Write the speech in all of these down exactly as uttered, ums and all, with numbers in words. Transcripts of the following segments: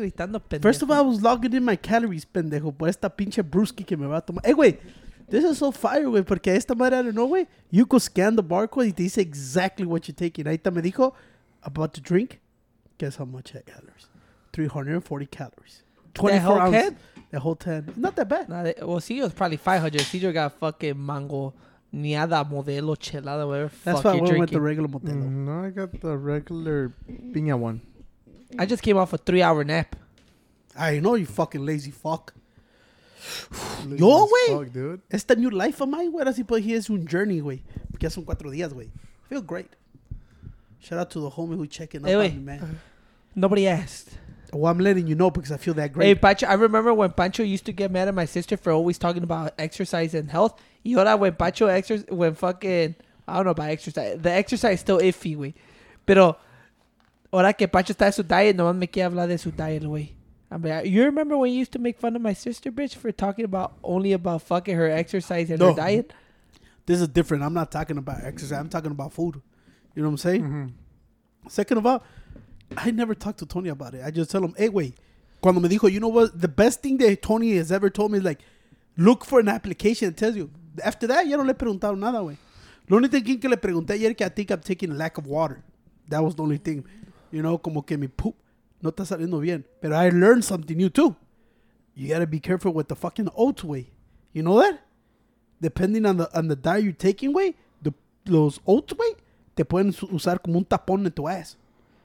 gritando, pendejo. First of all, I was logging in my calories, pendejo, por esta pinche brewski que me va a tomar. Hey, güey, this is so fire, güey, porque esta madre, I don't know, güey, you could scan the barcode y te dice exactly what you're taking. Ahorita me dijo, about to drink, guess how much that calories? three hundred forty calories. twenty-four whole ounces. can? The whole ten. Not that bad. Nah, they, well, Cedro's probably five hundred. Cedro got fucking mango, niada, modelo, chelada, whatever. That's fuck why I you're went with drinking. the regular Modelo. Mm, no, I got the regular piña one. I just came off a three-hour nap. I know you fucking lazy fuck. Lazy Yo, as güey. fuck, dude. Esta new life of mine, güey, ahora sí puedo decir es un journey, güey. Porque ya son cuatro días, güey. I feel great. Shout out to the homie who checking up Hey, on wait. me, man. Nobody asked. Well, I'm letting you know because I feel that Hey, great. Pancho, I remember when Pancho used to get mad at my sister for always talking about exercise and health. Y ahora when Pancho exercise, when fucking, I don't know about exercise. The exercise is still iffy, güey. Pero, ahora que Pancho está en su diet, nomás me quiere hablar de su diet, güey. I mean, you remember when you used to make fun of my sister, bitch, for talking about, only about fucking her exercise and No. her diet? This is different. I'm not talking about exercise. I'm talking about food. You know what I'm saying? Mm-hmm. Second of all, I never talked to Tony about it. I just tell him, hey, wait. Cuando me dijo, you know what? The best thing that Tony has ever told me is like, look for an application that tells you. After that, ya no le he preguntado nada, güey. Lo único thing que le pregunté ayer que I think I'm taking a lack of water. That was the only thing. You know, como que mi poop no está saliendo bien. But I learned something new too. You gotta be careful with the fucking oats, güey. You know that? Depending on the on the diet you're taking, güey, the los oats, güey, te pueden usar como un tapón en tu ass.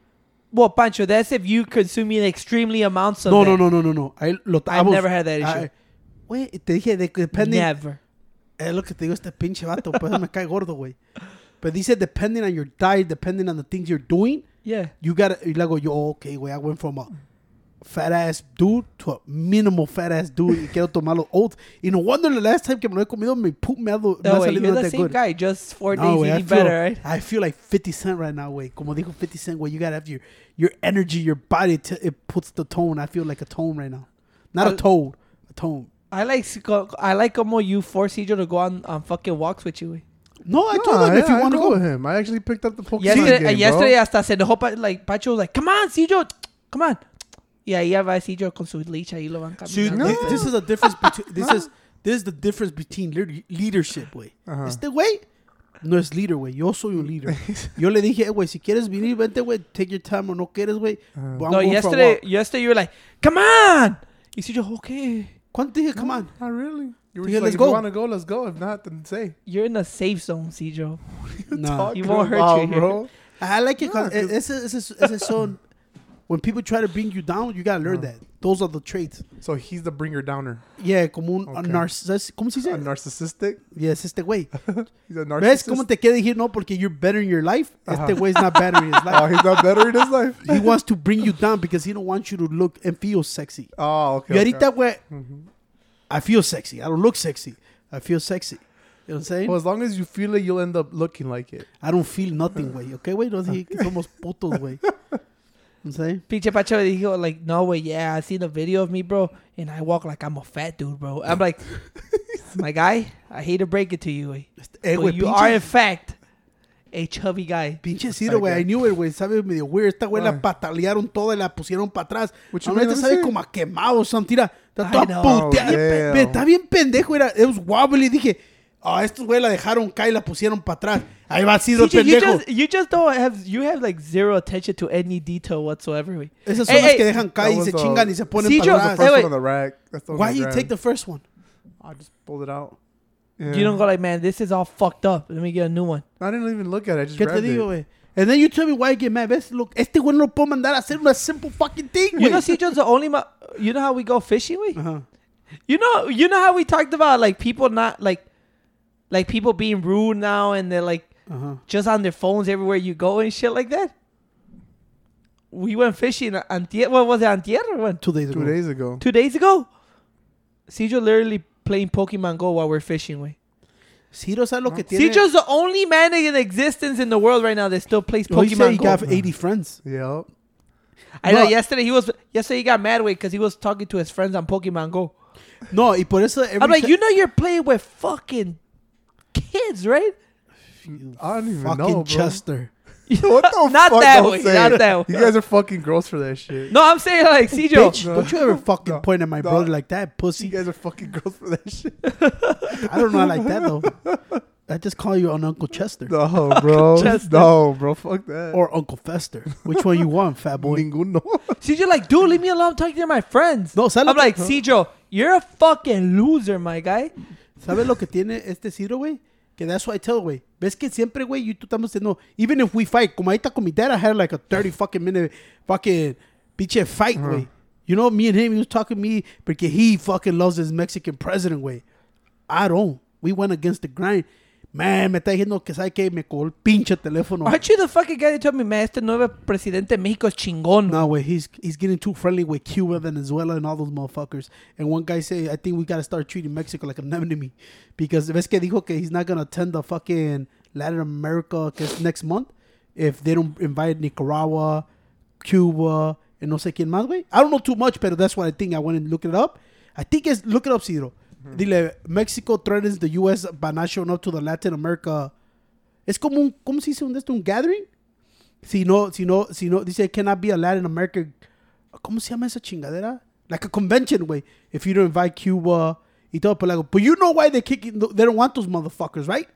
Well, Pancho, that's if you consuming extremely amounts of No, that. no, no, no, no, no. I, lo, I I've was- never had that issue. I- Güey, te dije, de, depending. Never. Es lo que te digo, este pinche vato, pues me cae gordo, güey. But dice, depending on your diet, depending on the things you're doing, Yeah. you gotta, y luego yo, okay, güey, I went from a fat ass dude to a minimal fat ass dude y quiero tomar los oats. Y no wonder the last time que me lo he comido, mi poop me ha, do- me ha No, wait, salido you're not the that same good. guy, just four No, days güey, I eating feel, better, right? I feel like fifty Cent right now, güey. Como dijo fifty Cent, güey, you gotta have your, your energy, your body, t- it puts the tone. I feel like a tone right now. Not a I'll- toad, a tone. I like I like como you force Cedro to go on, on fucking walks with you. Güey. No, I No, told him if yeah, you I want to go go. with him. I actually picked up the Pokemon Yesterday, game, yesterday bro. hasta se enojó, pa- like, Pacho was like, come on, Cedro, come on. Y ahí va Cedro con su leash, ahí lo van See, caminando. th- this is a difference between this is this is the difference between leader- leadership, güey. Ajá. Este güey no es líder, güey. Yo soy un líder. Yo le dije, eh, güey, si quieres venir, vente, güey. Take your time o no quieres, güey. Ajá. But I'm No, going for a yesterday, walk. yesterday you were like, come on. Y Cedro, okay. ¿Cuánto dije? Come on. Not really. You were Yeah, just let's like, if go. you want to go, let's go. If not, then say. You're in a safe zone, Cedro. No. He won't hurt Wow, you here. bro. I like it because Yeah, 'cause- ese, ese, ese son, when people try to bring you down, you gotta learn Uh. that. Those are the traits. So he's the bringer downer. Yeah, como un a Okay. narcissus. ¿Cómo se A dice? narcissistic. Yes, este güey. He's a ¿Ves narcissist. cómo te quiere decir no porque you're better in your life? Este Ajá. güey's not better in his Oh, life. he's not better in his life. He wants to bring you down because he don't want you to look and feel sexy. Oh, okay. Y okay. ahorita, güey, Mhm. I feel sexy. I don't look sexy. I feel sexy. You know what I'm saying? Well, as long as you feel it, you'll end up looking like it. I don't feel nothing, güey. Okay, güey? No sé que somos putos, güey. You know what I'm saying? Pinche Pacho dijo, like, no, way, yeah, I seen a video of me, bro, and I walk like I'm a fat dude, bro. I'm like, my guy, I hate to break it to you, güey. Eh, But güey, you pinche- are, in fact, a chubby guy. Pinche Ciro, güey. I knew it, güey. Sabe medio weird. Esta güey la Ay. patalearon toda y la pusieron para atrás. What you Ahorita mean? sabe Let me como a quemado, son tira. Está I toda know. puteada. Oh, Bien damn. pe- Está bien pendejo. Era, it was wobbly. Dije, ah, estos güey la dejaron caer y la pusieron para atrás. Ahí va Ciro, el C J, you pendejo. just, you just don't have, you have like zero attention to any detail whatsoever, güey. Esas son Hey, las hey, que dejan caer y that se was, uh, chingan y se ponen Ciro, para That was the atrás. first Hey, wait. one on the rack. That's the one Why I you grabbed. take the first one? I just pulled it out. Yeah. You don't go like, man, this is all fucked up. Let me get a new one. I didn't even look at it. I just ¿Qué te grabbed digo, it. güey? And then you tell me why you get mad. ¿Ves? Look, este güey no lo puedo mandar a hacer una simple fucking thing, You güey. know, C J's the only, ma- you know how we go fishing, güey? Ajá. You know, you know how we talked about like people not like, like people being rude now and they're like Ajá. just on their phones everywhere you go and shit like that. We went fishing antier. What was it, antier or when? Two days ago. Two days ago. Two days ago. Cedro literally playing Pokemon Go while we're fishing, way. Ciro sabe lo que tiene. Cedro's the only man in existence in the world right now that still plays Oh, he said Pokemon he Go. got eighty friends. Yep. I know. No. Yesterday he was. Yesterday he got mad way because he was talking to his friends on Pokemon Go. No, y por eso every I'm like, ti- you know, you're playing with fucking kids, right? I don't even fucking know, bro. Chester. What the Not fuck? that Don't way, say not it. that way. You guys are fucking gross for that shit. No, I'm saying like Cijo. Bitch, No. don't you ever fucking No. point at my No. brother like that, You pussy. guys are fucking gross for that shit. I don't know like that though. I just call you on Uncle Chester No, bro. Chester. No, bro. Fuck that. or Uncle Fester. Which one you want, fat boy? Ninguno. Cijo like, dude, leave me alone. I'm talking to my friends. No, ¿sabes lo I'm que- like, Cijo, you're a fucking loser, my guy. ¿Sabes lo que tiene este Ciro, güey? Que that's why I tell, güey. Ves que siempre, güey, you tú estamos diciendo, even if we fight, como ahorita con mi dad, I had like a thirty fucking minute fucking pinche fight, güey. Uh-huh. You know, me and him, he was talking to me porque he fucking loves his Mexican president, güey. I don't. We went against the grind. Man, me está diciendo que sabe que me colgó el pinche teléfono. Aren't you the fucking guy that told me, man, este nuevo presidente de México es chingón? No, way. He's he's getting too friendly with Cuba, Venezuela, and all those motherfuckers. And one guy say, I think we gotta start treating Mexico like an enemy because ves que dijo que he's not gonna attend the fucking Latin America que es next month if they don't invite Nicaragua, Cuba, and no sé quién más, güey. I don't know too much, but that's what I think. I went and looked it up. I think it's look it up, Ciro. Dile, Mexico threatens the U S by not showing up to the Latin America. Es como un, ¿cómo se dice un, esto, un gathering? Si no, si no, si no, dice, it cannot be a Latin America. ¿Cómo se llama esa chingadera? Like a convention, way. If you don't invite Cuba y todo, pero, like, but you know why they kicking, they don't want those motherfuckers, right?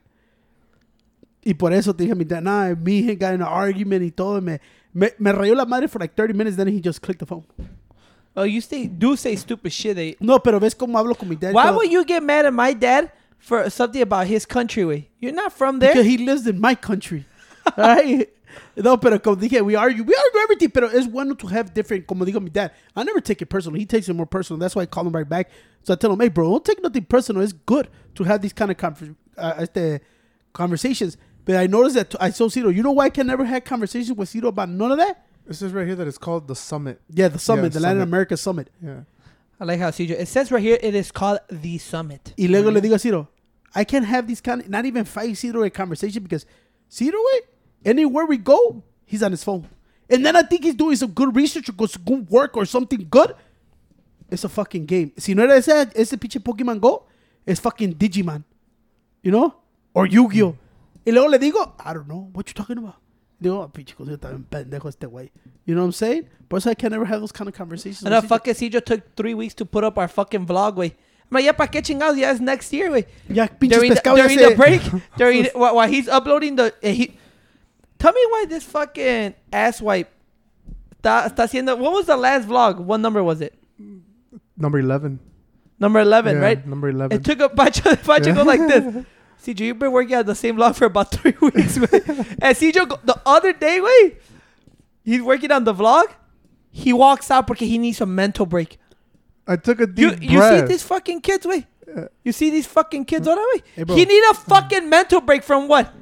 Y por eso te dije, mi dad, nah, me he got in an argument y todo. Me, me, me rayó la madre for like thirty minutes, then he just clicked the phone. Oh, you say, do say stupid shit. Eh? No, pero ves cómo hablo con mi dad. Why todo? would you get mad at my dad for something about his country, way? You're not from there. Because he lives in my country. Right? No, pero como dije, we argue, we argue everything, pero es bueno to have different, como digo mi dad, I never take it personal. He takes it more personal. That's why I call him right back. So I tell him, hey, bro, don't take nothing personal. It's good to have these kind of conver- uh, este, conversations. But I noticed that I saw Ciro. You know why I can never have conversations with Ciro about none of that? It says right here that it's called the Summit. Yeah, the summit, Yeah, the Latin summit. America Summit. Yeah. I like how Cijo, it says right here, it is called the summit. Y luego le digo a Ciro, I can't have these kind of, not even fight Ciro a conversation because Ciro, wait, anywhere we go, he's on his phone. And then I think he's doing some good research or some good work or something good. It's a fucking game. Si no era ese, ese pinche Pokemon Go, it's fucking Digimon. You know? Or Yu-Gi-Oh! Y luego le digo, I don't know, what you talking about? Digo, oh, pinche cosa, está bien pendejo este güey. You know what I'm saying? Por eso I can never have those kind of conversations. I know with Ciro. fucking Cijo took three weeks to put up our fucking vlog, way. I'm like, yeah, pa' qué chingados, yeah, it's next year, way. Ya, pinches During, the, pescado ya during se- the break, during while, while he's uploading the, eh, he, tell me why this fucking asswipe está, está haciendo, what was the last vlog? What number was it? Number eleven. Number eleven, Yeah, right? Number eleven. It took a Pacho, Pacho go like this. C J, you've been working on the same vlog for about three weeks, way. And C J, go, the other day, way, he's working on the vlog. He walks out because he needs a mental break. I took a You deep you see breath. these fucking kids, way? Yeah. You see these fucking kids on that way? Hey, bro. He need a fucking mental break from what?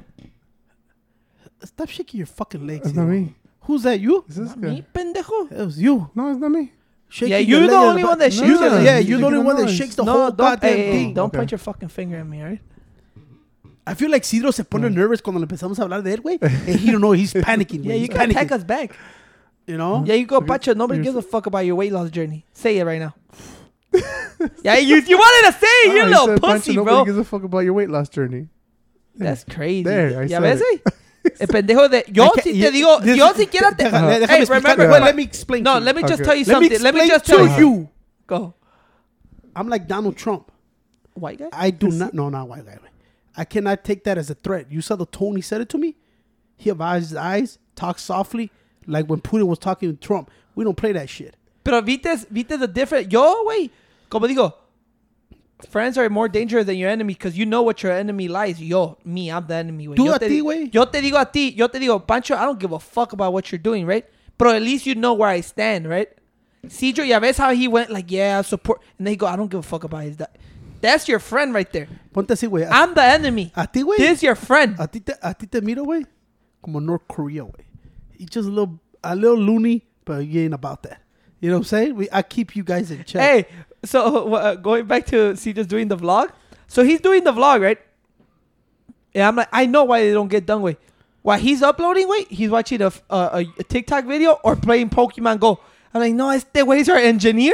Stop shaking your fucking legs. That's not Ciro. me. Who's that, you? Is this Me, guy? pendejo. It was you. No, it's not me. Shaking Yeah, your you're the leg only at one that back. shakes You're your the- leg. Yeah, you're the Making only a one that noise. shakes the No, whole don't, goddamn hey, thing. don't Okay. point your fucking finger at me, alright? I feel like Ciro se pone nervous cuando le empezamos a hablar de él, güey. And he don't know, he's panicking. Yeah, güey. you He's can panicking. attack us back. You know? Yeah, you go, Okay. Pacho. Nobody You're gives a so- fuck about your weight loss journey. Say it right now. Yeah, you you wanted to say it, you Oh, he little said, pussy, Pancho, bro. Nobody gives a fuck about your weight loss journey. That's crazy. There, I ¿Ya said ves, eh? El pendejo de... Yo I can't- si you- te digo... this- Yo siquiera te... Déjame, déjame Hey, explicar. remember... Wait, when- let me explain No, to you. let me just Okay. tell you Let me something. Let me explain just tell to you. you. Go. I'm like Donald Trump. White guy? I do not... No, not white guy. güey. I cannot take that as a threat. You saw the tone he said it to me? He avised his eyes, talked softly, like when Putin was talking to Trump. We don't play that shit. Pero viste, viste the different... Yo, güey, como digo, friends are more dangerous than your enemy because you know what your enemy lies. Yo, me, I'm the enemy, güey. Tú Yo a te ti, di- güey. Yo te digo a ti, yo te digo, Pancho, I don't give a fuck about what you're doing, right? But at least you know where I stand, right? Cedro, ya ves how he went like, yeah, I support. And then he go, I don't give a fuck about his... Di-. That's your friend right there. Ponte así, güey. A, I'm the enemy. a ti, güey. This is your friend. A ti te, a ti te miro, güey, como North Korea, güey. He's just a little, a little loony, but you ain't about that. You know what I'm saying? We, I keep you guys in check. Hey, so uh, going back to Cedro's doing the vlog. So he's doing the vlog, right? And I'm like, I know why they don't get done, with. While he's uploading, wait, he's watching a, f- a, a TikTok video or playing Pokemon Go. I'm like, no, este güey's our engineer.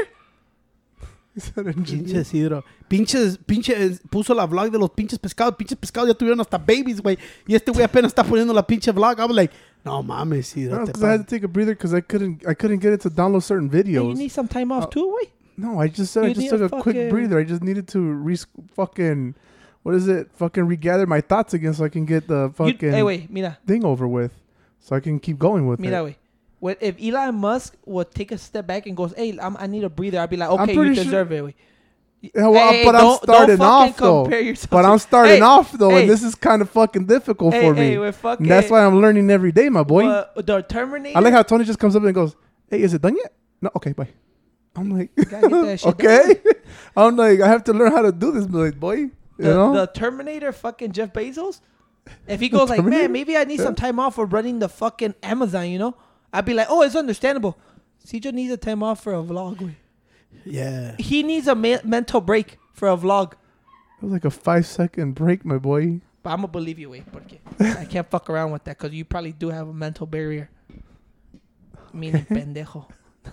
Is that engineer? Pinche Isidro. Pinches, pinche, puso la vlog de los pinches pescados. Pinches pescados ya tuvieron hasta babies, güey. Y este güey apenas está poniendo la pinche vlog. I'm like, No mames, sí. No, No, because I had to take a breather because I couldn't I couldn't get it to download certain Hey, videos. you need some time off Uh, too, wait. no, I just said I You just need took a a quick fucking- breather. I just needed to re fucking what is it? Fucking regather my thoughts again so I can get the You, fucking hey, wait, mira, thing over with, so I can keep going with mira, it. wait. What if Elon Musk would take a step back and goes, "Hey, I'm, I need a breather," I'd be like, I'm "Okay, you pretty sure- deserve it." Wait. Yeah, well, Hey, but hey, I'm don't- starting don't fucking off though. compare yourself But to- I'm starting Hey, off though, hey. and this is kind of fucking difficult Hey, for hey, me. we're fucking. And that's why I'm learning every day, my boy. Well, the Terminator. I like how Tony just comes up and goes, "Hey, is it done yet?" No, okay, bye. I'm like, Gotta get that shit okay. I'm like, I have to learn how to do this, like, boy. You the, know? the Terminator, fucking Jeff Bezos. If he goes like, Terminator? "Man, maybe I need Yeah. some time off for running the fucking Amazon," you know, I'd be like, "Oh, it's understandable." Cijo needs a time off for a vlog. Wey. Yeah. He needs a me- mental break for a vlog. It was like a five second break, my boy. But I'm gonna believe you, wait, porque I can't fuck around with that because you probably do have a mental barrier. Meaning pendejo.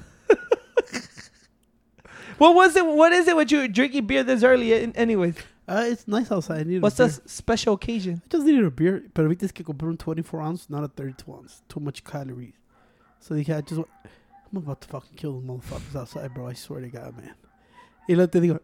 What was it? What is it with you drinking beer this early? in- Anyways, Uh, it's nice outside. I need what's a the beer. s- special occasion? I just needed a beer. Pero ahorita es que compré un twenty-four ounce, not a thirty-two ounce. Too much calories. So dije, I just wa- I'm about to fucking kill those motherfuckers outside, bro. I swear to God, man. Y luego te digo,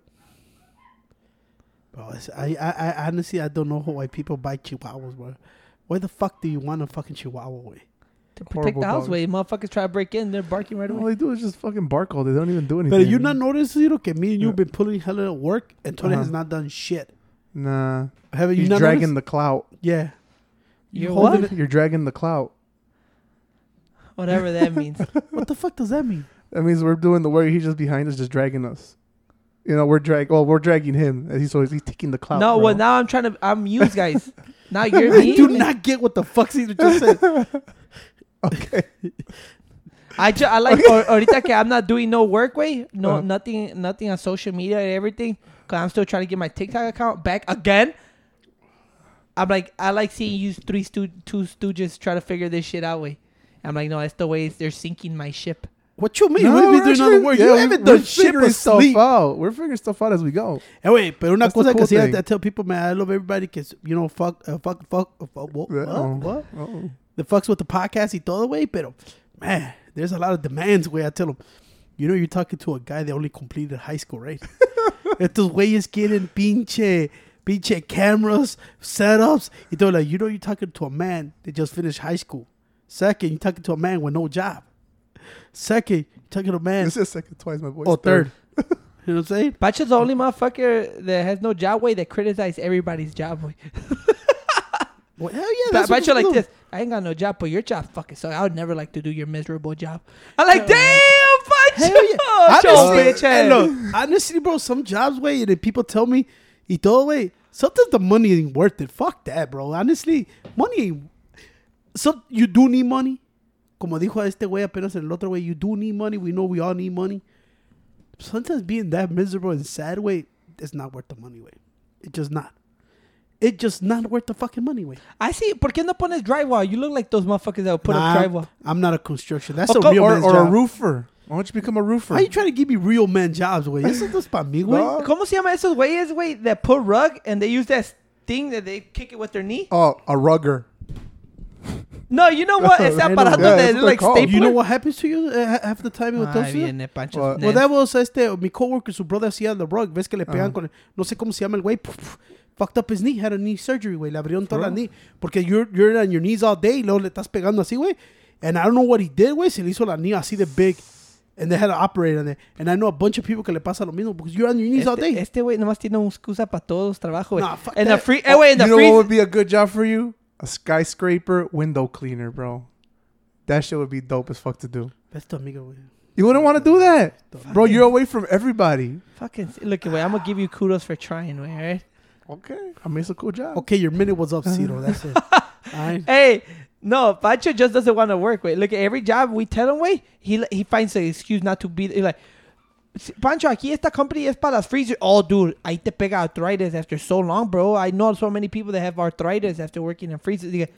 bro, it's- I, I, I honestly, I don't know why people buy chihuahuas, bro. Why the fuck do you want a fucking chihuahua, way? To protect Horrible the house, dogs. way motherfuckers try to break in, they're barking right All away. they do is just fucking bark all day. They don't even do anything. But you not notice, you know, que me and you Yeah. been pulling hella work and Tony Uh-huh. has not done shit. Nah. Haven't you He's not dragging noticed? the clout. Yeah. You're holding what? it- You're dragging the clout. Whatever that means. What the fuck does that mean? That means we're doing the work. He's just behind us, just dragging us. You know, we're drag. Well, we're dragging him. And he's always he's taking the clout. no, bro. well now I'm trying to. I'm used, guys. Now you're I me. do not get what the fuck Caesar just said. Okay. I ju- I like or, ahorita que I'm not doing no work, way. No, Uh-huh. nothing, nothing on social media and everything. Cause I'm still trying to get my TikTok account back again. I'm like, I like seeing you three stu- two stooges try to figure this shit out, way. I'm like, no, that's the way they're sinking my ship. What you mean? No, We've been we're doing other actually- work. yeah, You we- haven't we're done shit figuring but stuff sleep. out. We're figuring stuff out as we go. Hey, wait, pero una That's the cosa cool que sí, I, thing. I tell people, man, I love everybody que, you know, fuck, uh, fuck, fuck, uh, fuck, what, what, Uh-oh. what? Uh-oh. The fucks with the podcast y todo, way, pero, man, there's a lot of demands, way. I tell them, you know, you're talking to a guy that only completed high school, right? Estos güeyes quieren pinche, pinche cameras, setups, y todo, like, you know, you're talking to a man that just finished high school. Second, you're talking to a man with no job. Second, you're talking to a man, This is second twice, my boy. or third. You know what I'm saying? Pacho's the only motherfucker that has no job, way, that criticize everybody's job, way. Well, hell yeah, Pa- that's what Pacho you like do. this. I ain't got no job, but your job fucking sucks. I would never like to do your miserable job. I'm like, damn, Pacho. Hell yeah. Show Honestly, bitch hey, ass. look, honestly, bro, some jobs, way, and then people tell me, y todo, way, sometimes the money ain't worth it. Fuck that, bro. Honestly, money ain't. So, you do need money. Como dijo este güey apenas en el otro way, you do need money. We know we all need money. Sometimes being that miserable and sad, way, it's not worth the money, way. It's just not. It's just not worth the fucking money, way. I see. ¿Por qué no pones drywall? You look like those motherfuckers that would put Nah, up drywall. I'm not a construction. That's Or, a real or, man's or job. a roofer. Why don't you become a roofer? Why you trying to give me real man jobs, güey? Eso no es para mí, güey. No. ¿Cómo se llama esos güeyes, güey, that put rug and they use that thing that they kick it with their knee? Oh, a rugger. No, you know what? Ese I know. aparato Yeah, that that's is what like they're called. stapler. You know what happens to you uh, ha- half the time with Ay, those? you? viene Pancho. What? Well, that was este, mi coworker, su brother hacía the rug. Ves que le pegan Ajá. con, el- no sé cómo se llama el güey. puf, puf, Fucked up his knee, had a knee surgery, güey. Le abrieron toda la Bro. knee. Porque you're, you're on your knees all day y luego le estás pegando así, güey. And I don't know what he did, güey. Se le hizo la knee así de big. And they had to operate on it. And I know a bunch of people que le pasa lo mismo because you're on your knees all day. Este este güey nomás tiene una excusa para todos trabajo, güey. Nah, fuck En the that. free, eh, güey, en the You know free. what would be a good job for you? A skyscraper window cleaner, bro. That shit would be dope as fuck to do. Es tu amigo, güey. You wouldn't want to do that. Fuck. Bro, you're away from everybody. Fucking look, güey. I'm gonna give you kudos for trying, güey. All right. Okay. I mean, it's a cool job. Okay, your minute was up, Ciro. That's it. Alright. Hey, no, Pancho just doesn't want to work, güey. Look, at every job we tell him, güey, he he finds an excuse not to be. He's like, Pancho, aquí esta company es para las freezer. Oh, dude, ahí te pega arthritis after so long, bro. I know so many people that have arthritis after working in freezers. Diga,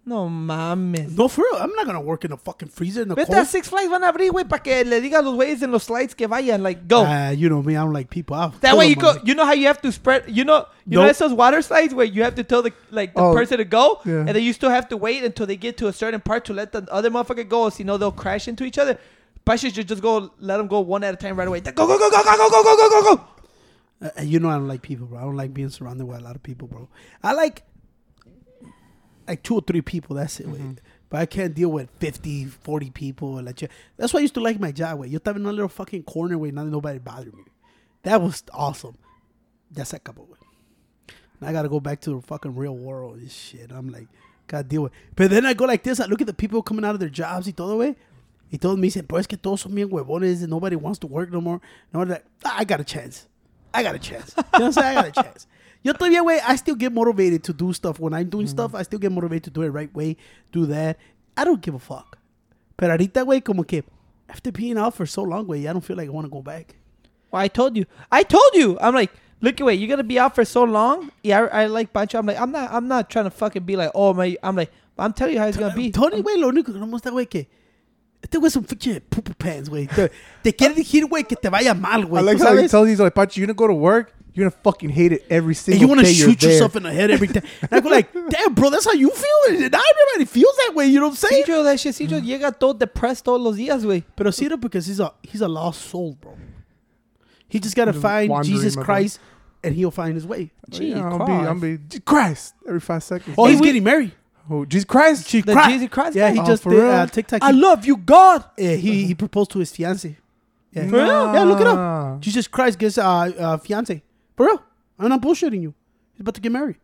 No mames. No, for real. I'm not gonna work in a fucking freezer in the Vete a cold. Six Flags, van a abrir, güey, para que le diga a los güeyes en los slides que vayan. Like, go. Uh, you know me. I don't like people. I'll That kill way you them, go. I'm like, You know how you have to spread. You know, you know Nope. those water slides where you have to tell the like the Oh, person to go, yeah. and then you still have to wait until they get to a certain part to let the other motherfucker go, or you know they'll crash into each other. Paches should just go, let them go one at a time right away. Go go go go go go go go go go go go. Uh, you know I don't like people, bro. I don't like being surrounded by a lot of people, bro. I like like two or three people. That's it, Mm-hmm. way. But I can't deal with fifty, forty people. Like, that's why I used to like my job, way. Yo estaba in a little fucking corner, way. Not nobody bothered me. That was awesome. That's a couple, way. I gotta go back to the fucking real world and shit. I'm like, gotta deal with. But then I go like this. I look at the people coming out of their jobs y todo, way. Y todos me dicen, pues es que todos son bien huevones and nobody wants to work no more. No, like, ah, I got a chance. I got a chance. You know what I'm saying? I got a chance. Yo todavía, güey, I still get motivated to do stuff. When I'm doing mm-hmm. stuff, I still get motivated to do it right way, do that. I don't give a fuck. Pero ahorita, güey, como que after being out for so long, güey, I don't feel like I want to go back. Well, I told you. I told you. I'm like, look, wait, you're gonna be out for so long. Yeah, I, I like Pancho. I'm like, I'm not, I'm not trying to fucking be like, oh my. I'm like, I'm telling you how it's gonna be. Tony, güey, lo único que no me gusta, güey, que este güey es un pinche poopy pants, güey. Te, te quiere decir, güey, que te vaya mal, güey. I like how he tells you, like, Pacho, you're gonna go to work. You're gonna fucking hate it every single and you wanna day shoot you're yourself there. in the head every time. And I go like, damn, bro, that's how you feel. Not everybody feels that way. You know what I'm saying? Cedro, that shit, Cedro llega todo depressed todos los días, güey. Pero Cedro, because he's a he's a lost soul, bro. He just gotta Just find wandering Jesus about. Christ, and he'll find his way. Gee, Yeah, I'll Christ. be, I'll be, Jesus Christ, every five seconds. Oh, Hey, he's we- getting married. Oh, Jesus Christ. She The cried. Jesus Christ Yeah, guy? he Oh, just for did real? uh, TikTok. I love you, God. Yeah, he he proposed to his fiance. Yeah, For real? yeah, look it up. Nah. Jesus Christ gets uh, uh fiance. For real, I'm not bullshitting you. He's about to get married.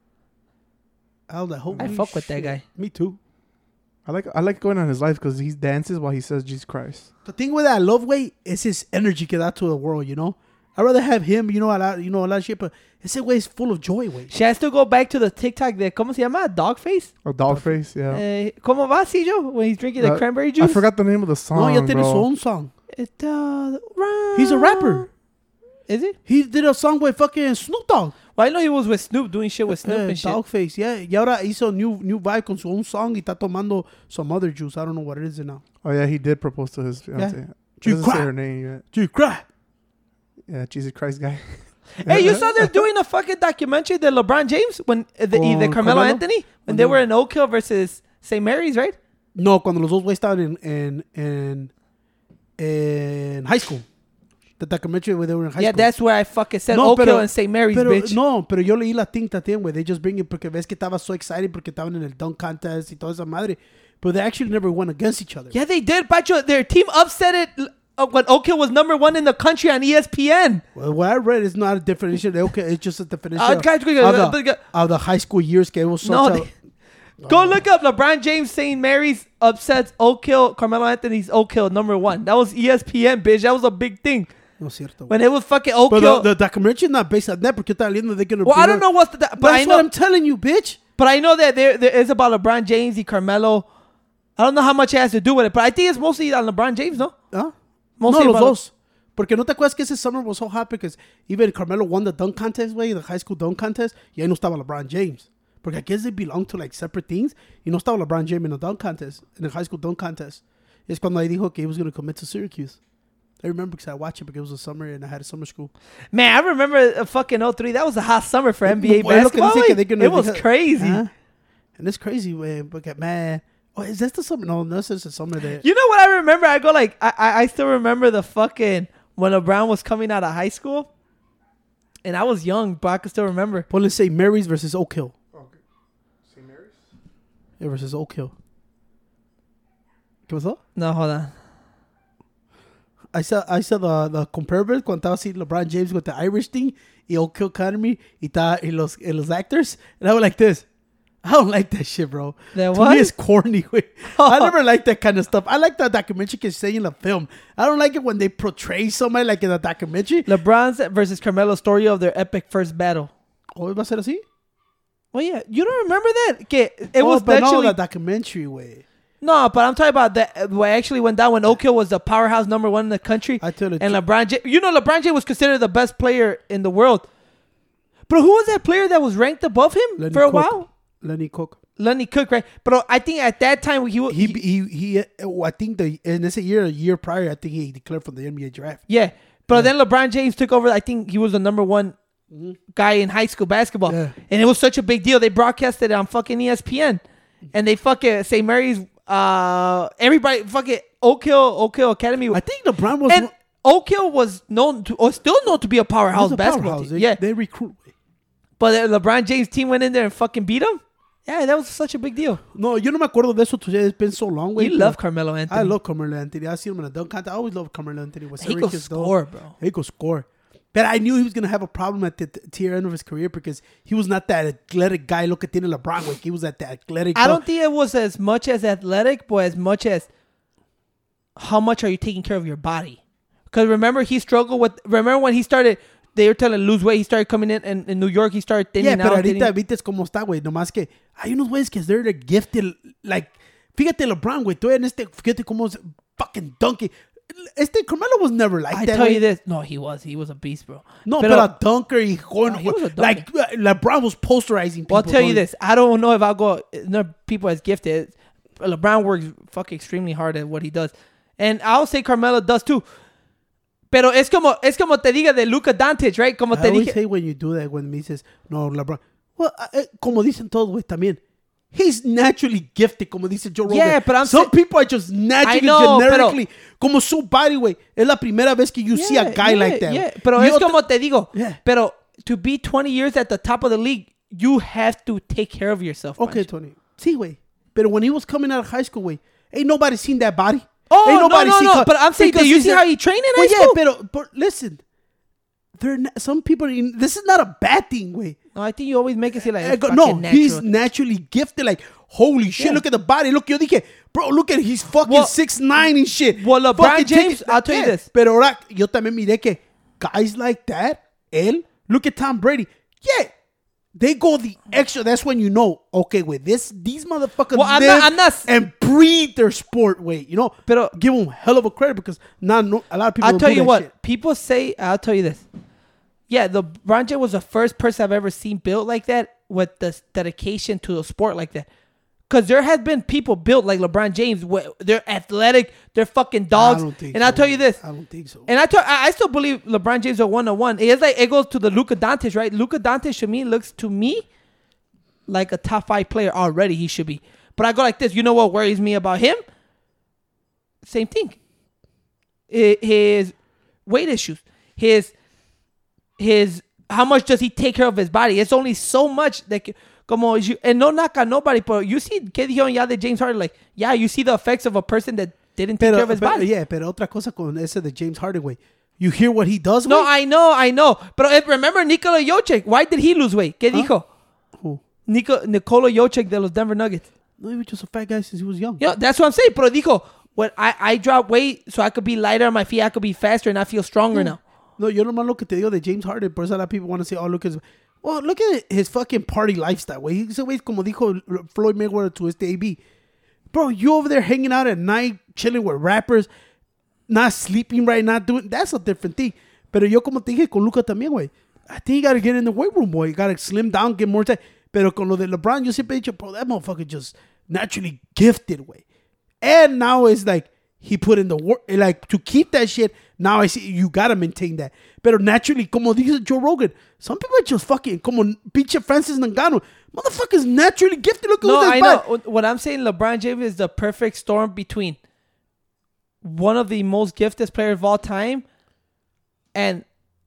I was like, holy I fuck with that shit. guy. Me too. I like I like going on his life because he dances while he says Jesus Christ. The thing with that love way is his energy que da to the world, you know? I'd rather have him, you know, a lot, you know, a lot of shit, but ese way is full of joy, way. She has to go back to the TikTok de, ¿cómo se llama? Dogface? Oh, dog face, yeah. Eh, ¿Cómo va, Cedro? When he's drinking the Uh, cranberry juice? I forgot the name of the song. No, ya tiene bro. su own song. It does He's a rapper. Is it? He did a song with fucking Snoop Dogg. Well, I know he was with Snoop, doing shit with Snoop Eh, and shit. Dogface, yeah. Y ahora hizo new, new vibe con su own song y está tomando some other juice. I don't know what it is now. Oh yeah, he did propose to his fiance. Yeah. She doesn't Jesus say her Christ. name yet. Dude, cry. Yeah, Jesus Christ guy. Hey, you saw they're doing a fucking documentary de LeBron James when uh, the, Con the Carmelo Carmelo? Anthony when they Mhm. were in Oak Hill versus Saint Mary's, right? No, cuando los dos güeyes estaban en, en, en, en high school. The documentary where they were in high Yeah, school. that's where I fucking said No, Oak pero- Hill and Saint Mary's, Pero, bitch. no, pero yo leí la thing también, güey. They just bring it porque ves que estaba so excited porque estaban en el dunk contest y toda esa madre. But they actually never went against each other. Yeah, they did, Pacho. Their team upset it uh, when Oak Hill was number one in the country on E S P N. Well, what I read is not a definition. Okay, it's just a definition Uh, of, guys, guys, of, uh, the, of the high school years. Que it was such No, a, they- Go look up LeBron James Saint Mary's upsets Oak Hill, Carmelo Anthony's Oak Hill number one. That was E S P N, bitch. That was a big thing. no es cierto. When it was fucking Oak But Hill. the, the documentary is not based on that porque yo estaba leyendo they're gonna. well, I don't know what's the, but But I that's know, what I'm telling you, bitch. but I know that there there is about LeBron James y Carmelo. I don't know how much it has to do with it, but I think it's mostly on LeBron James, no? Huh? Mostly no, los about- dos. Porque no te acuerdas que ese summer was so hot because even Carmelo won the dunk contest, way, the high school dunk contest, y ahí no estaba LeBron James. Porque I guess they belong to like separate things. Y no estaba LeBron James in the dunk contest, in the high school dunk contest. Es cuando ahí dijo que he was going to commit to Syracuse. I remember because I watched it because it was a summer and I had a summer school. Man, I remember uh, fucking oh three. That was a hot summer for N B A Well, es lo que basketball. dice que güey. they're gonna- It was because- crazy. Huh? And it's crazy, way. Porque, man, oh, is that the summer? No, no, this is the summer that. You know what I remember? I go like I, I I still remember the fucking when LeBron was coming out of high school, and I was young, but I can still remember. Well, let's say Mary's versus Oak Hill. Okay. Saint Mary's? Yeah, versus Oak Hill. ¿Qué pasó? No, hold on. I saw I saw the the comparables cuando estaba así LeBron James with the Irish thing y Oak Hill Academy y, ta, y los y los actors and I was like this. I don't like that shit, bro. That To what? me, it's corny. güey. I never like that kind of stuff. I like the documentary que say in the film. I don't like it when they portray somebody like in a documentary. LeBron's versus Carmelo story of their epic first battle. ¿O va a ser así? Oh yeah, you don't remember that? Que it oh, was but no, actually the documentary way. no, but I'm talking about that. What actually went down when Oak Hill was the powerhouse number one in the country, I tell you, and LeBron James. You know, LeBron James was considered the best player in the world. But who was that player that was ranked above him Lenny for a Cook. while? Lenny Cook. Lundy Cook, right? But I think at that time he He he he. uh, I think the in this year, a year prior, I think he declared for the N B A draft. yeah. But Yeah. then LeBron James took over. I think he was the number one guy in high school basketball, Yeah. and it was such a big deal. They broadcasted it on fucking E S P N, and they fucking Saint Mary's. Uh, everybody fucking Oak Hill, Oak Hill Academy. I think LeBron was and one- Oak Hill was known to, or still known to be a powerhouse was a basketball powerhouse. team. They, yeah, they recruit. but the LeBron James team went in there and fucking beat him. Yeah, that was such a big deal. No, yo no me acuerdo de eso. Today it's been so long. We güey, love pero Carmelo Anthony. I love Carmelo Anthony. I see him in a dunk contest. I always love Carmelo Anthony. With He could Syracuse, though. score, bro. He could score. But I knew he was gonna have a problem at the t- tier end of his career because he was not that athletic guy. Look at tiene LeBron, güey. He was that, that athletic. I don't think it was as much as athletic, but as much as how much are you taking care of your body? Because remember, he struggled with. Remember when he started, they were telling him to lose weight. He started coming in, and in New York, he started thinning Yeah, pero out. ahorita thinning- viste cómo está, güey. Nomás que hay unos güeyes que they're gifted. Like, fíjate LeBron, güey. Todavía en este, fíjate cómo es fucking donkey. Este Carmelo was never like I that. tell güey. you this. No, he was. He was a beast, bro. No, Pero- but a dunker. Y going, No, he was a dunker. like, uh, LeBron was posterizing people. Well, I'll tell you Tony. this. I don't know if I'll go. No people as gifted. LeBron works fucking extremely hard at what he does, and I'll say Carmelo does too. Pero es como es como te diga de Luka Doncic, right? Como I te always dije. say when you do that, when me says, no, LeBron. Well, uh, uh, como dicen todos, güey, también. He's naturally gifted, como dice Joe Rogan. Yeah, but I'm Some sa- people are just naturally, I know, generically, como su body, güey. Es la primera vez que you see a guy yeah, like that. Yeah, pero Y es otra- como te digo. Yeah. Pero to be twenty years at the top of the league, you have to take care of yourself. Okay, Pancho. Tony. Sí, güey. But when he was coming out of high school, güey, ain't nobody seen that body. Oh, ain't no, nobody no, seen no. co- But I'm saying, because do you he's see a- how he trained in Well, high yeah, school? but, but listen. They're not, some people, in, this is not a bad thing, güey. No, I think you always make it seem like I it's go, fucking no, he's natural. naturally gifted. Like, holy shit, Yeah. look at the body. Look, yo dije, bro, look at he's fucking Well- six nine and shit. well, LeBron Fucking James, take it- I'll tell you yeah. this. Pero ahora, yo también miré que guys like that, él, look at Tom Brady. Yeah, they go the extra. That's when you know, okay, wait, this, these motherfuckers Well, I'm live not- I'm not- and breathe their sport, wait, you know? Pero- give them hell of a credit because not no, a lot of people I'll don't tell do you that what. shit. People say, I'll tell you this. Yeah, LeBron James was the first person I've ever seen built like that with the dedication to the sport like that. Because there has been people built like LeBron James. Where they're athletic. They're fucking dogs. I don't think and so, I'll tell you this. I don't think so. And I, tell, I I still believe LeBron James are one on one. It's like it goes to the Luka Doncic, right? Luka Doncic to me looks to me like a top five player already. He should be. But I go like this. You know what worries me about him? Same thing. I- His weight issues. His his how much does he take care of his body? It's only so much that c- como you, and no knock on nobody, but you see que dijeron ya de James Harden, like yeah, you see the effects of a person that didn't take care of his pero, body. yeah, pero otra cosa con ese de James Harden, güey. You hear what he does, No, güey? I know, I know. But eh, remember Nikola Jokic. Why did he lose weight? ¿Qué dijo? Who? Nico, Nikola Jokic de los Denver Nuggets. No, he was just a fat guy since he was young. You know, that's what I'm saying. Pero dijo, when I, I drop weight so I could be lighter on my feet, I could be faster and I feel stronger now. No, yo nomás lo que te digo de James Harden, por eso a lot of people want to say, oh, look at his... Well, look at his fucking party lifestyle, güey. Ese güey, como dijo Floyd Mayweather to este A B. Bro, you over there hanging out at night, chilling with rappers, not sleeping right, not doing... That's a different thing. Pero yo como te dije con Luka también, güey. I think you got to get in the weight room, boy. You got to slim down, get more time. Pero con lo de LeBron, yo siempre he dicho, bro, that motherfucker just naturally gifted, güey. And now it's like, he put in the work, like, to keep that shit, now I see, you gotta maintain that. Pero naturally, como dice Joe Rogan, some people are just fucking, como pinche Francis Ngannou, motherfuckers naturally gifted. Look at No, who's I this know. bad. What I'm saying, LeBron James is the perfect storm between one of the most gifted players of all time and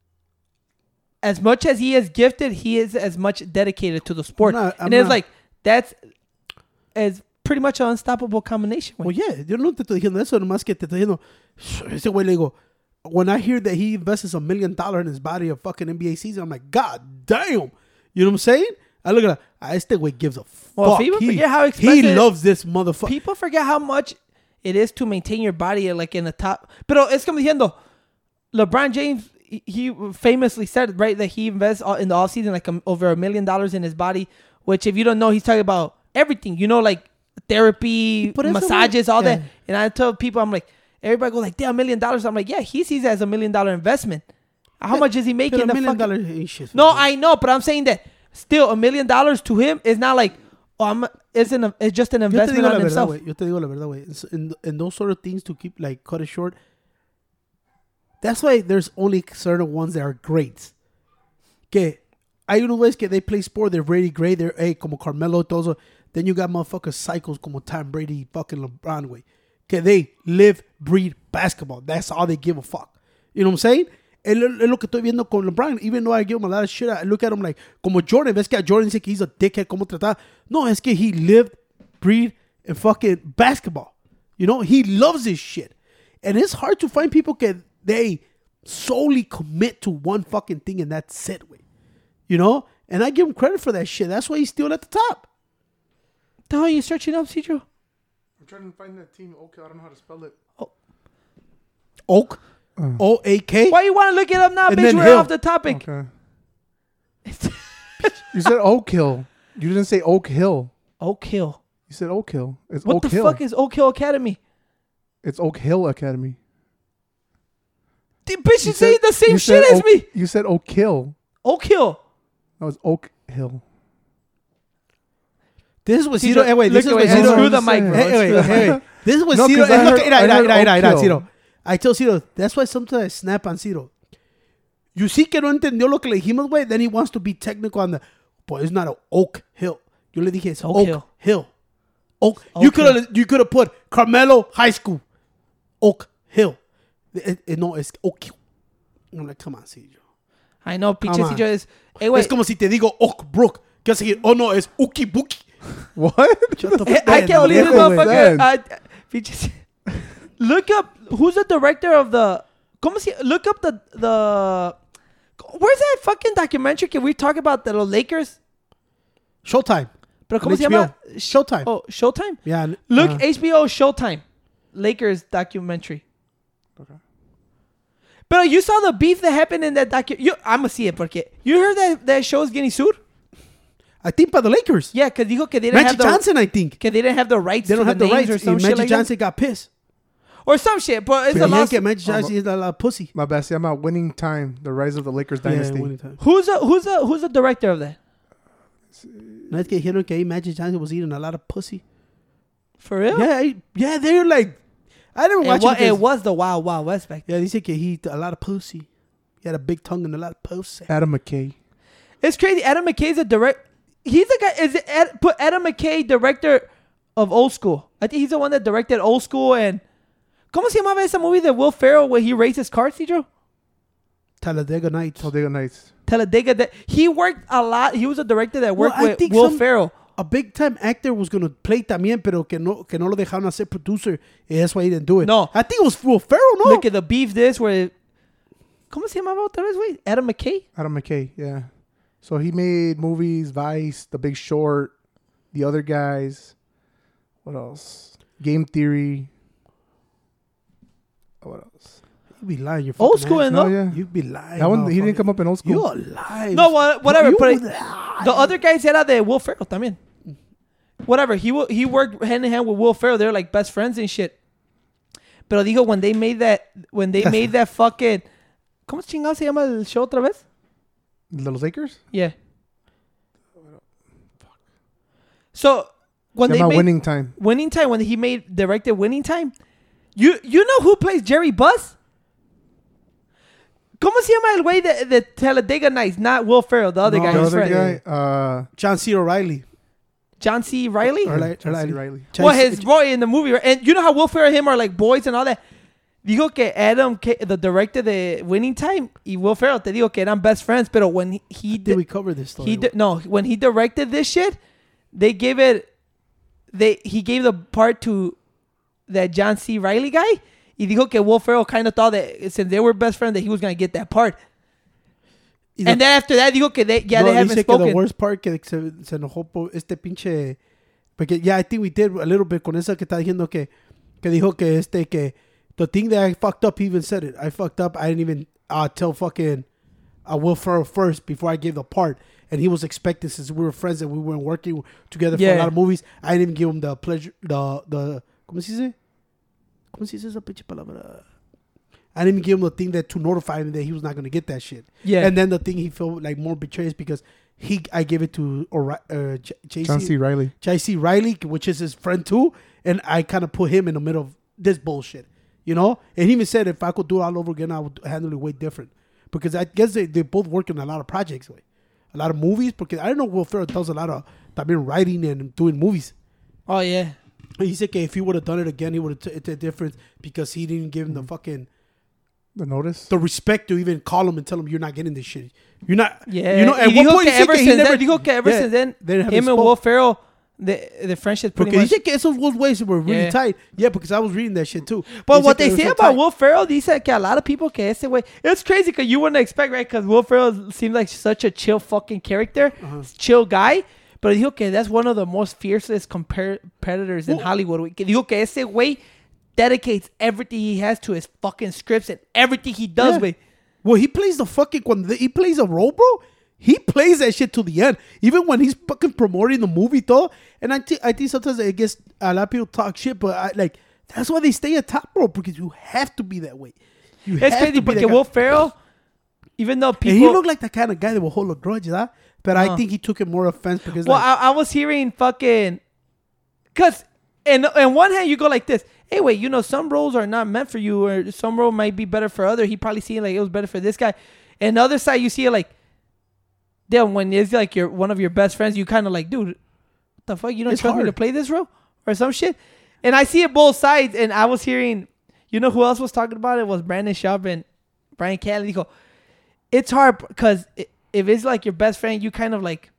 as much as he is gifted, he is as much dedicated to the sport. I'm not- I'm and it's not- like, that's is pretty much an unstoppable combination. güey. Well, yeah, yo no te estoy diciendo eso, nomás que te estoy diciendo, ese güey le digo, when I hear that he invests a million dollars in his body a fucking N B A season, I'm like, God damn. You know what I'm saying? I look at it, ah, este güey gives a fuck. Well, people he, forget how he expensive- loves this motherfucker. People forget how much it is to maintain your body like in the top. Pero es como diciendo, LeBron James, he- he famously said, right, that he invests all- in the offseason like um, over a million dollars in his body, which if you don't know, he's talking about everything, you know, like therapy, Por eso, massages, all yeah. that. And I tell people, I'm like, everybody goes like, damn, a million dollars. I'm like, yeah, he sees it as a million dollar investment. How much is he making? Pero a the million fucking- dollars ain't shit. No, I know, but I'm saying that still a million dollars to him is not like, oh, I'm isn't a, it's just an Yo te investment digo la on verdad, himself. güey. Yo te digo la verdad, güey. In, in those sort of things to keep, like, cut it short, that's why there's only certain ones that are greats. Que hay unos güeyes que they play sport, they're really great. They're, hey, como Carmelo, todo eso. Then you got motherfuckers cycles como Tom Brady, fucking LeBron, güey. Que they live, breathe basketball. That's all they give a fuck. You know what I'm saying? Es lo, es lo que estoy viendo con LeBron. Even though I give him a lot of shit, I look at him like, como Jordan. Ves que a Jordan dice que he's a dickhead, como tratar. No, es que he lived, breathed, and fucking basketball. You know, he loves this shit. And it's hard to find people que they solely commit to one fucking thing and that's it, güey. You know? And I give him credit for that shit. That's why he's still at the top. The hell are you searching up, Cedro? I'm trying to find that team. Okay, I don't know how to spell it. Oak. Uh. O A K. Why you want to look it up now, And bitch? then We're Hill. off the topic. Okay. You said Oak Hill. You didn't say Oak Hill. Oak Hill. You said Oak Hill. It's What Oak the Hill. fuck is Oak Hill Academy? It's Oak Hill Academy. The bitch You is saying said- the same you shit said as Oak- me. You said Oak Hill. Oak Hill. That was Oak Hill. This is what Cedro, Ciro. Hey, wait. This look is away. what Ciro- Screw the I'm mic, bro. saying. Hey, hey, Screw the hey, mic. hey. This is what No, Ciro. 'cause I Hey, look, heard- mira, I mira, heard mira, mira, mira, Oak Hill. Ciro. I tell Ciro, that's why sometimes I snap on Ciro. You see que no entendió lo que le dijimos, güey. Then he wants to be technical on the. But it's not an Oak Hill. Yo le dije it's Oak Oak, Hill. Hill. Oak. Oak you could have you could have put Carmelo High School. Oak Hill. It, it, no, it's Oak Hill. I'm like, come on, Ciro. I know, pinche Come on. Cedro is. Hey, wait. Es como si te digo Oak Brook. ¿Qué vas a decir? Oh no, es Uki Buki. What? Shut the Hey, fuck I up. can't believe this Pendejo, güey. motherfucker. I, pinche- look up who's the director of the. ¿Cómo se? Look up the the. Where's that fucking documentary? Can we talk about the Lakers? Showtime. Pero ¿cómo On se H B O. llama? Showtime. Oh, Showtime. Yeah. Look, uh, H B O Showtime, Lakers documentary. Okay. But you saw the beef that happened in that docu. You, I'm gonna see it porque you heard that that show is getting sued. I think by the Lakers. Yeah, because dijo que they didn't Magic have the Johnson, I think. que they didn't have the rights They don't to have the, the names rights. or some And shit Magic like Johnson got pissed. that. Or some shit. But it's Pero a dijeron loss. que Magic Johnson is a la pussy. My bad. Se llama Winning Time: The Rise of the Lakers Dynasty. Yeah, winning time. Who's the who's the who's the director of that? No es que dijeron que ahí Magic Johnson was eating a lot of pussy. For real? Yeah, I- yeah, they're like, I didn't It, watch wa- it. it because- was the Wild Wild West back then. Yeah, dice que he ate a lot of pussy. He had a big tongue and a lot of pussy. Adam McKay. It's crazy. Adam McKay's a direct. He's the guy. Is it Ed, put Adam McKay director of Old School? I think he's the one that directed Old School and. ¿Cómo se llamaba esa movie de Will Ferrell where he races cars, Cedro? Talladega Nights. Talladega Nights. Talladega. That he worked a lot. He was a director that Well, worked I with think Will some- Ferrell. A big time actor was going to play también, pero que no, que no lo dejaron hacer producer. And that's why he didn't do it. No. I think it was Will Ferrell, no? Look at the beef. This where. ¿Cómo se llamaba otra vez, güey? Adam McKay. Adam McKay. Yeah. So he made movies: Vice, The Big Short, The Other Guys. What else? Game Theory. What else? You be lying. You're Old fucking School ass. and No, no. yeah. You be lying. That one he didn't motherfucker. come up in Old School. You're lying. No, wha- whatever. You But it- lie. the other guys era de Will Ferrell también. Whatever. He wo- he worked hand in hand with Will Ferrell. They're like best friends and shit. Pero digo, when they made that, when they made that fucking, ¿cómo chingado se llama el show otra vez? The Lakers. Yeah. So when Se they llama made Winning Time. Winning Time, when he made directed Winning Time, you you know who plays Jerry Buss? ¿Cómo se llama el güey de, de Talladega Nights? Not Will Ferrell, the other No, guy. The his other friend. guy, uh, John C. O'Reilly. John C. Riley. Or like- John C. Riley. Riley. John Well, C- his boy in the movie, right? And you know how Will Ferrell and him are like boys and all that. Digo que Adam, K, the director de Winning Time, y Will Ferrell, te digo que eran best friends, pero when he, he Did did, we cover this story? he did, no, when he directed this shit, they gave it, they he gave the part to that John C. Riley guy, y dijo que Will Ferrell kind of thought that since they were best friends that he was gonna get that part. Y And the- then after that, digo que they, yeah, no, they haven't dice que spoken. the worst part que se, se enojó por este pinche porque yeah, I think we did a little bit con esa que está diciendo que que dijo que este que the thing that I fucked up, he even said it. I fucked up. I didn't even uh, tell fucking uh, Will Ferrell first before I gave the part, and he was expecting since we were friends and we weren't working together for Yeah. a lot of movies. I didn't even give him the pleasure, the the ¿cómo se dice? ¿Cómo se dice esa pinche palabra? I didn't even give him the thing that to notify him that he was not gonna get that shit. Yeah. And then the thing he felt like more betrayed is because he I gave it to Ori- uh, J- J C John C. Riley. J C Riley, which is his friend too, and I kind of put him in the middle of this bullshit, you know. And he even said if I could do it all over again, I would handle it way different, because I guess they they both work on a lot of projects, way, a lot of movies. Because I don't know, Will Ferrell does a lot of también writing and doing movies. Oh yeah. And he said okay, if he would have done it again, he would have t- it's a difference because he didn't give him the fucking The notice. the respect to even call him and tell him you're not getting this shit. You're not. Yeah. You know. At Y one dijo point, que he said ever que he since never. then, dijo que ever yeah, since then, they didn't have him his and spoke. Will Ferrell, the the friendship pretty Porque much. dice que esos both ways were really Yeah. tight. Yeah, because I was reading that shit too. But Dice what que they was say so about tight. Will Ferrell, he said que a lot of people que ese way. It's crazy because you wouldn't expect, right? Because Will Ferrell seems like such a chill fucking character, Uh-huh. chill guy. But dijo que that's one of the most fiercest compar- predators in Well- Hollywood. güey. Que dijo que ese way dedicates everything he has to his fucking scripts and everything he does, Yeah. way. Well, he plays the fucking when the, he plays a role, bro. He plays that shit to the end, even when he's fucking promoting the movie, though. And I think I think sometimes I guess a lot of people talk shit, but I like that's why they stay at top, bro, because you have to be that way. You It's have crazy to be that because guy. Will Ferrell, even though people. And he looked like the kind of guy that will hold a grudge, huh? But I Uh-huh. think he took it more offense because Well, like, I, I was hearing fucking, cause, in in one hand you go like this. Hey, wait, you know some roles are not meant for you, or some role might be better for other. He probably seen like it was better for this guy. And the other side, you see it like, damn, when it's like your one of your best friends, you kind of like, dude, what the fuck? You don't It's trust me hard. to play this role or some shit. And I see it both sides. And I was hearing, you know who else was talking about it was Brandon Schaub and Brian Callen. He go, it's hard because if it's like your best friend, you kind of like.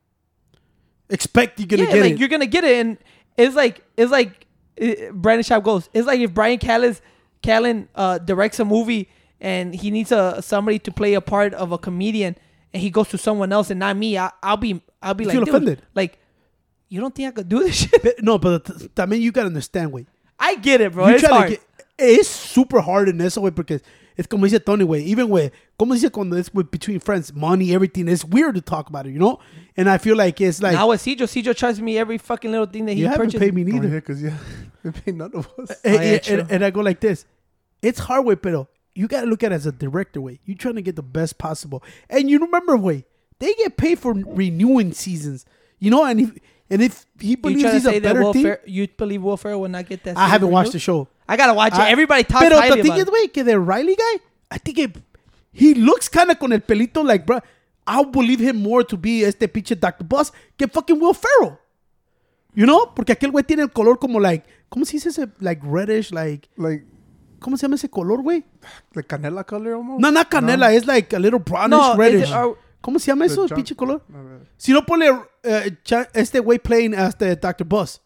expect you're gonna yeah, get like it. you're gonna get it, and it's like it's like uh, Brandon Schaub goes. It's like if Brian Callen Callen uh, directs a movie and he needs a somebody to play a part of a comedian, and he goes to someone else and not me. I, I'll be I'll be You like, feel dude, offended. like you don't think I could do this shit? But- no, but t- también you gotta understand, way. I get it, bro. You It's try to hard. get- it's super hard in eso, way, because it's como dice Tony, way. Even with, como dice cuando it's with between friends, money, everything, it's weird to talk about it, you know? And I feel like it's like, now with Cijo, Cijo charges me every fucking little thing that he you haven't purchased. paid me Oh, neither. yeah, because yeah, they pay none of us. And, Oh, yeah, and- true. and- and I go like this. It's hard, way, pero you got to look at it as a director, way. You're trying to get the best possible. And you remember, way, they get paid for renewing seasons, you know? And if, and if he You believes trying to he's say a that better Will team, Fer- you believe Will Ferrell will not get that? I haven't season watched the renewed? show. I gotta watch it. I- Everybody talks Pero highly the thing about is, it. way, que the Riley guy, I think it, he looks kind of con el pelito like, bro, I'll believe him more to be este pinche Doctor Bus que fucking Will Ferrell. You know? Porque aquel güey tiene el color como like, ¿cómo se dice ese? Like reddish, like, Like, ¿cómo se llama ese color, güey? like canela color almost. No, not canela, it's like a little brownish, No, is reddish. it- are- ¿Cómo se llama eso, The pinche color? A ver. Si no pone uh, cha- este güey playing este Doctor Bus.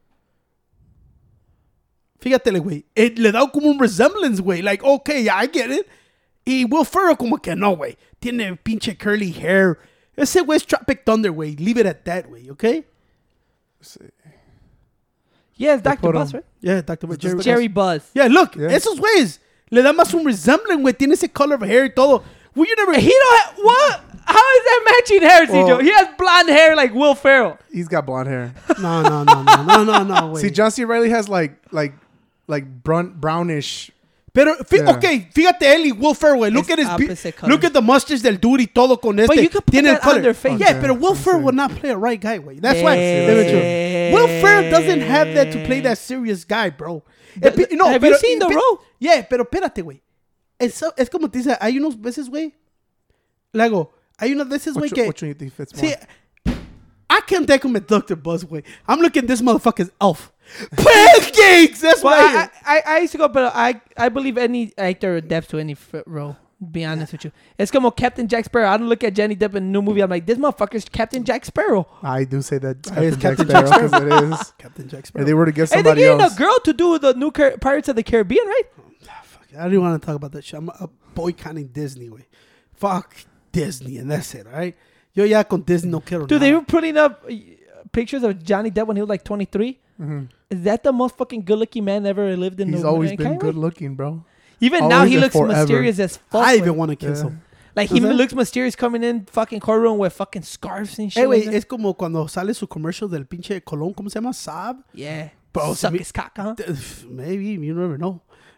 Fíjatele, güey. It le da como un resemblance, güey. Like, okay, yeah, I get it. Y Will Ferrell como que no, güey. Tiene pinche curly hair. Ese güey es Tropic Thunder, güey. Leave it at that, güey, okay? Let's see. Yeah, it's Doctor put Buzz, him- right? Yeah, Doctor Bus. It's just Jerry Buzz. Yeah, look. Yeah. Esos güeyes. Le da más un resemblance, güey. Tiene ese color of hair y todo. Well, you never... He don't have, what? How is that matching hair, Cijo? Well- He has blonde hair like Will Ferrell. He's got blonde hair. No, no, no, no, no, no, no, güey. See, John C. Riley has like like like brun- brownish. Pero, fí- Yeah. okay, fíjate él y Will Ferrell, güey. Look It's at his, be- opposite colors. look at the mustache del dude y todo con este. you could put Tiene el that on color. their face. Yeah, Okay, pero Will I'm Ferrell saying. would not play a right guy, güey. That's why. Yeah. Let me tell you. Will Ferrell doesn't have that to play that serious guy, bro. The- Eh, pi- no, have you pero- seen the pi- role? Yeah, pero espérate, güey. Es, es como te dice, hay unos veces, güey. Luego, hay unas veces, güey, Which, que... which one you think fits more? See, I can't take him at Doctor Buzz, güey. I'm looking at this motherfucker's elf. Pancakes! That's Well, why. I, I, I used to go, but I, I believe any actor adapts to any f- role. Be honest with you, it's como Captain Jack Sparrow. I don't look at Johnny Depp in a new movie. I'm like, this motherfucker's Captain Jack Sparrow. I do say that. Oh, it's Captain Captain Jack Sparrow, 'cause it is. Captain Jack If Sparrow. they were to get And they're somebody getting else, a girl to do the new Car- Pirates of the Caribbean, right? Fuck, I don't even want to talk about that shit. I'm a boycotting Disney, way. Fuck Disney, and that's it, all right? Yo ya con Disney no quiero Dude, they nada. were putting up uh, pictures of Johnny Depp when he was like twenty-three. Mhm. Is that the most fucking good-looking man ever lived in he's the always mankind, been good right? looking, bro. Even now, always he and looks forever. mysterious as fuck. I güey. even want to kiss Yeah. him. Like, he What's that? looks mysterious coming in fucking courtroom with fucking scarves and shit. Hey, like güey, that. es como cuando sale su commercial del pinche Colón, ¿cómo se llama? Saab. Yeah. Bro, Suck se me- his cock, huh? Maybe, you never know.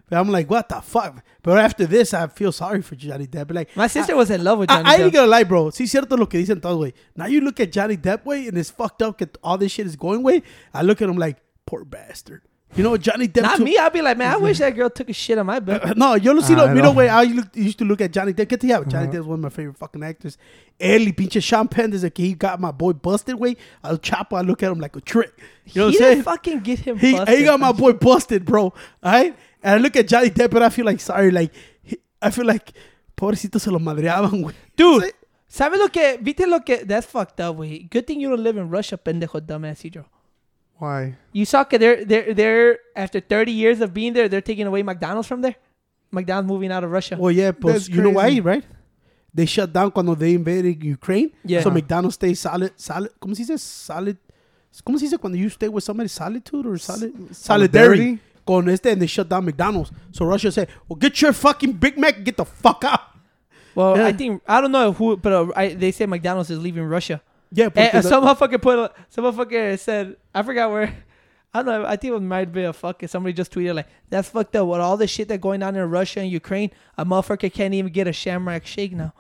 But I'm like, what the fuck? But after this, I feel sorry for Johnny Depp. But like, My sister I, was in love with Johnny I, I Depp. ain't gonna lie, bro. Sí, cierto lo que dicen todos, güey. Now you look at Johnny Depp, way, and it's fucked up that all this shit is going, way. I look at him like, poor bastard. You know, Johnny Depp. Not too- me. I'd be like, man, I wish that girl took a shit on my bed. No, yo lo sí Ah, lo miro, no. güey. I look- used to look at Johnny Depp. ¿Qué te llama? Johnny Uh-huh. Depp's one of my favorite fucking actors. Él y pinche Champagne, desde que he got my boy busted, güey. Al Chapo, I look at him like a trick. You know what he I'm saying? didn't fucking get him He, busted. he got my boy busted, bro. All right? And I look at Johnny Depp and I feel like, sorry, like, he, I feel like, pobrecito se lo madreaban, güey. Dude, ¿sabes lo que? ¿Viste lo que? That's fucked up, güey. Good thing you don't live in Russia, pendejo, dumbass, Cedro. Why? You saw que they're, they're, they're, after thirty years of being there, they're taking away McDonald's from there? McDonald's moving out of Russia. Well, yeah, but That's you know why, crazy. right? They shut down cuando they invaded Ukraine. Yeah. So Uh-huh. McDonald's stays solid, solid. ¿Cómo se dice? Solid. ¿Cómo se dice cuando you stay with somebody? Solitude or solid? Solidarity. solidarity? Con este, and they shut down McDonald's. So Russia said, well, get your fucking Big Mac and get the fuck out. Well, Yeah. I think, I don't know who, but uh, I, they say McDonald's is leaving Russia. Yeah, And, porque uh, some motherfucker put, a, some motherfucker said, I forgot where, I don't know, I think it might be a fucking, somebody just tweeted like, that's fucked up. With all the shit that's going on in Russia and Ukraine, a motherfucker can't even get a Shamrock Shake now.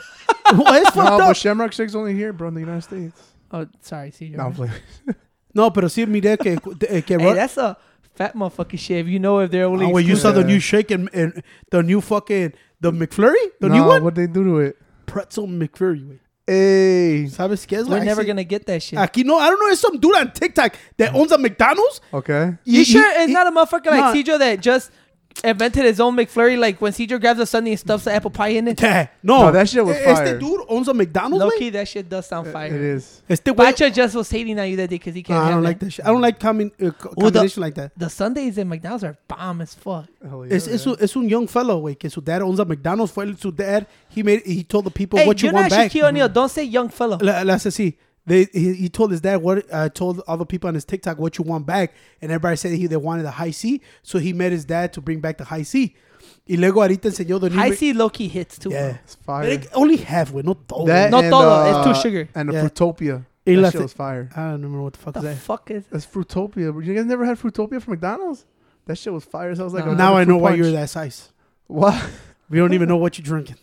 well, it's No, fucked but up. Shamrock Shake's only here, bro, in the United States. Oh, sorry, see you. No, I'm playing. No, pero sí miré que, eh, que Hey, Ru- that's a fat motherfucking shit. If you know if they're only oh, wait, you saw the Yeah. new shake and, and the new fucking, the McFlurry? The no, new one? what'd they do to it? Pretzel McFlurry, güey. Hey. ¿Sabes qué es? we're Like, never sí. gonna get that shit. Aquí no, I don't know, it's some dude on TikTok that owns a McDonald's. Okay. You He- sure he- it's not a motherfucker like Nah. Cedro that just invented his own McFlurry? Like when Cedro grabs a Sunday and stuffs the apple pie in it. Yeah, no, No, that shit was Este fire. dude owns a McDonald's, Low güey. key, that shit does sound fire. It is. Este güey. Bacha just was hating on you that day because he can't. Nah, I have don't that. like that shit. I don't like combi- uh, co- Well, the- combination like that. The Sundays in McDonald's are bomb as fuck. Hell yeah, Es, es, yeah. un, es un young fellow, güey, que su dad owns a McDonald's. Fue el- su dad. He made. He told the people Hey, what you you're want not back. Shaquille O'Neal. Don't say young fellow. La, la hace así. They, he, he told his dad what uh, told other people on his TikTok what you want back, and everybody said he they wanted the high C, so he met his dad to bring back the high C. Y luego ahorita enseñó the new. I Mc- see low key hits too. Yeah, It's fire. But it- only half, güey, no todo. That No and, todo, uh, it's too sugar. And the Yeah. Fruitopia. Y la That shit th- was fire. I don't remember what the fuck What is the that. fuck is? That's Fruitopia. You guys never had Fruitopia from McDonald's? That shit was fire. So I was like, No. a Now I fruit know why punch. you're that size. What? We don't even know what you're drinking.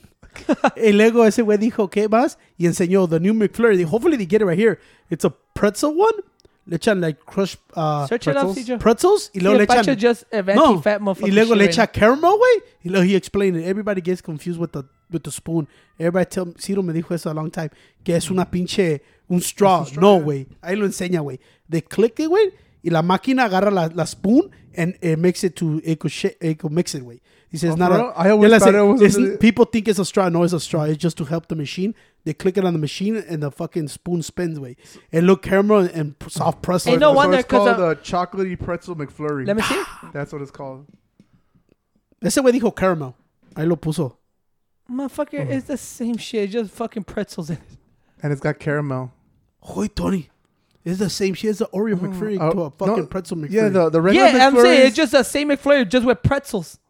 Y luego ese güey dijo, ¿qué más? Y enseñó the new McFlurry. Hopefully they get it right here. It's a pretzel one. Le echan like crushed uh, Search it up, pretzels? Cedro. pretzels. Y luego le Pacho echan... just inventing No. fat motherfucker. Y luego le shit echa right caramel, güey. Y luego he explained it. Everybody gets confused with the with the spoon. Everybody tell Ciro me dijo eso a long time. Que es una pinche... Un straw. Es un straw, No, yeah. güey. Ahí lo enseña, güey. They click it, güey. Y la máquina agarra la, la spoon and it makes it to... It could, sh- it could mix it, güey. He says, Oh, not for a... real? I always Yeah, let's thought say, it was it's- a- people think it's a straw. No, it's a straw. It's just to help the machine. They click it on the machine and the fucking spoon spins, way. And look, caramel and soft pretzel. Hey, no So wonder, it's 'cause, called uh, a chocolatey pretzel McFlurry. Let me see. That's what it's called. Ese güey dijo caramel. Ahí lo puso. Motherfucker, Mm-hmm. it's the same shit. Just fucking pretzels in it. And it's got caramel. Hoy, Tony. It's the same shit as the Oreo McFlurry Oh, to a fucking no, pretzel McFlurry. Yeah, the, the regular Yeah, I'm McFlurry saying is- it's just the same McFlurry, just with pretzels.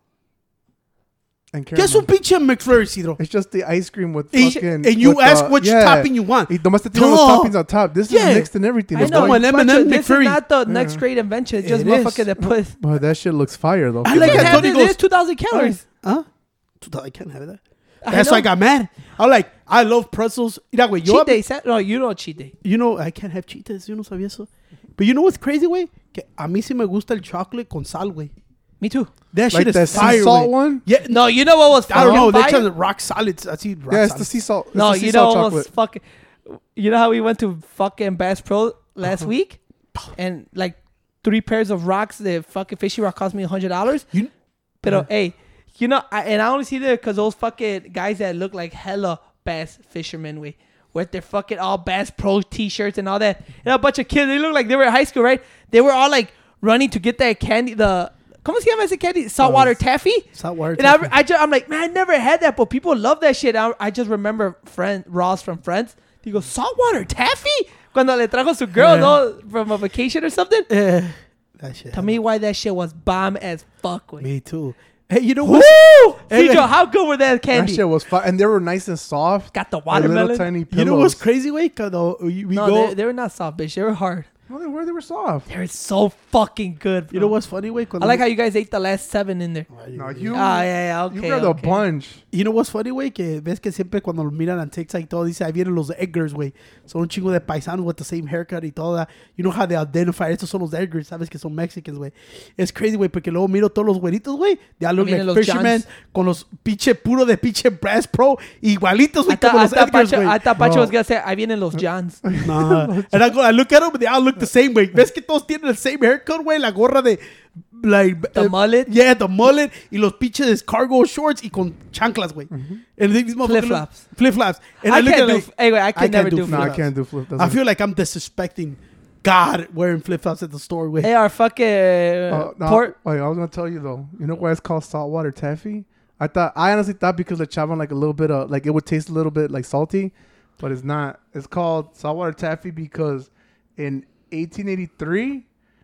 and ¿Qué es un caramel. pinche McFlurry, Cidro? It's just the ice cream with Y- fucking... and you with ask the- which yeah. topping you want. Y nomás te tiran los No. toppings on top. This Yeah. is mixed and everything. I It's know. como el like- M and M Macho, this McFlurry. is not the Yeah. next great invention. It's just It motherfucker is. that put... Well, that shit looks fire, though. I You like can it. have Tony it, goes- it's two thousand calories. Huh? I can't have that. I That's know. why I got mad. I'm like, I love pretzels. Mira, güey, yo... Cheat day. Sat- no, you don't cheat day. You know, I can't have cheetas. Yo no sabía eso. But you know what's crazy, güey? Que a mí sí me gusta el chocolate con sal, güey. Me too. That Like shit the is sea fire, salt güey. one? Yeah, No, you know what was I don't know. They fucking tell fire? rock solid. I see rock Yeah, it's solid. the sea salt. It's No, the sea you salt know what was chocolate. fucking... You know how we went to fucking Bass Pro last Uh-huh. week? And like three pairs of rocks, the fucking fishy rock cost me one hundred dollars. You- But Yeah. hey, you know, I, and I only see that because those fucking guys that look like hella bass fishermen, we with their fucking all Bass Pro t-shirts and all that. And a bunch of kids, they look like they were in high school, right? They were all like running to get that candy, the, ¿cómo se llama ese candy? Saltwater Oh, taffy? Saltwater And I, taffy. I just, I'm like, man, I never had that, but people love that shit. I, I just remember friend Ross from Friends. He goes, saltwater taffy? Cuando le trajo su girl, Yeah. no, from a vacation or something. Eh, that shit. Tell me why that shit was bomb as fuck. With. Me too. Hey, you know what? Woo! Hey, Cedro, man. how good were that That candy? shit was fire. And they were nice and soft. Got the And little watermelon. tiny You pillows. know what's crazy, way? Cause we, we No, go. they, they were not soft, bitch. They were hard. No, they were. They were soft. They're so fucking good, bro. You know what's funny, way? I like how you guys ate the last seven in there. No, you. Ah, yeah, yeah, okay. You grabbed okay. a bunch. You know what's funny, güey? Que ves que siempre cuando lo miran en TikTok y todo, dice, ahí vienen los Edgars, güey. Son un chingo de paisanos with the same haircut y todo. You know how they identify, estos son los Edgars, sabes que son Mexicans, güey. Es crazy, güey, porque luego miro todos los güeritos, güey. They look Vienen like los fishermen Johns. con los pinche puro de pinche Brass Pro, igualitos, güey, como los Hasta Edgars, Pacho, güey. hasta Pacho No. was gonna say, ahí vienen los Johns. Nah. And I go, I look at them, they all look the same, güey. ¿Ves que todos tienen el same haircut, güey? La gorra de, like... The uh, mullet. Yeah, the mullet. Y los pinches cargo shorts y con chanclas, güey. And these motherfuckers look- Flip-flops. Flip-flops. And I look can't at do. like, f- Hey, wait, I can I can't never do do. No, flip-flops. I can't do flip. I feel like I'm disrespecting God wearing flip-flops at the store, güey. Hey, our fucking Uh, no, port. wait, I was gonna tell you though. You know why it's called saltwater taffy? I thought I honestly thought because the chavan like a little bit of like it would taste a little bit like salty, but it's not. It's called saltwater taffy because in eighteen eighty-three,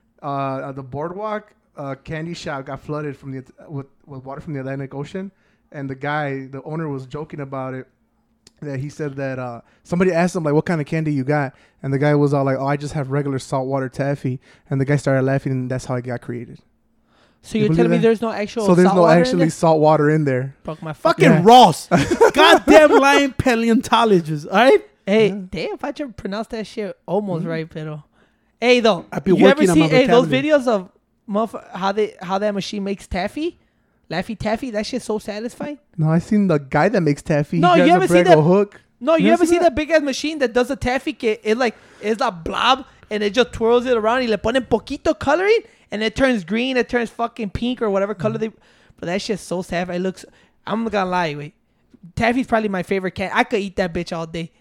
uh, at the boardwalk, uh, candy shop got flooded from the with with water from the Atlantic Ocean, and the guy, the owner, was joking about it. That he said that uh, somebody asked him like, "What kind of candy you got?" And the guy was all like, "Oh, I just have regular saltwater taffy." And the guy started laughing, and that's how it got created. So You you're believe telling me that? there's no actual. So there's salt no water in actually there? salt water in there. Broke my Fucking fucking. Yeah. Ross. Goddamn lying paleontologist, all right? Hey, damn, Pacho pronounced that shit almost right, pero. Hey, though, I've been you ever working on see my hey, those vocabulary. videos of motherf- how they how that machine makes taffy, Laffy Taffy? That shit's so satisfying. No, I seen the guy that makes taffy. No, he you has ever a seen Prego that- hook. No, you, You ever ever see seen that big ass machine that does the taffy? Que it like it's a blob and it just twirls it around. Y le ponen poquito coloring and it turns green. It turns fucking pink or whatever color they. But that shit's so sad. It looks. I'm not gonna lie, wait. Taffy's probably my favorite can. I could eat that bitch all day.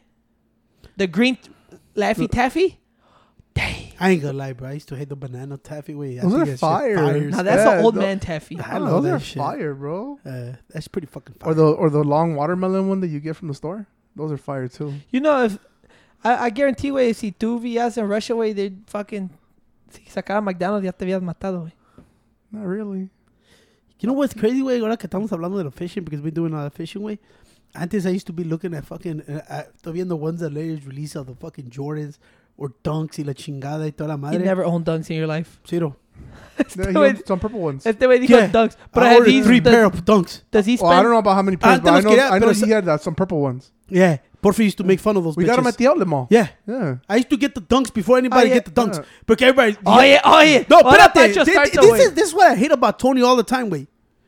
The green Laffy Taffy. Dang. I ain't gonna lie, bro. I used to hate the banana taffy, way. I Those think are that shit fire. fires. Now that's Yeah, an old no- man taffy. I Oh, love those that are shit. fire, bro. Uh, that's pretty fucking fire. Or the or the long watermelon one that you get from the store. Those are fire too. You know, if I, I guarantee, güey, si tú vivías en Russia, güey, they'd fucking si sacara McDonald's ya te habías matado, güey. Not really. You know what's crazy, way? Ahora que estamos hablando de the fishing, because we're doing a lot of fishing, way. Antes I used to be looking at fucking, uh, uh, estoy viendo ones that latest release of the fucking Jordans or Dunks y la chingada y toda la You madre. never owned dunks in your life. Zero. este Yeah, he güey owns some purple ones. este güey dijo Yeah. dunks. But I have ordered he, three does, pair of Dunks. does he Well, I spend? don't know about how many pairs, Antes but I los know, quería, I know pero he had uh, some purple ones. Yeah. Porfi used to make fun of those We bitches. got them at the outlet mall. Yeah. Yeah. I used to get the Dunks before anybody Oh, yeah. get the Dunks. Yeah. Porque everybody... Oye, oye. No, Ahora espérate. Pancho This, starts this, the way. is, this is what I hate about Tony all the time, way.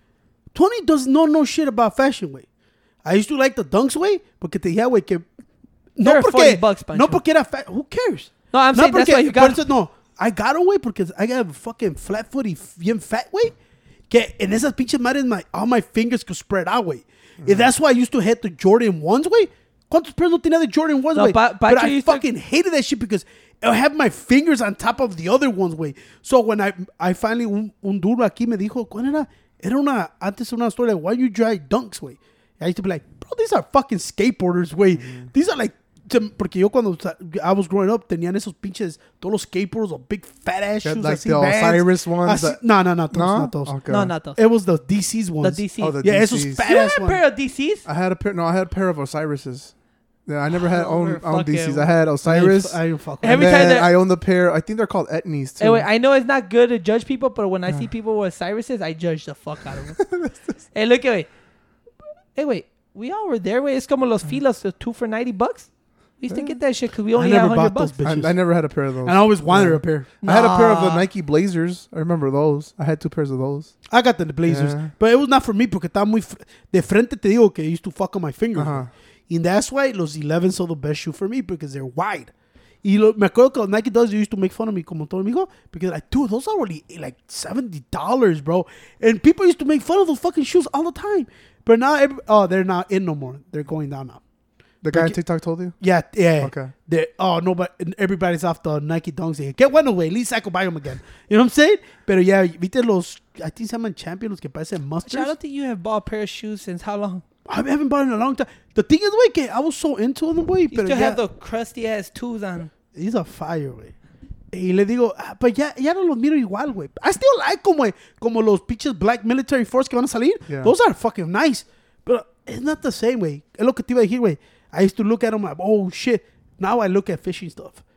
Tony does not know shit about fashion, way. I used to like the Dunks, way, porque te dije, way, que... No They're porque, forty bucks, Pancho. no porque era fa- Who cares? No, I'm No saying that's porque- why you por got eso, no, I got them, way, porque I got a fucking flat foot y bien fat, way. Que en esas pinches madres, my, all my fingers could spread out, way. And that's why I used to hate the Jordan ones, way. ¿Cuántos pairs no tenía de Jordan ones, No, way? Pa- But Pacho I used to- fucking hated that shit because I have my fingers on top of the other ones, way. So when I I finally, un, un duro aquí me dijo, ¿cuál era? Era una, antes una story like, why you dry Dunks, way? I used to be like, bro, these are fucking skateboarders, way. Mm-hmm. These are like, se- porque yo cuando I was growing up, tenían esos pinches, todos los skateboarders or big fat ass Yeah, shoes. like así, the Vans. Osiris ones Así- that- no, no, no, those, No? not those. Okay. No, not those. It was the D C's The ones. D C. Oh, the Yeah, D esos Cs. fat You ass had a ones. pair of D Cs? I had a pair. No, I had a pair of Osiris's. Yeah, I never had Oh, own, we're own D Cs. fucking- I had Osiris. I didn't fuck with Every and time then that- I own the pair. I think they're called Etnies too. Hey, wait, I know it's not good to judge people, but when I see people with Cyrus's, I judge the fuck out of them. Hey, look, wait. Hey, wait. We all were there, wait. It's como los filas, the two for ninety bucks. We used to get that shit because we I only had never one hundred bought those bucks. bitches. I, I never had a pair of those. And I always wanted Yeah. a pair. I had a pair of the Nah. Nike Blazers. I remember those. I had two pairs of those. I got the Blazers. Yeah. But it was not for me porque estaba muy... fr- De frente te digo que I used to fuck on my fingers. Uh-huh. And that's why los elevens are the best shoe for me because they're wide. Y lo, me acuerdo que los Nike does used to make fun of me como todo amigo because like, dude, those are only like seventy dollars, bro. And people used to make fun of those fucking shoes all the time. But now, every, oh, they're not in no more. They're going down now. The guy on Okay. TikTok told you? Yeah, yeah. Okay. They're, oh, no, but everybody's off the Nike Dunks. They get one away. At least I could buy them again. You know what I'm saying? Pero yeah, viste los, I think se llaman champions que parecen Which I mustards. don't think you have bought a pair of shoes since how long? I haven't bought it in a long time. The thing is, way, que I was so into them, way. You Pero still yeah, have the crusty ass twos on. these are fire, güey. Y le digo, ah, pues ya, ya no los miro igual, güey. I still like them, güey. Como los pinches Black Military Force que van a salir. Yeah. Those are fucking nice. But it's not the same, güey. Es lo que te iba a decir, güey. I used to look at them like, oh, shit. Now I look at fishing stuff.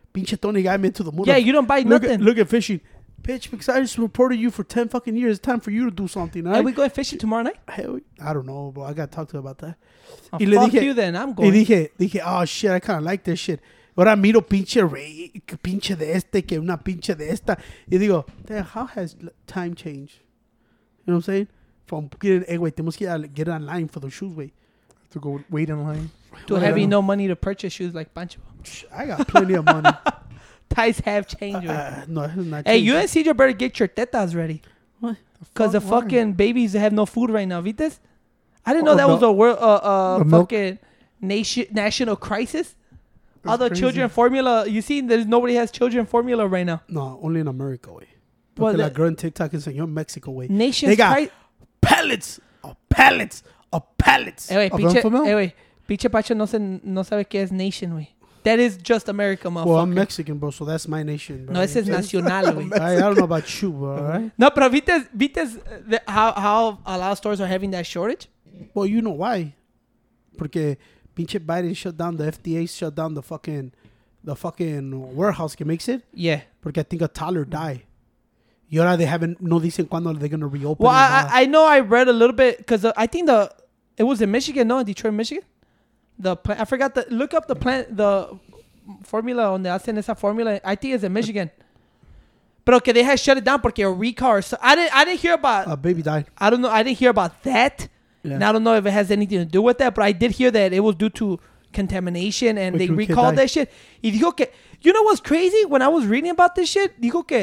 Pinche Tony got me into the mood. Yeah, of, you don't buy look nothing. At, look at fishing. Bitch, because I just reported you for ten fucking years. It's time for you to do something, right? Are we going fishing tomorrow night? Hell, I don't know, bro. I got to talk to her about that. Oh, Y le fuck dije- you then. I'm Y going. dije, dije, oh shit, I kind of like this shit. Ahora miro pinche rey, que pinche de este, que una pinche de esta. Y digo, damn, how has l- time changed? You know what I'm saying? From getting, hey, wait, tenemos que ir a get online for the shoes, wait. To go wait in line. to having no money to purchase shoes like Pancho. I got plenty of money. Ties have changed. güey. Uh, no, it's not Hey, changed. you and C J better get your tetas ready. What? Because the Fuck, why? fucking babies have no food right now. ¿Viste? I didn't know Or that was milk. a world, uh, uh, Or milk. fucking nation, national crisis. All That's the crazy. children formula. You see, there's nobody has children formula right now. No, only in America, güey. Well, Porque la the- girl in TikTok enseñó en Mexico, güey. Nation's They got cri- pallets of pallets of pallets. Eh, güey, Of pinche, Enfamil? eh, güey, pinche Pacho no, se, no sabe qué es nation, güey. That is just America, motherfucker. Well, I'm Mexican, bro, so that's my nation, bro. No, ese es nacional, güey. I, I don't know about you, bro, all right? No, pero viste, viste the, how, how a lot of stores are having that shortage? Well, you know why. Porque pinche Biden shut down the F D A, shut down the fucking the fucking warehouse que makes it. Yeah. Porque I think a toddler died. Y ahora they haven't, no dicen cuándo they're going to reopen. Well, it, I, nada. I I know I read a little bit because I think the it was in Michigan, no, in Detroit, Michigan. The plant, I forgot the look up the plant the formula donde hacen esa formula. I think it's in Michigan. Pero que they had shut it down porque a recall. Or so I didn't I didn't hear about A baby died. I don't know I didn't hear about that. Yeah. And I don't know if it has anything to do with that, but I did hear that it was due to contamination and Which they one kid recalled died? that shit. Y dijo que, you know what's crazy? When I was reading about this shit, dijo que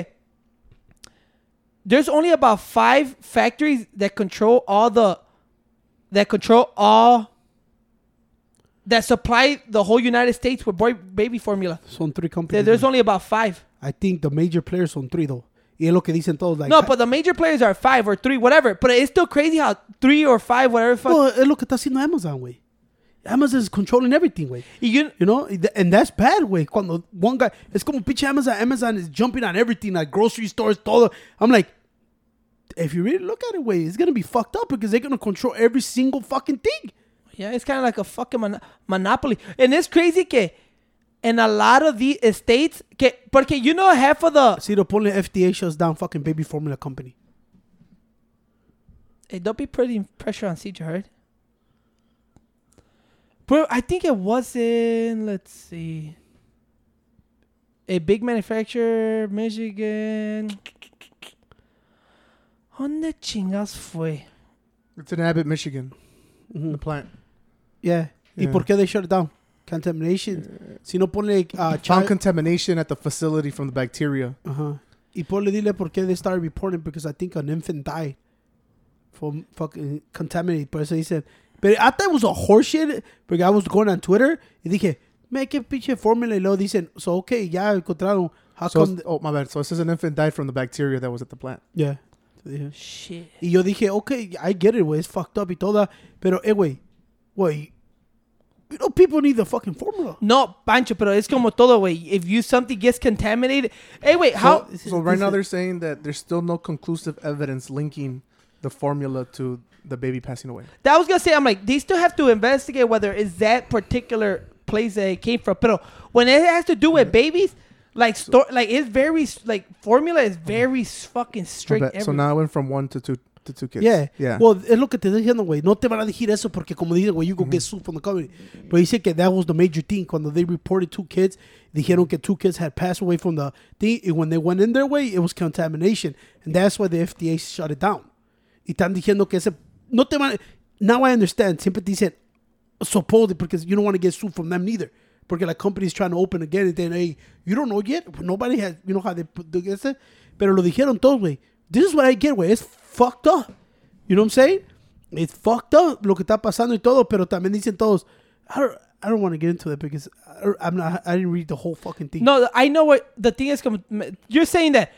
there's only about five factories that control all the, that control all, that supply the whole United States with boy, baby formula. Son three There- companies. There's güey. only about five. I think the major players son three, though. Y es lo que dicen todos. Like, No, but the major players are five or three, whatever. But it's still crazy how three or five, whatever. Fuck. no, es lo que está haciendo Amazon, güey. Amazon is controlling everything, güey. Y you, You know, and that's bad, güey. Cuando one guy, es como pinche Amazon. Amazon is jumping on everything, like grocery stores, todo. I'm like, if you really look at it, güey, it's gonna be fucked up because they're gonna control every single fucking thing. Yeah, it's kind of like a fucking mon- monopoly. And it's crazy que in a lot of the states, que, porque you know half of the, See, the Polish F D A shuts down fucking baby formula company. hey, don't be putting pressure on C J, right? Bro, I think it was in, let's see, a big manufacturer, Michigan. ¿Dónde chingas fue? It's in Abbott, Michigan. Mhm. The plant. Yeah. ¿Y Yeah. por qué they shut it down? Contamination. Si no ponle uh, Found child. contamination at the facility from the bacteria. Uh-huh. Y ponle dile por qué they started reporting because I think an infant died from fucking contaminated. Por eso dicen. But I thought it was a horseshit because I was going on Twitter y dije, me qué pinche fórmula y luego dicen, so okay, ya encontraron. How So come? it's- oh, my bad. So it says an infant died from the bacteria that was at the plant. Yeah. Yeah. Shit. Y yo dije, okay, I get it, güey, it's fucked up y toda. Pero, eh, güey, güey, you know, people need the fucking formula. No, Pancho, pero es como todo, güey. If you something gets contaminated, hey, wait, how? So- So right This now is- they're saying that there's still no conclusive evidence linking the formula to the baby passing away. That I was gonna say, I'm like, they still have to investigate whether it's that particular place that it came from. But when it has to do with babies, like sto- like it's very like formula is very s- fucking I strict. bet. So every- now I went from one to two to two kids. Yeah. Yeah. Well, es lo que te estoy diciendo, güey. No te van a decir eso porque como dicen, güey, you go get sued from the company. But dice que that was the major thing. Cuando they reported two kids, dijeron que two kids had passed away from the thing. And when they went in their way, it was contamination. And that's why the F D A shut it down. Y están diciendo que ese... No te van a... Now I understand. Siempre te dicen, supposedly, because you don't want to get sued from them neither. Porque la company is trying to open again. And then, hey, you don't know yet? Nobody has... You know how they put the... ese? Pero lo dijeron todos, güey. This is what I get, güey. It's fucked up. You know what I'm saying? It's fucked up lo que está pasando y todo, pero también dicen todos, I don't, I don't want to get into it because I, I'm not, I didn't read the whole fucking thing. No, I know what the thing is. como- You're saying that.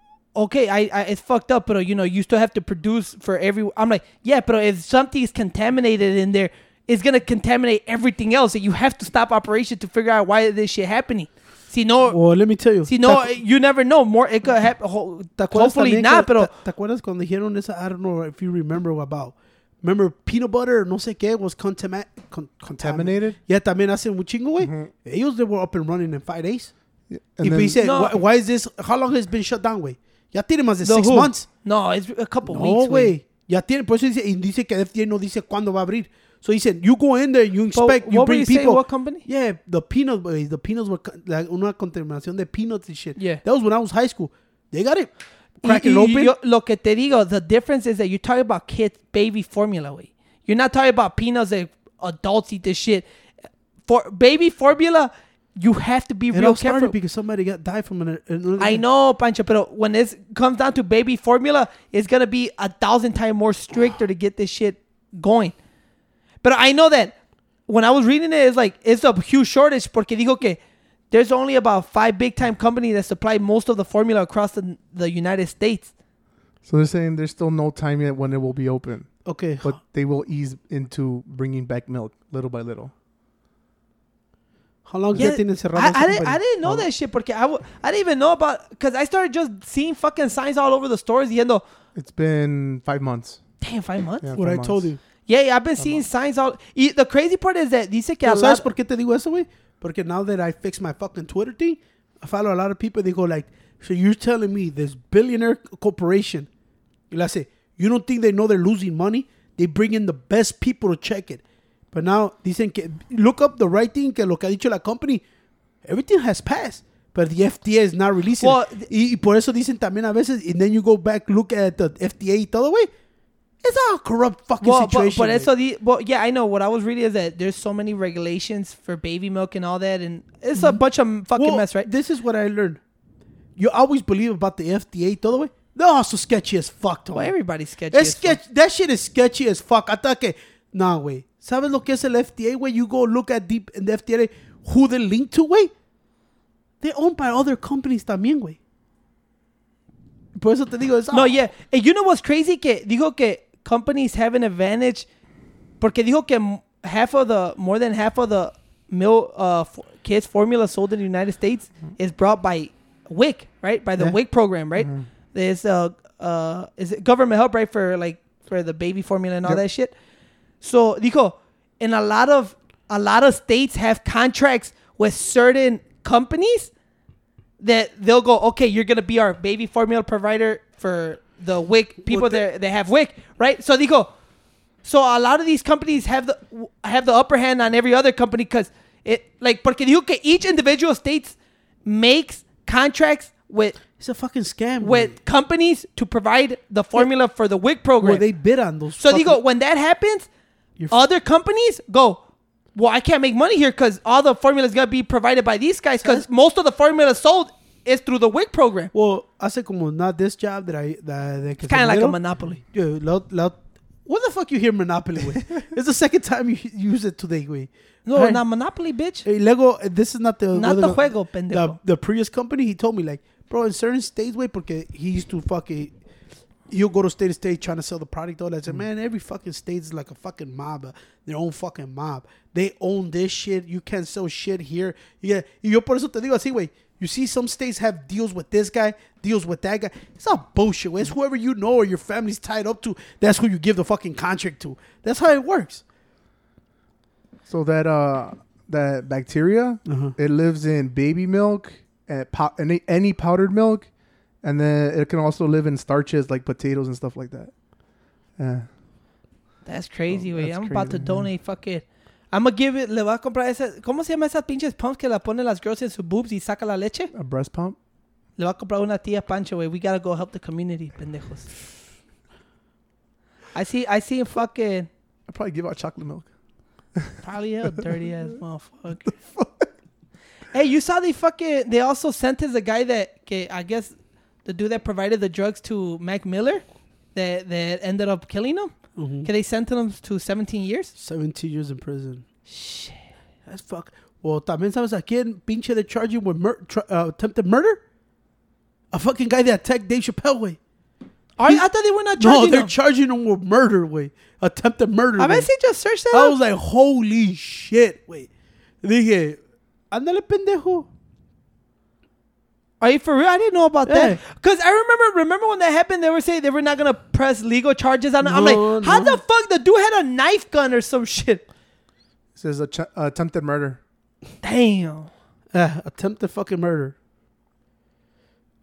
Okay, I, I it's fucked up, but you know you still have to produce for every. I'm like, yeah, but if something is contaminated in there, it's gonna contaminate everything else, and you have to stop operation to figure out why this shit happening. Si no, Well, let me tell you. si no, ¿Te, you never know. More, it could happen. ho- te acuerdas Hopefully también not, que- pero te, te acuerdas cuando dijeron esa? I don't know if you remember about. Remember peanut butter, no sé qué, was contama- con, Contaminated? Yeah, también hace un chingo, güey. Mhm. Ellos, they were up and running in five days. Yeah. Y And then, dice, No. why, why is this? How long has it been shut down, güey? Ya tiene más de The six who? months. No, it's a couple No, weeks, güey. güey. Ya tiene, por eso dice, y dice que F D A no dice cuándo va a abrir. So he said, you go in there, you But inspect, you what were bring you saying? people. What company? Yeah, the peanuts, güey. The peanuts were co- like una contaminación de peanuts and shit. Yeah. That was when I was high school. They got it. Y- Crack it y- open. yo- lo que te digo, the difference is that you're talking about kids' baby formula, way. You're not talking about peanuts that adults eat this shit. For baby formula, you have to be It real all started careful. because somebody got died from an. an I know, Pancho, but when this comes down to baby formula, it's gonna be a thousand times more stricter to get this shit going. But I know that when I was reading it, it's like it's a huge shortage porque digo que there's only about five big time companies that supply most of the formula across the, the United States. so they're saying there's still no time yet when it will be open, Okay. but they will ease into bringing back milk little by little. How long Yeah, ya tienen cerrado I, esa I, didn't, compañía? I didn't know that shit porque I, w- I didn't even know about because I started just seeing fucking signs all over the stores diciendo, It's been five months. damn, five months? Yeah, What I five told months. you. Yeah, yeah, I've been seeing signs all. Y the crazy part is that dice que a Pero ¿sabes lot, por qué te digo eso, güey? Porque now that I fixed my fucking Twitter thing, I follow a lot of people. They go like, so you're telling me this billionaire corporation, y la say, you don't think they know they're losing money? They bring in the best people to check it. But now, dicen que, look up the right thing, que lo que ha dicho la company, everything has passed. But the F D A is not releasing Well, it. Y, y por eso dicen también a veces, and then you go back, look at the F D A y todo, güey. It's all a corrupt fucking well, but, situation. but güey. eso di, well, yeah, I know. What I was reading is that there's so many regulations for baby milk and all that, and it's a bunch of fucking Well, mess, right? This is what I learned. You always believe about the F D A todo, güey. They're also sketchy as fuck, Well, güey. everybody's sketchy. It's as fuck. sketch. That shit is sketchy as fuck. I thought que, nah, güey. ¿Sabes lo que es el F D A, güey? You go look at deep in the F D A, who they link to, güey. They're owned by other companies también, güey. Por eso te digo, es No, yeah. And you know what's crazy? Que dijo que companies have an advantage porque dijo que m- half of the, more than half of the milk, uh, f- kids formula sold in the United States is brought by W I C, right? By the Yeah. W I C program, right? There's uh, uh, is it government help, right? For like, for the baby formula and all Yep. that shit. So, dijo, and a lot of, a lot of states have contracts with certain companies that they'll go, okay, you're gonna be our baby formula provider for the W I C people Well, the- that they have W I C, right? So they go. So a lot of these companies have the have the upper hand on every other company because it like porque dijo que each individual states makes contracts with It's a fucking scam, with güey. companies to provide the formula for the W I C Where program. they bid on those. So fucking, digo, when that happens, You're f- other companies go, well, I can't make money here because all the formula is gonna be provided by these guys because ¿Sabes? most of the formula sold is through the W I C program. Well, hace como not this job that I that, that It's kind of like a dieron. monopoly. Dude, lo, lo, what the fuck you hear Monopoly, güey? It's the second time you use it today, güey. No, Alright. not monopoly, bitch. Y luego, eh, this is not the... Not what the juego, the, pendejo. the previous company, he told me, like, bro, in certain states, güey, porque he used to fucking... He'll go to state to state trying to sell the product. All that. I said, man, every fucking state is like a fucking mob, uh, their own fucking mob. They own this shit. You can't sell shit here. Yeah, y yo por eso te digo así, güey. You see, some states have deals with this guy, deals with that guy. It's all bullshit, güey. It's whoever you know or your family's tied up to. That's who you give the fucking contract to. That's how it works. So that uh that bacteria, Uh-huh. it lives in baby milk and pow- any any powdered milk, and then it can also live in starches like potatoes and stuff like that. Yeah. That's crazy, Oh, güey. that's I'm about to crazy, yeah. donate, fuck it. I'm gonna give it, le voy a comprar esa, ¿cómo se llama esas pinches pumps que la ponen las girls en sus boobs y saca la leche? A breast pump. Le voy a comprar una tía Pancho, güey. We gotta go help the community, pendejos. I see, I see him fucking, I'd probably give out chocolate milk. probably a dirty ass motherfucker. Hey, you saw they fucking, they also sentenced a guy that, que I guess, the dude that provided the drugs to Mac Miller that, that ended up killing him. Mm-hmm. Que they sentenced him to seventeen years. seventeen years in prison. Shit. That's fuck. Well, también sabes a quién pinche they charge you with mur- tr- uh, attempted murder? A fucking guy that attacked Dave Chappelle, way. I, I thought they were not No, charging they're him. charging him with murder, way. Attempted murder. A wey. ver si just search that I up. was like, holy shit, wait. Dije, ándale pendejo. Are you for real? I didn't know about Yeah. that. Because I remember remember when that happened, they were saying they were not going to press legal charges on it. I'm No, like, how no. the fuck? The dude had a knife gun or some shit. It says a ch- uh, attempted murder. Damn. Uh, attempted fucking murder.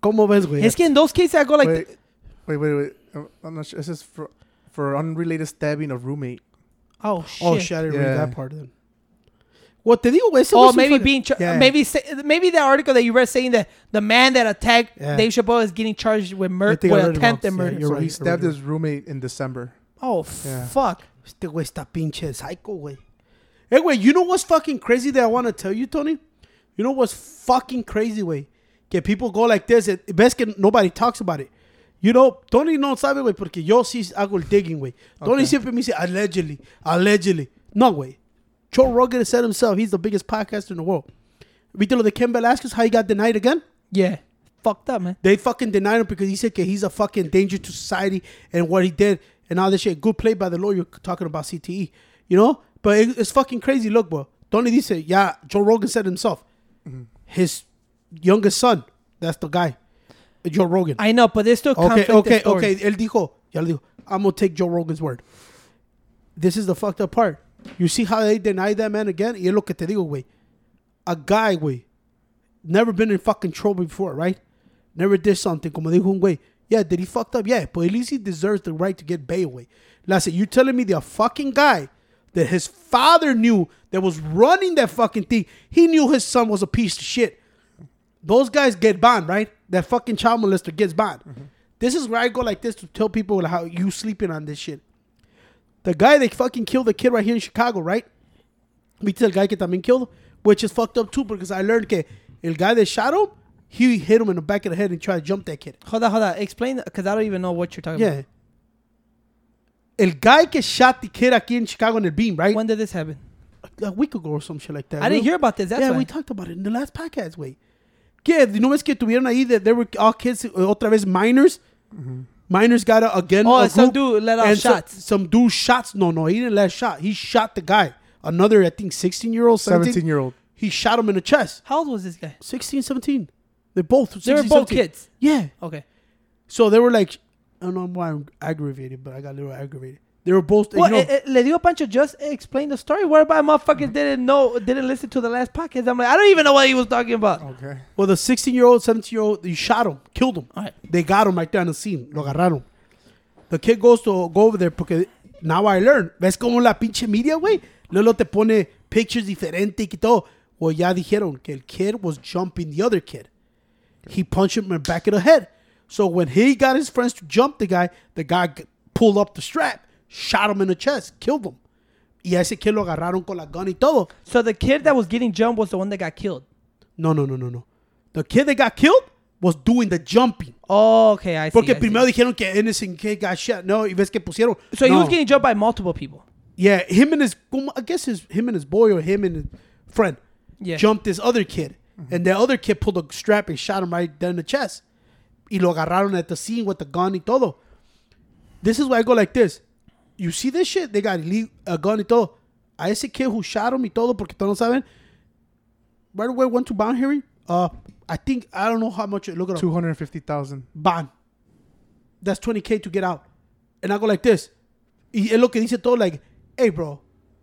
¿Cómo ves, güey? Es que in those cases, I go like, Wait, wait, wait, wait. Uh, I'm not sure. This is for for unrelated stabbing of roommate. oh shit. Oh, shit, I didn't Yeah. read that part then. What te digo, güey? ese Oh, güey maybe fucking- being char- Yeah. maybe say, maybe the article that you read saying that the man that attacked Yeah. Dave Chappelle is getting charged with I murder, think I with read attempted about- yeah, murder. you're So right, he you're stabbed right. his roommate in December. Oh Yeah. fuck. Este güey está pinche psycho, güey. Hey, güey, you know what's fucking crazy that I want to tell you, Tony? You know what's fucking crazy, güey? Que people go like this. and Ves que nobody talks about it. You know, Tony no sabe, güey, porque yo sí hago el digging, güey. Tony Okay. siempre me dice, allegedly, allegedly. No, güey. Joe Rogan said himself, he's the biggest podcaster in the world. ¿Viste lo de Ken Velasquez, how he got denied again? Yeah. Fucked up, man. They fucking denied him because he said que he's a fucking danger to society and what he did and all this shit. Good play by the lawyer talking about C T E. You know? But it, it's fucking crazy. Look, bro. Tony dice, yeah, Joe Rogan said himself. Mm-hmm. His youngest son, that's the guy. Joe Rogan. I know, but there's still Okay, conflict. okay, okay. Él dijo, ya le dijo, I'm going to take Joe Rogan's word. This is the fucked up part. You see how they denied that man again? Y es lo que te digo, güey. A guy, güey, never been in fucking trouble before, right? Never did something. Como dijo un güey. Yeah, did he fucked up? Yeah, but at least he deserves the right to get bail, güey. Like I said, you telling me the fucking guy that his father knew that was running that fucking thing, he knew his son was a piece of shit. Those guys get banned, right? That fucking child molester gets banned. Mm-hmm. This is where I go like this to tell people how you sleeping on this shit. The guy that fucking killed the kid right here in Chicago, right? Viste el guy que también killed him? Which is fucked up too because I learned que el guy that shot him, he hit him in the back of the head and tried to jump that kid. Hold on, hold on. Explain, because I don't even know what you're talking Yeah. about. El guy que shot the kid aquí in Chicago in the beam, right? When did this happen? A week ago or some shit like that. I didn't We- hear about this. That's yeah, why. we talked about it in the last podcast, güey. Que, ¿no ves que tuvieron ahí that there were all kids, otra vez minors? Mm-hmm. Minors got a, again Oh, a some group, dude let off and some- shots. Some, dude shots. No, no, he didn't let shot. He shot the guy. Another, I think, sixteen-year-old, seventeen. seventeen-year-old. He shot him in the chest. How old was this guy? sixteen, seventeen. They both. They were sixteen, both seventeen. kids. Yeah. Okay. So they were like, I don't know why I'm aggravated, but I got a little aggravated. They were both. Well, you know, eh, eh, le digo Pancho, just explain the story. What about motherfuckers didn't know, didn't listen to the last podcast? I'm like, I don't even know what he was talking about. Okay. well, the sixteen-year-old, seventeen-year-old, you shot him, killed him. All right. They got him right there on the scene. Lo agarraron. The kid goes to go over there porque now I learned. ¿Ves como la pinche media, güey? Luego te pone pictures diferentes y todo. Well, ya dijeron que el kid was jumping the other kid. He punched him in the back of the head. So when he got his friends to jump the guy, the guy g- pulled up the strap, shot him in the chest, killed him. Y a ese kid lo agarraron con la gun y todo. So the kid that was getting jumped was the one that got killed. No, no, no, no, no. The kid that got killed was doing the jumping. Oh, okay, I see. Porque I primero see. dijeron que innocent kid got shot. No, y ves que pusieron. So he no. was getting jumped by multiple people. Yeah, him and his, como- I guess his, him and his boy or him and his friend Yeah. jumped this other kid. And the other kid pulled a strap and shot him right there in the chest. Y lo agarraron at the scene with the gun y todo. This is why I go like this. You see this shit? They got ille- a gun y todo. A ese kid who shot him y todo, porque todos no saben. Right away went to bond hearing. Uh, I think, I don't know how much, look it up. Two hundred fifty thousand. Bond. That's twenty K to get out. And I go like this. Y es lo que dice todo, like, hey, bro,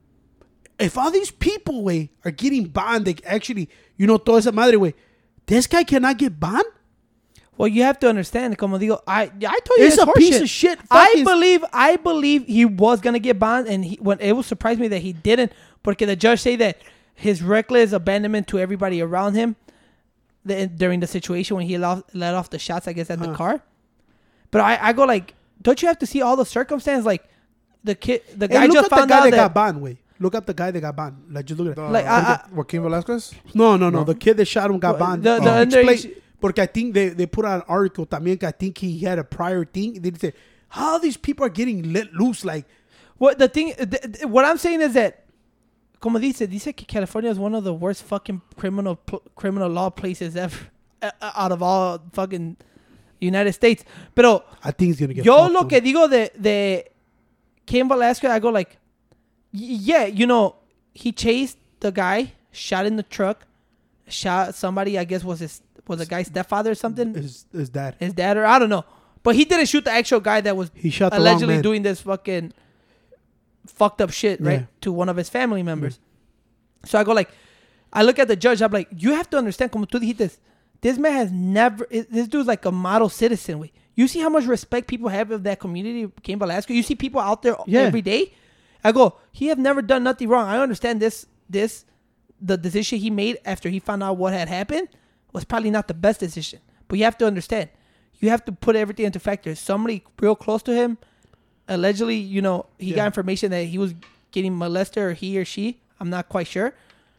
if all these people, way are getting bond, they actually, you know, toda esa madre, way, this guy cannot get bond? Well, you have to understand, como digo, I I told you It's this a horse piece shit. of shit. I fucking- believe I believe he was gonna get bond, and he, when it was surprised me that he didn't, porque the judge say that his reckless abandonment to everybody around him, the, during the situation when he let, let off the shots, I guess at Huh. the car. But I, I go like, don't you have to see all the circumstance? Like the kid, the Hey, guy look just up the found guy out that, that. got bond, way. Look up the guy that got bond. Like, just look at it. Like, I- I- Joaquin Velasquez? No, no, no, No. The kid that shot him got Well, bond. the- Uh, the explain- underage- Porque I think they, they put out an article también que I think he had a prior thing. They said, how these people are getting let loose? Like, What the thing, th- th- what I'm saying is that, como dice, dice que California is one of the worst fucking criminal pl- criminal law places ever, uh, out of all fucking United States. Pero I think he's going to get yo fucked, lo though. que digo de de Cain Velasquez, I go like, y- yeah, you know, he chased the guy, shot in the truck, shot somebody. I guess was his was the guy's stepfather or something, His, his dad. his dad or I don't know. But he didn't shoot the actual guy that was He shot the wrong allegedly man. doing this fucking fucked up shit, right? Yeah. To one of his family members. So I go like, I look at the judge, I'm like, you have to understand, como tú dijiste, This man has never. This dude's like a model citizen. Way. You see how much respect people have of that community, Cain Velasquez. You see people out there Yeah. every day. I go, he have never done nothing wrong. I understand this. This, the decision he made after he found out what had happened was probably not the best decision. But you have to understand, you have to put everything into factor. Somebody real close to him, allegedly, you know, he Yeah. got information that he was getting molested, or he or she. I'm not quite sure.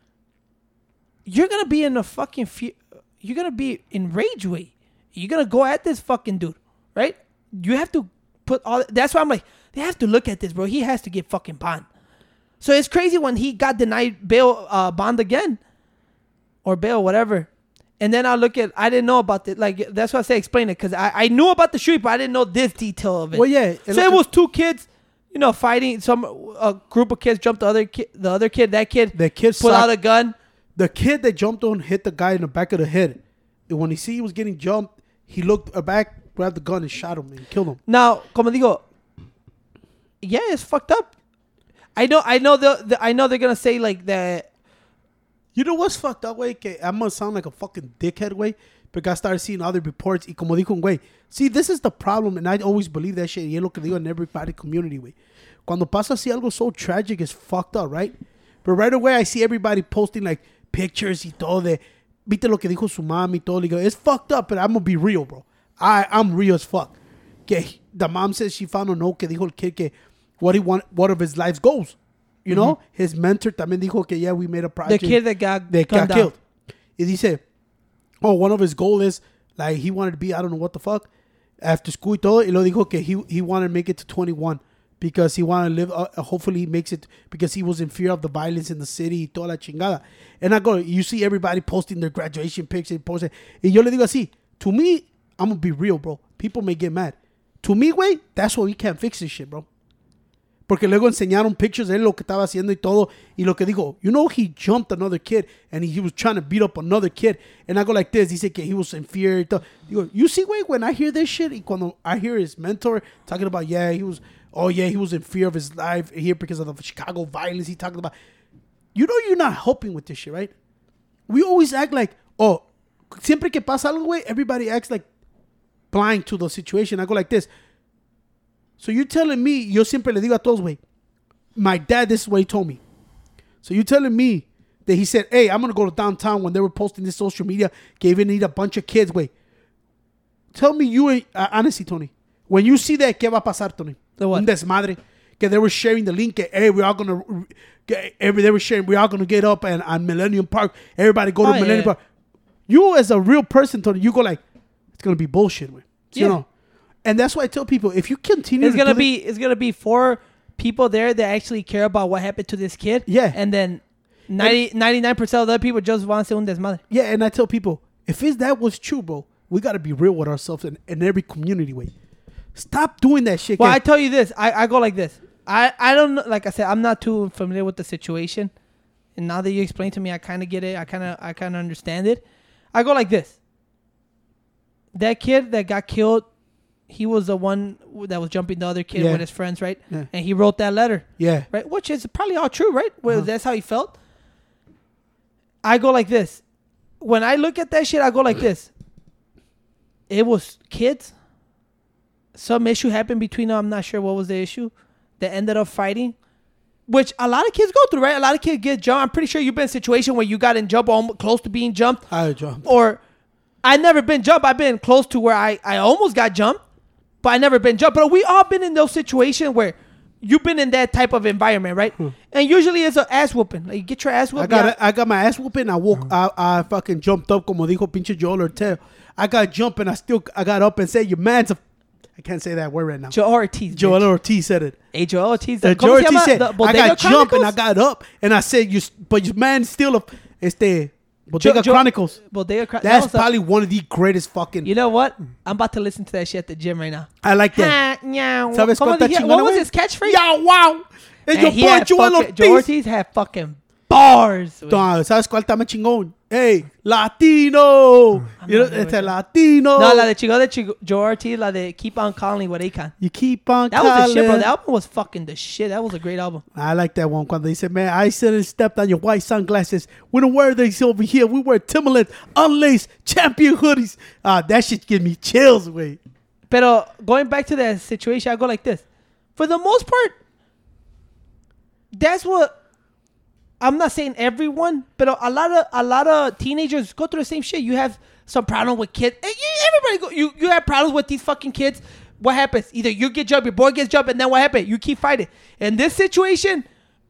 You're gonna be in a fucking. Fu- you're gonna be enraged way. You're gonna go at this fucking dude, right? You have to put all. That's why I'm like, they have to look at this, bro. He has to get fucking bond. So it's crazy when he got denied bail, uh, bond again, or bail, whatever. And then I look at, I didn't know about it. Like, that's why I say explain it, because I, I knew about the street, but I didn't know this detail of it. Well, yeah. So it was two kids, you know, fighting. Some a group of kids jumped the other kid. The other kid, that kid, The kid pulled out socked- a gun. The kid that jumped on hit the guy in the back of the head. And when he see he was getting jumped, he looked back, grabbed the gun, and shot him and killed him. Now, como digo, yeah, it's fucked up. I know, I know the, the I know they're gonna say like that. You know what's fucked up, way? Que I'm gonna sound like a fucking dickhead, way, because I started seeing other reports. Y como dijo un güey, see, this is the problem, and I always believe that shit. Y es lo que digo in everybody community, way. Cuando pasa así algo so tragic, it's fucked up, right? But right away, I see everybody posting like pictures y todo de, viste lo que dijo su mami y todo. Digo, it's fucked up, but I'm gonna be real, bro. I I'm real as fuck. Que the mom says she found a note que dijo el kid que what he want, what of his life's goals. You know, mm-hmm. His mentor también dijo que yeah, we made a project. The kid that got that got down. killed. Y dice, oh, one of his goals is like he wanted to be I don't know what the fuck after school y todo. Y lo dijo que he he wanted to make it to twenty-one because he wanted to live. Uh, hopefully he makes it because he was in fear of the violence in the city y toda la chingada. And I go, you see everybody posting their graduation pictures, posting. Y yo le digo así, to me, I'm gonna be real, bro. People may get mad. To me, güey, that's why we can't fix this shit, bro. Porque luego enseñaron pictures de él, lo que estaba haciendo y todo. Y lo que dijo, you know, he jumped another kid and he, he was trying to beat up another kid. And I go like this. Dice que he was in fear y todo. Digo, you see, wait, when I hear this shit, y cuando I hear his mentor talking about, yeah, he was, oh, yeah, he was in fear of his life here because of the Chicago violence he talking about. You know, you're not helping with this shit, right? We always act like, oh, siempre que pasa algo, güey, everybody acts like blind to the situation. I go like this. So you're telling me, yo siempre le digo a todos, güey, my dad, this is what he told me. So you're telling me that he said, hey, I'm going to go to downtown when they were posting this social media, que even need a bunch of kids, güey. Tell me you, uh, honestly, Tony, when you see that, ¿qué va a pasar, Tony? The what? Un desmadre. Que they were sharing the link, que, hey, we're all going to, every they were sharing, we're all going to get up and on Millennium Park. Everybody go to oh, Millennium yeah. Park. You as a real person, Tony, you go like, it's going to be bullshit, güey. Yeah. You know? And that's why I tell people, if you continue It's to gonna do be it's gonna be four people there that actually care about what happened to this kid. Yeah. And then ninety, ninety-nine percent of the other people just want to say un desmadre. Yeah, and I tell people, if it's that was true, bro, we got to be real with ourselves in, in every community way. Stop doing that shit. Well, guys. I tell you this. I, I go like this. I, I don't know. Like I said, I'm not too familiar with the situation. And now that you explain to me, I kind of get it. I kind of I kind of understand it. I go like this. That kid that got killed, he was the one that was jumping the other kid Yeah. with his friends, right? Yeah. And he wrote that letter, Yeah. right? Which is probably all true, right? Well, Uh-huh. that's how he felt. I go like this. When I look at that shit, I go like this. It was kids. Some issue happened between them. I'm not sure what was the issue. That ended up fighting. Which a lot of kids go through, right? A lot of kids get jumped. I'm pretty sure you've been in a situation where you got in jump almost close to being jumped. I jumped. Or I never been jumped. I've been close to where I, I almost got jumped. But I never been jumped. But we all been in those situations where you've been in that type of environment, right? Hmm. And usually it's an ass whooping. Like you get your ass whooped. I got yeah. I got my ass whooping. I woke. Uh-huh. I, I fucking jumped up, como dijo pinche Joel Ortega. I got jumped and I still I got up and said, "Your man's a." I can't say that word right now. Joel Ortiz. Joel bitch. Ortiz said it. Hey, Joel Ortiz. Uh, ¿Cómo Joel se Ortiz llama? said, The "I Bodega got jumped and I Chronicles? got up and I said, you, but your man's still a este Bodega Jo- Jo- Chronicles." Bodega Chronicles. That's That was a- probably one of the greatest fucking. You know what? I'm about to listen to that shit at the gym right now. I like that. Ha, ñau. ¿Sabes ¿Cómo cuánta dije- chingona, What was güey? his catchphrase? Yeah, wow. Es And your he boy had Joel fucking- Joel Ortiz. Ortiz had fucking bars. güey. No, ¿sabes cuál está más chingón? Hey, Latino. You know, it's a Latino. No, la de Chico de Chico, Joe Ortiz, la de Keep On Calling with Akon. You keep on That calling. was the shit, bro. That album was fucking the shit. That was a great album. I like that one. Cuando dice, man, I said and stepped on your white sunglasses. We don't wear these over here. We wear Timberland, unlaced, champion hoodies. Ah, that shit give me chills, way. Pero going back to that situation, I go like this. For the most part, that's what... I'm not saying everyone, but a lot of a lot of teenagers go through the same shit. You have some problem with kids. Everybody go. You you have problems with these fucking kids. What happens? Either you get jumped, your boy gets jumped, and then what happened? You keep fighting. In this situation,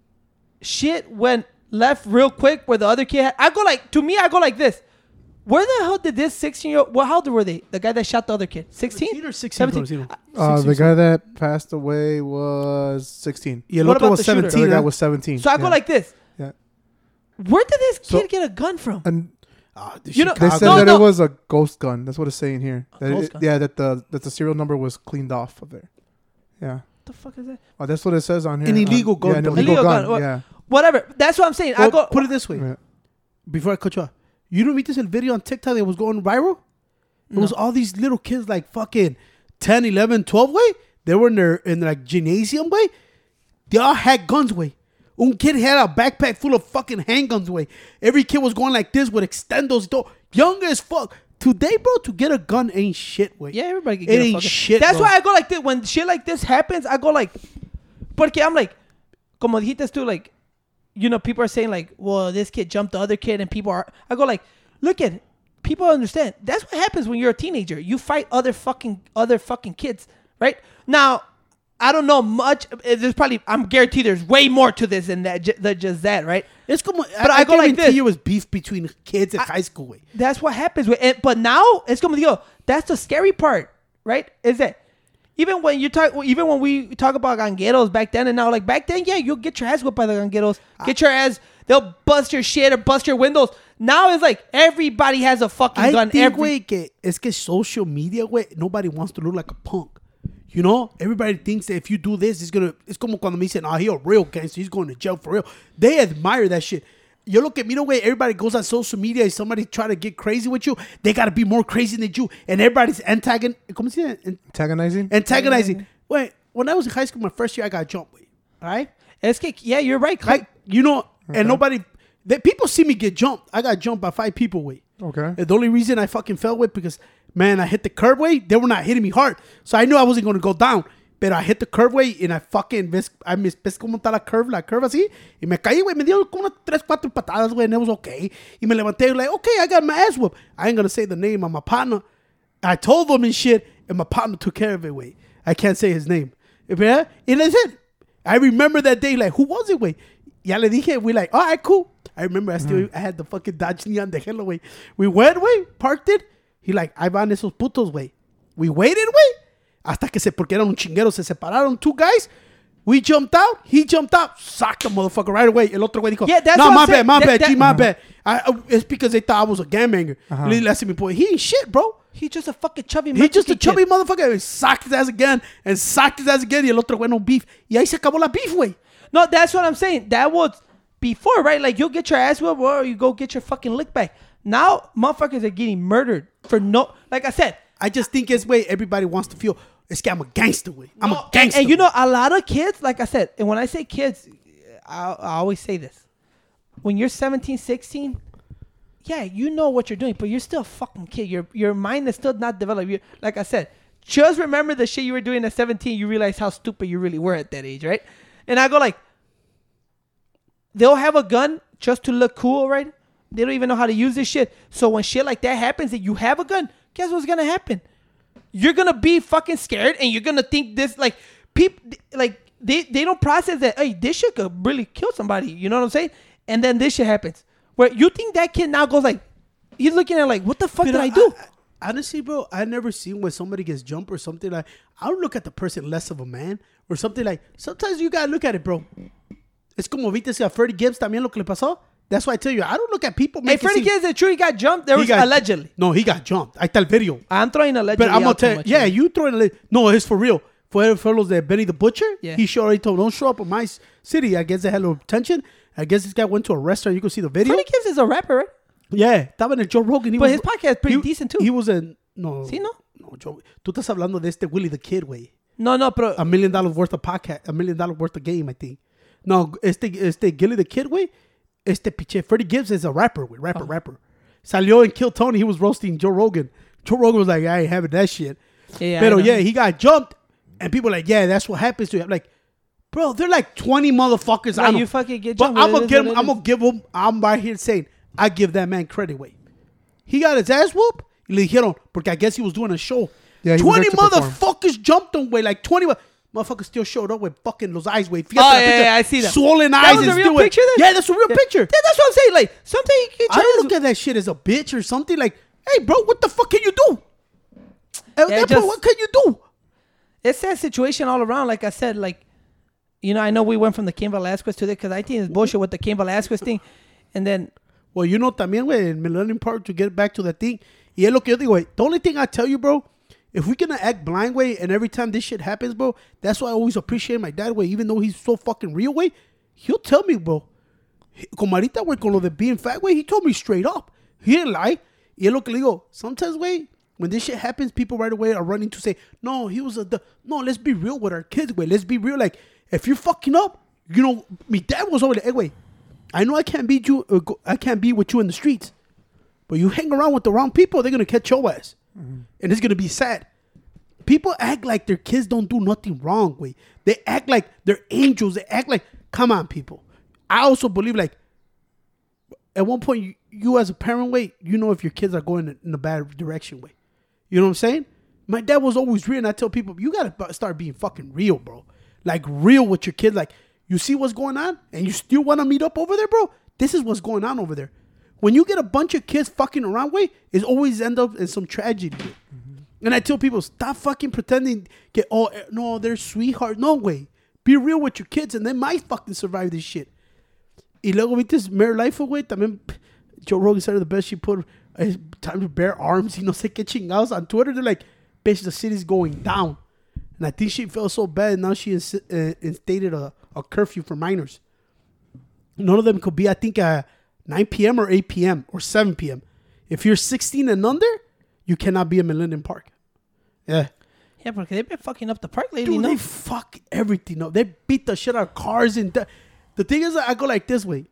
shit went left real quick. Where the other kid, had, I go like to me, I go like this. Where the hell did this sixteen year old? Well, how old were they? The guy that shot the other kid, sixteen or sixteen? seventeen. Uh, the guy that passed away was sixteen. Y el What otro about was the shooter? The other seventeen. guy huh? was seventeen. So I go Yeah. like this. Yeah. Where did this kid So- get a gun from? And Ah, the You know- they Chicago- said No, that no. it was a ghost gun. That's what it's saying here. A That ghost it- gun? Yeah, that the that the serial number was cleaned off of there. Yeah. What the fuck is that? Oh, that's what it says on here. An illegal Um, gun, Yeah, an though. illegal, Illegal gun. gun, what- Yeah. Whatever. That's what I'm saying. I Well, go. put it this way. Yeah. Before I cut you off, you don't read this video on TikTok that was going viral? It was all these little kids like fucking ten, eleven, twelve way. They were in their in like gymnasium way. They all had guns way. Un kid had a backpack full of fucking handguns way. Every kid was going like this with extendos. Though. Young as fuck. Today, bro, to get a gun ain't shit way. Yeah, everybody can It get a ain't fucking- shit, That's bro. why I go like this. When shit like this happens, I go like, porque I'm like, como dijiste tú, like, you know, people are saying like, well, this kid jumped the other kid, and people are. I go like, look at it. People understand. That's what happens when you're a teenager. You fight other fucking other fucking kids, right? Now, I don't know much. There's probably, I'm guaranteed there's way more to this than that, ju- than just that, right? It's como, But I, I go like guarantee this. it was beef between kids in high school way. That's what happens with it. But now it's como digo, that's the scary part, right? Is that even when you talk, even when we talk about gangueros back then and now, like back then, yeah, you'll get your ass whipped by the gangueros. Get your ass, they'll bust your shit or bust your windows. Now it's like everybody has a fucking I gun. think, every, way, que es que social media, way, nobody wants to look like a punk. You know, everybody thinks that if you do this, it's gonna. It's como cuando me dicen, "Ah, he a real gangster. He's going to jail for real." They admire that shit. You look at me the way everybody goes on social media. If somebody try to get crazy with you, they gotta be more crazy than you, and everybody's antagon. ¿Cómo se dice? An- Antagonizing. Antagonizing. Wait, when I was in high school, my first year, I got jumped. Wait, all right. es que, yeah, you're right. Like you know, and nobody. They, people see me get jumped. I got jumped by five people. Wait. Okay. And the only reason I fucking fell with because, man, I hit the curb way. They were not hitting me hard. So I knew I wasn't going to go down. But I hit the curve way and I fucking, ves, I mis, ves cómo está la curve, la curve así. Y me caí, güey. Me dio como unas tres, cuatro patadas, güey. And it was okay. Y me levanté, like, okay, I got my ass whooped. I ain't going to say the name of my partner. I told them and shit. And my partner took care of it, güey. I can't say his name. Yeah? And that's it. I remember that day, like, who was it, güey? Ya le dije, we like, all right, cool. I remember I still, I had the fucking Dodge Neon de hello, güey. We went, güey, parked it. He like, ahí van esos putos, güey. We waited, güey. Hasta que se, porque eran un chinguero, se separaron two guys. We jumped out. He jumped out. Socked the motherfucker right away. El otro güey dijo, Yeah, that's no, what my I'm bad, saying. my That- bad, that- G, my bad. I, I, it's because they thought I was a gangbanger. Uh-huh. Le dije a mi boy, he ain't shit, bro. He's just a fucking chubby He just a Mexican chubby kid. motherfucker. And socked his ass again. And socked his ass again. Y el otro güey no beef. Y ahí se acabó la beef, güey. No, that's what I'm saying. That was before, right? Like, you'll get your ass whipped or you go get your fucking lick back. Now, motherfuckers are getting murdered for no... Like I said... I just think it's way everybody wants to feel, it's que I'm a gangster, way. I'm no, a gangster. And, and you way. know, a lot of kids, like I said, and when I say kids, I, I always say this. When you're seventeen, sixteen, yeah, you know what you're doing, but you're still a fucking kid. Your your mind is still not developed. You're, like I said, just remember the shit you were doing at seventeen. You realize how stupid you really were at that age, right? And I go like, they'll have a gun just to look cool, right? They don't even know how to use this shit. So when shit like that happens and you have a gun, guess what's gonna happen? You're gonna be fucking scared and you're gonna think this like people like they, they don't process that, hey, this shit could really kill somebody. You know what I'm saying? And then this shit happens. Where you think that kid now goes like, he's looking at like, what the fuck But did I do? I, honestly, bro, I never seen when somebody gets jumped or something like. I don't look at the person less of a man or something like. Sometimes you gotta look at it, bro. Es como viste a Freddie Gibbs también lo que le pasó. That's why I tell you, I don't look at people. Hey, making Freddie seem- Gibbs, the true he got jumped. There He was got- allegedly. No, he got jumped. Ahí está el video. I'm throwing allegedly. But I'm gonna out too tell much, yeah, man. you throwing a no, it's for real. For for los de Benny the Butcher, Yeah. he sure already told don't show up in my s- city. I guess they had a little tension. I guess this guy went to a restaurant. You can see the video. Freddie Gibbs is a rapper, right? Yeah, estaba en el Joe Rogan. He But was, his podcast is pretty he, decent too. He was in no, ¿Sí, no? no, Joe. Tú estás hablando de este Willie the Kid, güey. No, no, pero A million dollars worth of podcast, a million dollars worth of game, I think. No, este, este Gilly the Kid, güey. Este piche, Freddie Gibbs is a rapper, güey. Rapper, Oh. rapper. Salió and killed Tony. He was roasting Joe Rogan. Joe Rogan was like, I ain't having that shit. yeah, Pero I know. yeah, he got jumped, and people were like, yeah, that's what happens to you. I'm like, bro, they're like twenty motherfuckers. Right, I know. you fucking get But jumped. I'm It gonna is give what him. it I'm is. gonna give him. I'm right here saying I give that man credit. Wait, he got his ass whooped. Y le dijeron porque I guess he was doing a show. Yeah, he was twenty there to perform. motherfuckers jumped him. Way like twenty. mo- Motherfuckers still showed up with fucking those eyes. Wait, Oh, yeah, yeah, I see that. Swollen That eyes. was a and real still- picture then? Yeah, that's a real Yeah. picture. Yeah, that's what I'm saying. Like, something you can I don't look at that shit as a bitch or something. Like, hey, bro, what the fuck can you do? At Yeah, that just- point, what can you do? It's that situation all around. Like I said, like, you know, I know we went from the Cain Velasquez to this because I think it's bullshit with the Cain Velasquez thing. And then, Well, you know, también, güey, in Millennium Park, to get back to that thing. Y es lo que yo digo, güey. The only thing I tell you, bro, if we're gonna act blind, way, and every time this shit happens, bro, that's why I always appreciate my dad, way. Even though he's so fucking real, way, he'll tell me, bro. He- Como ahorita, güey, con lo de being fat, way, he told me straight up. He didn't lie. Y es lo que le digo. Sometimes, way, when this shit happens, people right away are running to say, no, he was a, the, no, let's be real with our kids, way. Let's be real. Like, if you're fucking up, you know, my dad was over there, hey, way. I know I can't beat you. Uh, go, I can't be with you in the streets, but you hang around with the wrong people, they're gonna catch your ass, mm-hmm. and it's gonna be sad. People act like their kids don't do nothing wrong. Way they act like they're angels. They act like, come on, people. I also believe like at one point you, you as a parent, way you know if your kids are going in a bad direction. Way, you know what I'm saying? My dad was always real, and I tell people you gotta start being fucking real, bro. Like real with your kids. Like. You see what's going on, and you still want to meet up over there, bro? This is what's going on over there. When you get a bunch of kids fucking around, way, it always end up in some tragedy. Mm-hmm. And I tell people, stop fucking pretending. Get oh no, they're sweetheart. No way. Be real with your kids, and they might fucking survive this shit. Y luego viste Mayor Life, güey. También Joe Rogan said the best she put. It's time to bear arms. You know, sé qué chingados on Twitter. They're like, bitch, the city's going down. And I think she felt so bad. Now she ins- uh, instated a, a curfew for minors. None of them could be, I think, uh, nine p.m. or eight p.m. or seven p.m. If you're sixteen and under, you cannot be in Millennium Park. Yeah. yeah, because they've been fucking up the park lately, Dude, no? they fuck everything up. They beat the shit out of cars. And the, the thing is, I go like this way.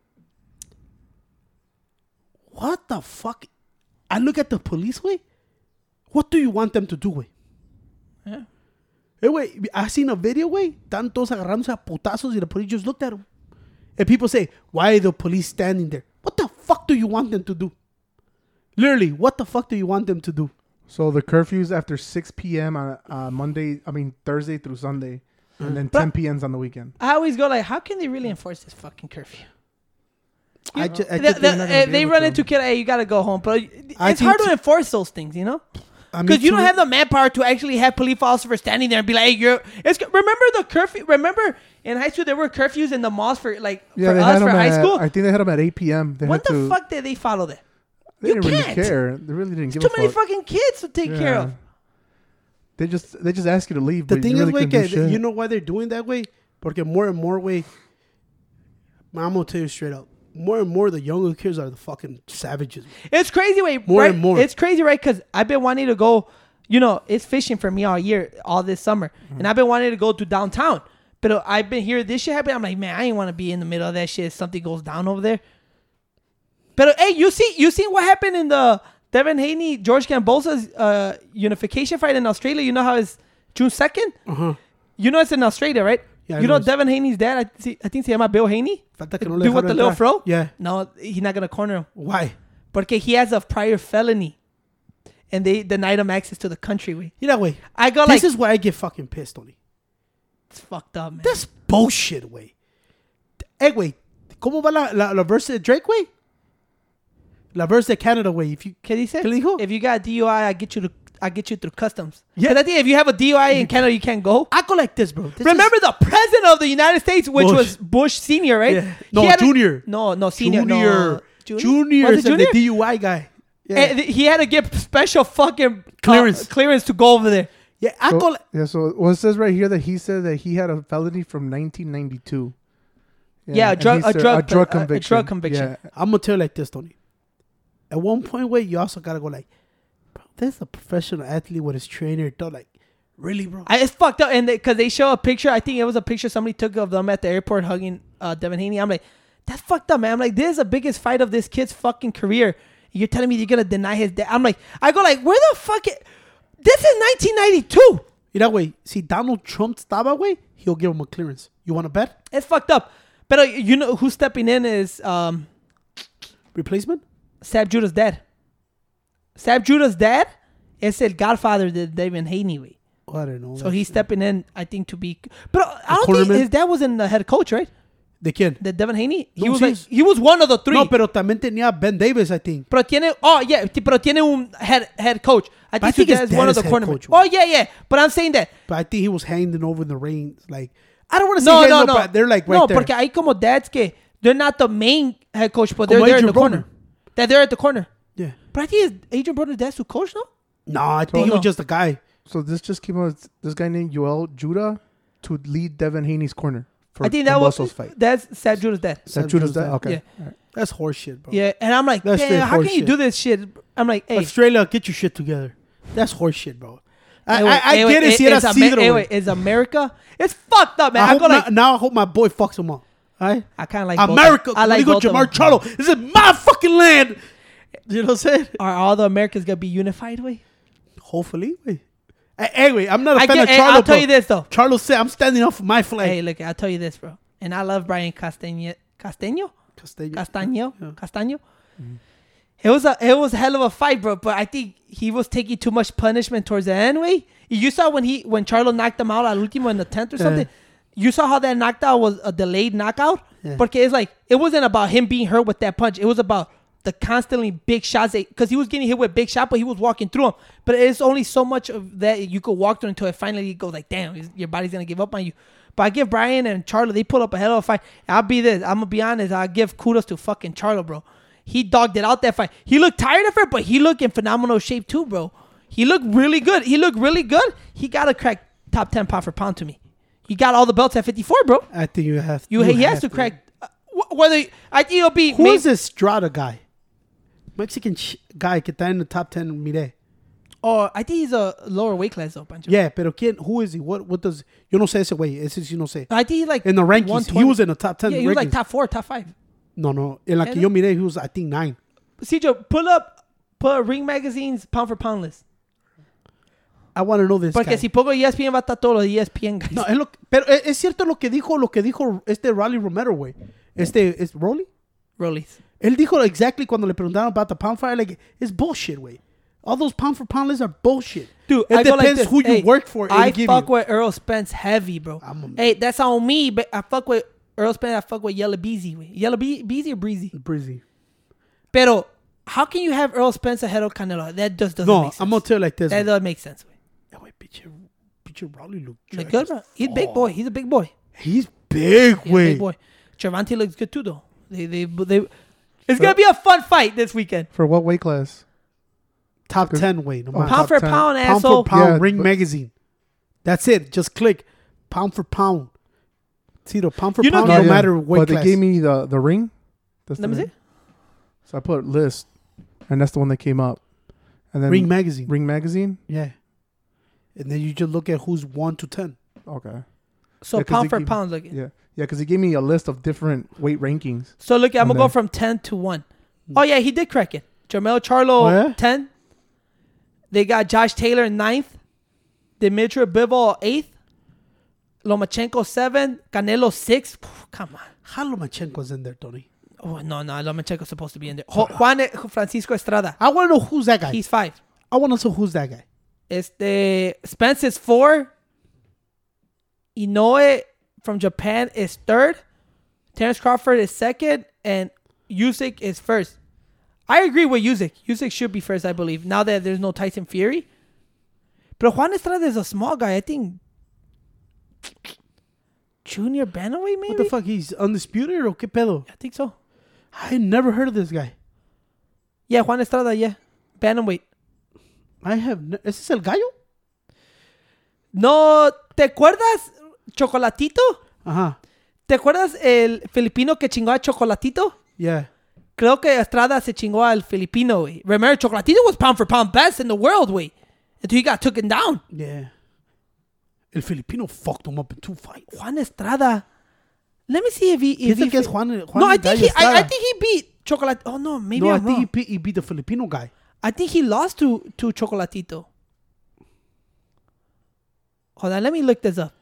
What the fuck? I look at the police, way. What do you want them to do, way? Yeah. Hey, wait, I seen a video, way. Están todos agarrándose a putazos y the police just looked at them. And people say, why are the police standing there? What the fuck do you want them to do? Literally, what the fuck do you want them to do? So the curfew's after six p.m. on uh, Monday, I mean Thursday through Sunday, and then But- ten p.m. on the weekend. I always go like, how can they really enforce this fucking curfew? I ju- I The- just- the- they're not gonna uh, be they able run to. into kid, hey, you gotta go home, but I it's think hard to to- enforce those things, you know, I mean, because you to- don't have the manpower to actually have police officers standing there and be like, hey, you're. It's remember the curfew. Remember in high school there were curfews in the malls for like Yeah, for they us had for them high at, school. I think they had them at eight p.m. They What had the to, fuck did they follow that? They You didn't really can't. care. They really didn't give Too a many fuck. fucking kids to take care Yeah. of. They just they just ask you to leave. The but thing you is, really way, couldn't do que, shit. you know why they're doing that way? Porque more and more, way, I'm gonna tell you straight up, more and more the younger kids are the fucking savages. It's crazy, way More right? and more. It's crazy, right? Because I've been wanting to go. You know, it's fishing for me all year, all this summer, Mm-hmm. and I've been wanting to go to downtown. But I've been here. This shit happened. I'm like, man, I ain't want to be in the middle of that shit. If something goes down over there. But hey, you see, you see what happened in the Devin Haney George Gambosa's uh, unification fight in Australia. You know how it's June second. Uh-huh. You know it's in Australia, right? Yeah, I you know know it's- Devin Haney's dad. I, see, I think se llama Bill Haney. Falta que no le Dude with dejaron the little entrar. fro. Yeah. No, he's not gonna corner him. Why? Porque he has a prior felony, and they denied him access to the country. We. You know, way. I go This like, is why I get fucking pissed on it. it's fucked up, man. That's bullshit, way. Hey, wait. ¿Cómo va la, la, la verse de Drake, way? La verse de Canada, way. If you, ¿Qué dice? ¿Qué le dijo? If you got a D U I, I get you to I get you through customs. Yeah. Yeah, I think if you have a D U I in Canada, you can't go. I go like this, bro. This Remember the president of the United States, which Bush. was Bush Senior, right? Yeah. No, He had a- Junior. no, no, is Senior. Junior. No. Junior Was is it the Junior? D U I guy. Yeah. And th- he had to get special fucking uh, Clearance. clearance to go over there. yeah, I So- go like, yeah, so well, it says right here that he said that he had a felony from nineteen ninety-two. Yeah, a and drug- he a said- drug- a drug a- a conviction. drug conviction. Yeah. I'm going to tell you like this, Tony. at one point, wait, you also gotta go like, bro, this is a professional athlete with his trainer. Don't like, really, bro? I, it's fucked up, and because they, they show a picture. I think it was a picture somebody took of them at the airport hugging uh, Devin Haney. I'm like, that's fucked up, man. I'm like, this is the biggest fight of this kid's fucking career. You're telling me you're gonna deny his dad? I'm like, I go like, where the fuck? It, this is nineteen ninety-two. You know, way, see, Donald Trump estaba, way, he'll give him a clearance. You want to bet? It's fucked up. But uh, you know who's stepping in is um, Replacement? Sab Judah's dad. Sab Judah's dad is el godfather de Devin Haney. Way. Oh, I don't know. So he's stepping in, I think, to be. But I don't cornerman? think his dad wasn't the head coach, right? ¿De quién? The Devin Haney. He No, was sí. like, he was one of the three. No, pero también tenía Ben Davis, I think. Pero tiene, oh yeah, t- pero tiene un head head coach. I think, I think his his dad's one dad of the is head cornermen. coach, Oh man. yeah, yeah. But I'm saying that. But I think he was hanging over in the reins. Like, I don't want to say No, hanging no, up, no. but they're like right no, there. porque hay como dads que they're not the main head coach, but they're Como there in the Adrian corner. Broner. They're there at the corner. Yeah. But I think it's Adrian Broner's dad's who coach, no? No, I think he no. was just a guy. So this just came out. This guy named Yoel Judah to lead Devin Haney's corner for I think the that was Muscles fight. that's Sab Judah's dad. Is that Sab Judah's Judah's dad? dad. Okay. Yeah. All right. That's horseshit, bro. Yeah, and I'm like, That's straight damn, how can horse you shit. do this shit? I'm like, hey, Australia, get your shit together. That's horseshit, bro. I, hey, wait, I, I hey, get wait, it. Si era it's Amer- Cidro, hey, güey. wait, is America? It's fucked up, man. I I, hope go like, now, now I hope my boy fucks him up. All right? I kind of like America. Both of- I like go both of Jamar them. Charlo. This is my fucking land. You know what I'm saying? Are all the Americans gonna be unified? Way? Hopefully. Wait. Hey, anyway, I'm not a I fan get, of hey, Charlo. I'll tell bro. you this though. Charlo said, I'm standing up for my flag. Hey, look, I'll tell you this, bro. And I love Brian Castaño. Castaño? Castaño. Castaño? Yeah. Castaño? It was a it was a hell of a fight, bro. But I think he was taking too much punishment towards the end. Way you saw when he when Charlo knocked him out al último in the tenth or Yeah. something. You saw how that knockout was a delayed knockout. Yeah. Porque it's like it wasn't about him being hurt with that punch. It was about the constantly big shots because he was getting hit with big shot, but he was walking through them. But it's only so much of that you could walk through until it finally goes like, damn, your body's gonna give up on you. But I give Brian and Charlo, they put up a hell of a fight. I'll be this. I'm gonna be honest. I give kudos to fucking Charlo, bro. He dogged it out that fight. He looked tired of it, but he looked in phenomenal shape too, bro. He looked really good. He looked really good. He gotta crack top ten pound for pound to me. He got all the belts at fifty-four, bro. I think you have You, he has to crack. Uh, wh- whether I think it'll be. Who maybe, is this Strada guy? Mexican ch- guy que está in the top ten, mire. Or I think he's a lower weight class though, Pancho. Yeah, pero quién? Who is he? What? What does? Yo no sé ese güey. Ese sí no sé. I think he's like In the rankings, one he twenty. was in the top ten. Yeah, he was like rankings. top four, top five. No, no. En la que And- yo miré, he was I think nine. Cijo, pull up, put Ring Magazine's pound for pound list. I want to know this Porque guy. si pongo E S P N va a estar todos los E S P N guys. No, es lo, pero es, es cierto lo que dijo, lo que dijo este Raleigh Romero, güey. Este es Rolly. Rollies. Él dijo exactly cuando le preguntaron about the pound fight, like it's bullshit, güey. All those pound for pound lists are bullshit. Dude, it I go like depends this. who you Hey, work for. and I give fuck you. with Earl Spence heavy, bro. I'm a- Hey, that's on me, but I fuck with Earl Spence. I fuck with Yellow Beezy. Wey. Yellow Be- Beezy or Breezy? Breezy. Pero how can you have Earl Spence ahead of Canelo? That just doesn't No, make sense. I'm gonna tell you like this. That güey. doesn't make sense. Wey. Yeah, wait, bitch, bitch, Raleigh look Look jacked good, as bro. He's a big fuck. boy. He's a big boy. He's big, He's a güey. big boy. Cervantes looks good too, though. They, they, they. It's gonna be a fun fight this weekend. For what weight class? Top ten, way. No Oh, matter. Pound top for ten. pound, Pound asshole. for pound, Yeah, Ring but- Magazine. That's it. Just click pound for pound. See the pound for You know- pound, No, no yeah, matter what But class. they gave me the the ring. That's the Let me ring. see. So I put list, and that's the one that came up. And then Ring Magazine. Ring magazine. Yeah. And then you just look at who's one to ten. Okay. So Yeah, 'cause pound they for keep- pound, look. Yeah, yeah, because he gave me a list of different weight rankings. So look, I'm And gonna go then- from ten to one. Oh yeah, he did crack it. Jermel Charlo Oh, yeah? ten. They got Josh Taylor ninth. Dimitri Bivol eighth. Lomachenko seven. Canelo six. Come on. How Lomachenko's in there, Tony? Oh no, no, Lomachenko's supposed to be in there. Jo- Juan Francisco Estrada. I want to know who's that guy. He's five. I want to know who's that guy. Este Spence is four. Inoue from Japan is third. Terrence Crawford is second, and Usyk is first. I agree with Usyk. Usyk should be first, I believe. Now that there's no Tyson Fury, but Juan Estrada is a small guy. I think junior bantamweight, maybe. What the fuck? He's undisputed or qué pedo? I think so. I never heard of this guy. Yeah, Juan Estrada. Yeah, bantamweight. I have. Ne- ¿Ese es el gallo? No, ¿te acuerdas Chocolatito? Ajá. ¿Te acuerdas el filipino que chingó a Chocolatito? Yeah. Creo que Estrada se chingó al Filipino, güey. Remember, Chocolatito was pound for pound best in the world, güey. Until he got taken down. Yeah. El Filipino fucked him up in two fights. Juan Estrada. Let me see if he... If Piensa he que es Juan, Juan no, I el think Gallo he. I, I Estrada. think he beat Chocolat. Oh no, maybe No, I I'm think wrong. he beat, he beat the Filipino guy. I think he lost to to Chocolatito. Hold on, let me look this up.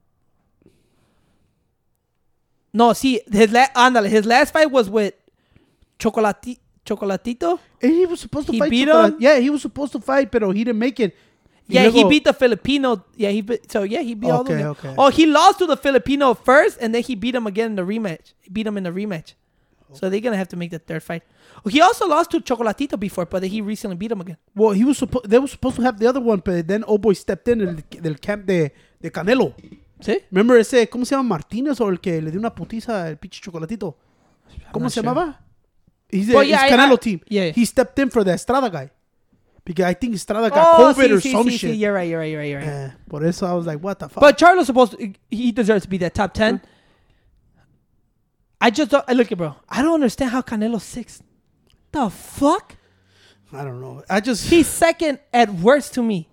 No, see, his la- ándale, his last fight was with Chocolati- Chocolatito. And he was supposed to He fight. beat Chocolat- him? Yeah, he was supposed to fight, but he didn't make it. Y Yeah, he luego- beat the Filipino. Yeah, he beat, so yeah, he beat all of Okay, them. okay. Oh, he lost to the Filipino first, and then he beat him again in the rematch. He beat him in the rematch. So they're gonna have to make the third fight. Oh, he also lost to Chocolatito before, but he recently beat him again. Well, he was supposed. They were supposed to have the other one, but then Old Boy stepped in del, del camp de, de Canelo. ¿Sí? Remember ese, ¿cómo se llama? Martínez o el que le dio una putiza al pinche Chocolatito. ¿Cómo not se sure. llamaba? He's, Well, it's yeah, I- Canelo I- team. yeah. He stepped in for the Estrada guy. Because I think Estrada got Oh, COVID sí, or sí, some sí, shit. sí. You're right. You're right. You're right. You're right. Eh, por eso I was like, what the fuck? But Charlo's supposed to, he deserves to be that top ten. I just don't, I look at bro. I don't understand how Canelo's sixth. The fuck? I don't know. I just He's second at worst to me.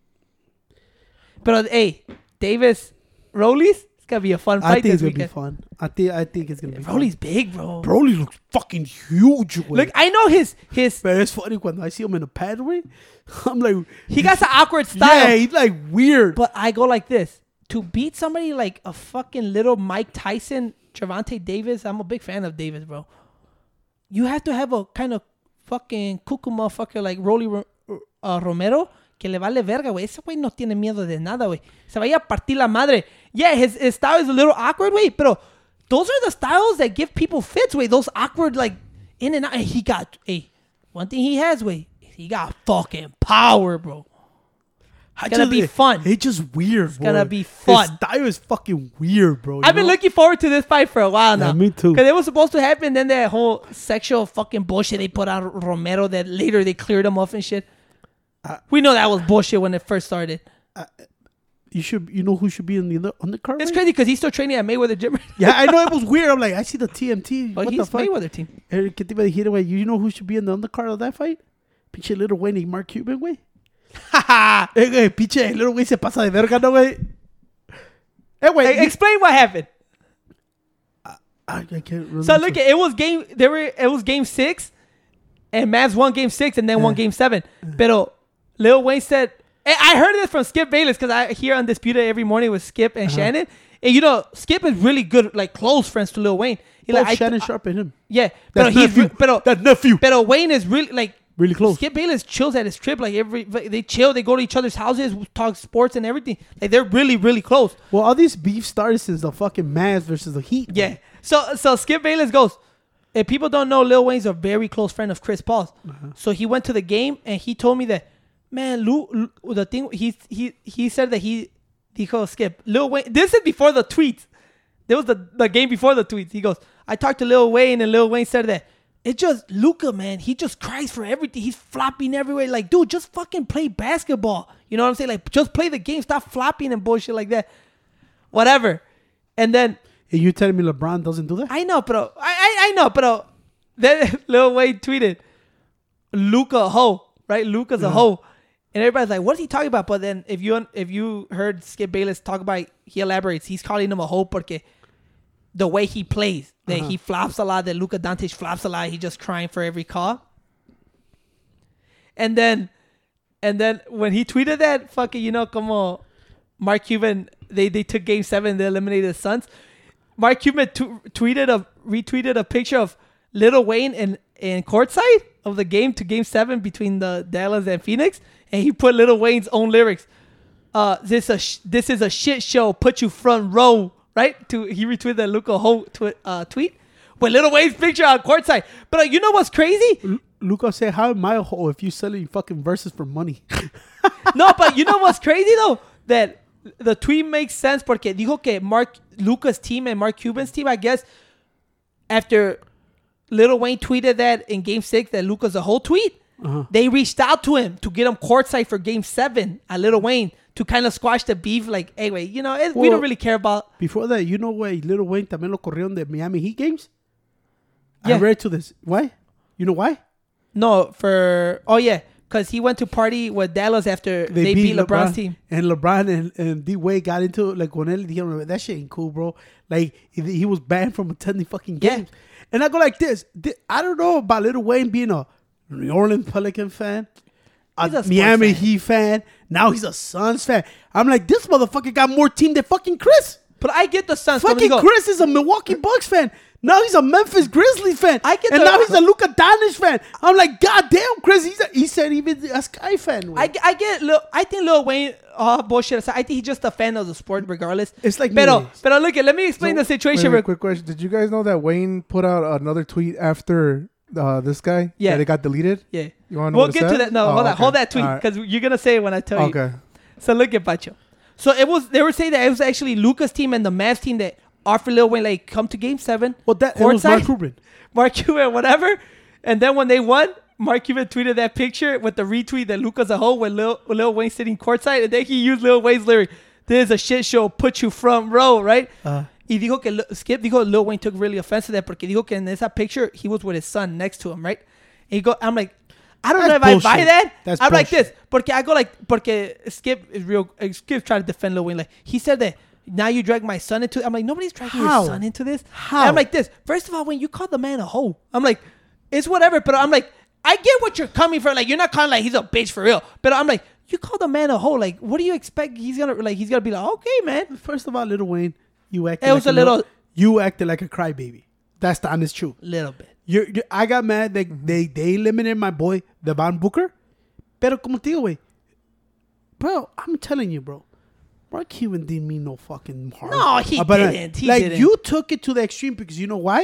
But hey, Davis, Rollies, it's gonna be a fun I fight think this it's gonna be weekend. fun. I think I think it's gonna be Rollies big, bro. fun. Broly looks fucking huge. Güey. Look, I know his his. But it's funny when I see him in a pad, way. I'm like, He got some awkward style. yeah, he's like weird. But I go like this. To beat somebody like a fucking little Mike Tyson, Gervonta Davis, I'm a big fan of Davis, bro. You have to have a kind of fucking cuckoo motherfucker like Rolly Ro- uh, Romero que le vale verga, güey. Ese güey no tiene miedo de nada, güey. Se vaya a partir la madre. Yeah, his, his style is a little awkward, güey, pero those are the styles that give people fits, güey. Those awkward, like, in and out. And he got, hey, one thing he has, güey, he got fucking power, bro. It's gonna be fun. It's just weird. It's gonna be fun. His style is fucking weird, bro. you I've been know? looking forward to this fight for a while now. Yeah, me too. Because it was supposed to happen. Then that whole sexual fucking bullshit they put on Romero that later they cleared him off and shit. Uh, we know that was bullshit when it first started. You should, you know who should be in the other, on the card? It's right? crazy because he's still training at Mayweather Gym. Yeah, I know it was weird. I'm like, I see the T M T. But what he's the fuck? Mayweather team. Eh, ¿Qué te iba a decir, güey? You know who should be in the undercard of that fight? Pinche little güey named Mark Cuban, güey. Haha. Eh, güey, pinche little güey se pasa de verga, ¿no, güey? Eh, güey. Hey, explain what happened. I, I can't remember. So look, it was game. There were it was game six, and Mavs won game six and then won game seven. Pero Lil Wayne said, and I heard this from Skip Bayless because I hear Undisputed every morning with Skip and Shannon. And you know, Skip is really good, like close friends to Lil Wayne. He Both like, I- Shannon Sharp and him. Yeah, That's but he's nephew. re- pero, That nephew. pero Wayne is really like Really close. Skip Bayless chills at his trip. Like every they chill, they go to each other's houses, talk sports and everything. Like they're really really close. Well, all these beef started since the fucking Mavs versus the Heat. Yeah. So so Skip Bayless goes. If people don't know, Lil Wayne's a very close friend of Chris Paul's. So he went to the game and he told me that, man, Lou, Lou the thing he he he said that he dijo Skip Lil Wayne. This is before the tweets. There was the the game before the tweets. He goes, I talked to Lil Wayne and Lil Wayne said that. It's just Luka, man. He just cries for everything. He's flopping everywhere. Like, dude, just fucking play basketball. You know what I'm saying? Like, just play the game. Stop flopping and bullshit like that. Whatever. And then And you telling me LeBron doesn't do that? I know, bro. I I, I know, bro. Then Lil Wayne tweeted, "Luka a hoe, right? Luka's a hoe," and everybody's like, "What is he talking about?" But then if you if you heard Skip Bayless talk about, it, he elaborates. He's calling him a hoe porque the way he plays, that Uh-huh. he flops a lot, that Luka Doncic flops a lot. He's just crying for every call. And then, and then when he tweeted that, fucking, you know, como Mark Cuban, they they took Game Seven, they eliminated the Suns. Mark Cuban t- tweeted a retweeted a picture of Lil Wayne in in courtside of the game to Game Seven between the Dallas and Phoenix, and he put Lil Wayne's own lyrics. Uh, this a sh- this is a shit show. Put you front row, right? To he retweeted that Luka Ho tw- uh, tweet with Lil Wayne's picture on courtside. But uh, you know what's crazy? L- Luka said, how am I a hoe if you selling fucking verses for money? No, but you know what's crazy though? That the tweet makes sense porque dijo que Mark Luka's team and Mark Cuban's team, I guess, after Lil Wayne tweeted that in Game Six that Luka's a whole tweet, Uh-huh. they reached out to him to get him courtside for Game Seven at Lil Wayne to kind of squash the beef. Like, hey, wait, you know, it, we Well- don't really care about. Before that, you know why Lil Wayne también lo corrieron de Miami Heat games? Yeah. I read to this. Why? You know why? No, for oh yeah, because he went to party with Dallas after they, beat, LeBron's team. And LeBron and, and D Wade got into it. Like, when they, dijeron, that shit ain't cool, bro. Like, he, he was banned from attending fucking games. Yeah. And I go like this. I don't know about Lil Wayne being a New Orleans Pelican fan, a, He's a sports Miami fan. Heat fan. Now he's a Suns fan. I'm like, this motherfucker got more team than fucking Chris. But I get the Suns. Fucking go, Chris is a Milwaukee Bucks fan. Now he's a Memphis Grizzlies fan. I get and the- now he's a Luka Doncic fan. I'm like, God damn, Chris. He's a, he said even a Sky fan. I, I get Lil, I think Lil Wayne uh bullshit aside, I think he's just a fan of the sport regardless. It's like Pero, me. pero look at let me explain So, the situation wait, wait, real quick question. Did you guys know that Wayne put out another tweet after uh, this guy? Yeah. That it got deleted? Yeah. You want to know We'll what it get to said? that. No, Oh, hold on. okay. Hold that tweet All right. because you're gonna say it when I tell you. Okay. So look at Pacho. So it was they were saying that it was actually Luca's team and the Mavs team that offered Lil Wayne like come to game seven. Well, that it was courtside. Mark Cuban. Mark Cuban, whatever. And then when they won, Mark Cuban tweeted that picture with the retweet that Luca's a hoe with Lil, Lil Wayne sitting courtside. And then he used Lil Wayne's lyric, "This is a shit show, put you front row," right? Uh, Y dijo que, Skip dijo Lil Wayne took really offense to that porque dijo que in esa picture he was with his son next to him, right? And he go, I'm like, I don't That's know if I buy bullshit. that. That's I'm like bullshit. this porque I go like porque Skip is real. uh, Skip tried to defend Lil Wayne like he said that. Now you drag my son into. I'm like nobody's dragging How? your son into this. How? And I'm like this. First of all, when you call the man a hoe, I'm like, it's whatever. But I'm like, I get what you're coming from. Like you're not calling like he's a bitch for real. But I'm like, you call the man a hoe. Like what do you expect? He's gonna like he's gonna be like, okay, man. First of all, Lil Wayne, you acted It like was a little- You acted like a crybaby. That's the honest truth. Little bit. You're, you I got mad that they, they eliminated my boy, Devon Booker. Pero como te digo, güey. Bro, I'm telling you, bro. Mark Cuban didn't mean no fucking harm. No, he about it. didn't. He like, didn't. you took it to the extreme because you know why?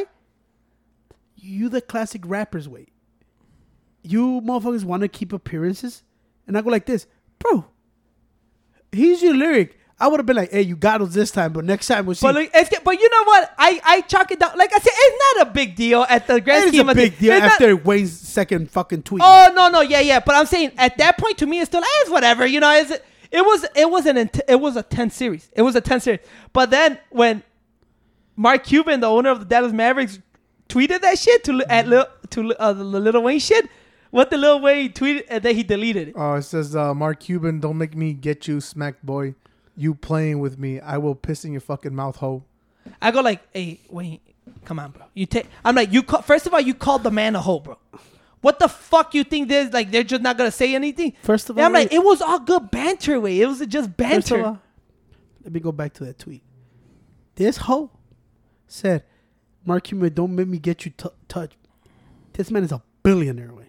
You the classic rappers way. You motherfuckers want to keep appearances. And I go like this. Bro, here's your lyric. I would have been like, hey, you got us this time, but next time we'll see. But like, it's, but you know what? I, I chalk it down. Like I said, it's not a big deal at the grand It is scheme a of big things. deal It's not- after Wayne's second fucking tweet. Oh no no yeah yeah. But I'm saying at that point to me it's still it's whatever. You know, it's, it was it was an int- it was a tense series. It was a tense series. But then when Mark Cuban, the owner of the Dallas Mavericks, tweeted that shit to at Lil, to uh, the Lil Wayne shit, what the Lil Wayne tweeted and then he deleted it. Oh, it says, uh, Mark Cuban, don't make me get you smacked, boy. You playing with me. I will piss in your fucking mouth, ho. I go like, hey Wayne, come on, bro. You take. I'm like, you. Call, first of all, you called the man a hoe, bro. What the fuck you think this? Like they're just not gonna say anything. First of And all, I'm like, wait. it was all good banter, way. It was just First of banter. all, let me go back to that tweet. This hoe said, Mark Cuban, don't make me get you t- touched. This man is a billionaire, way.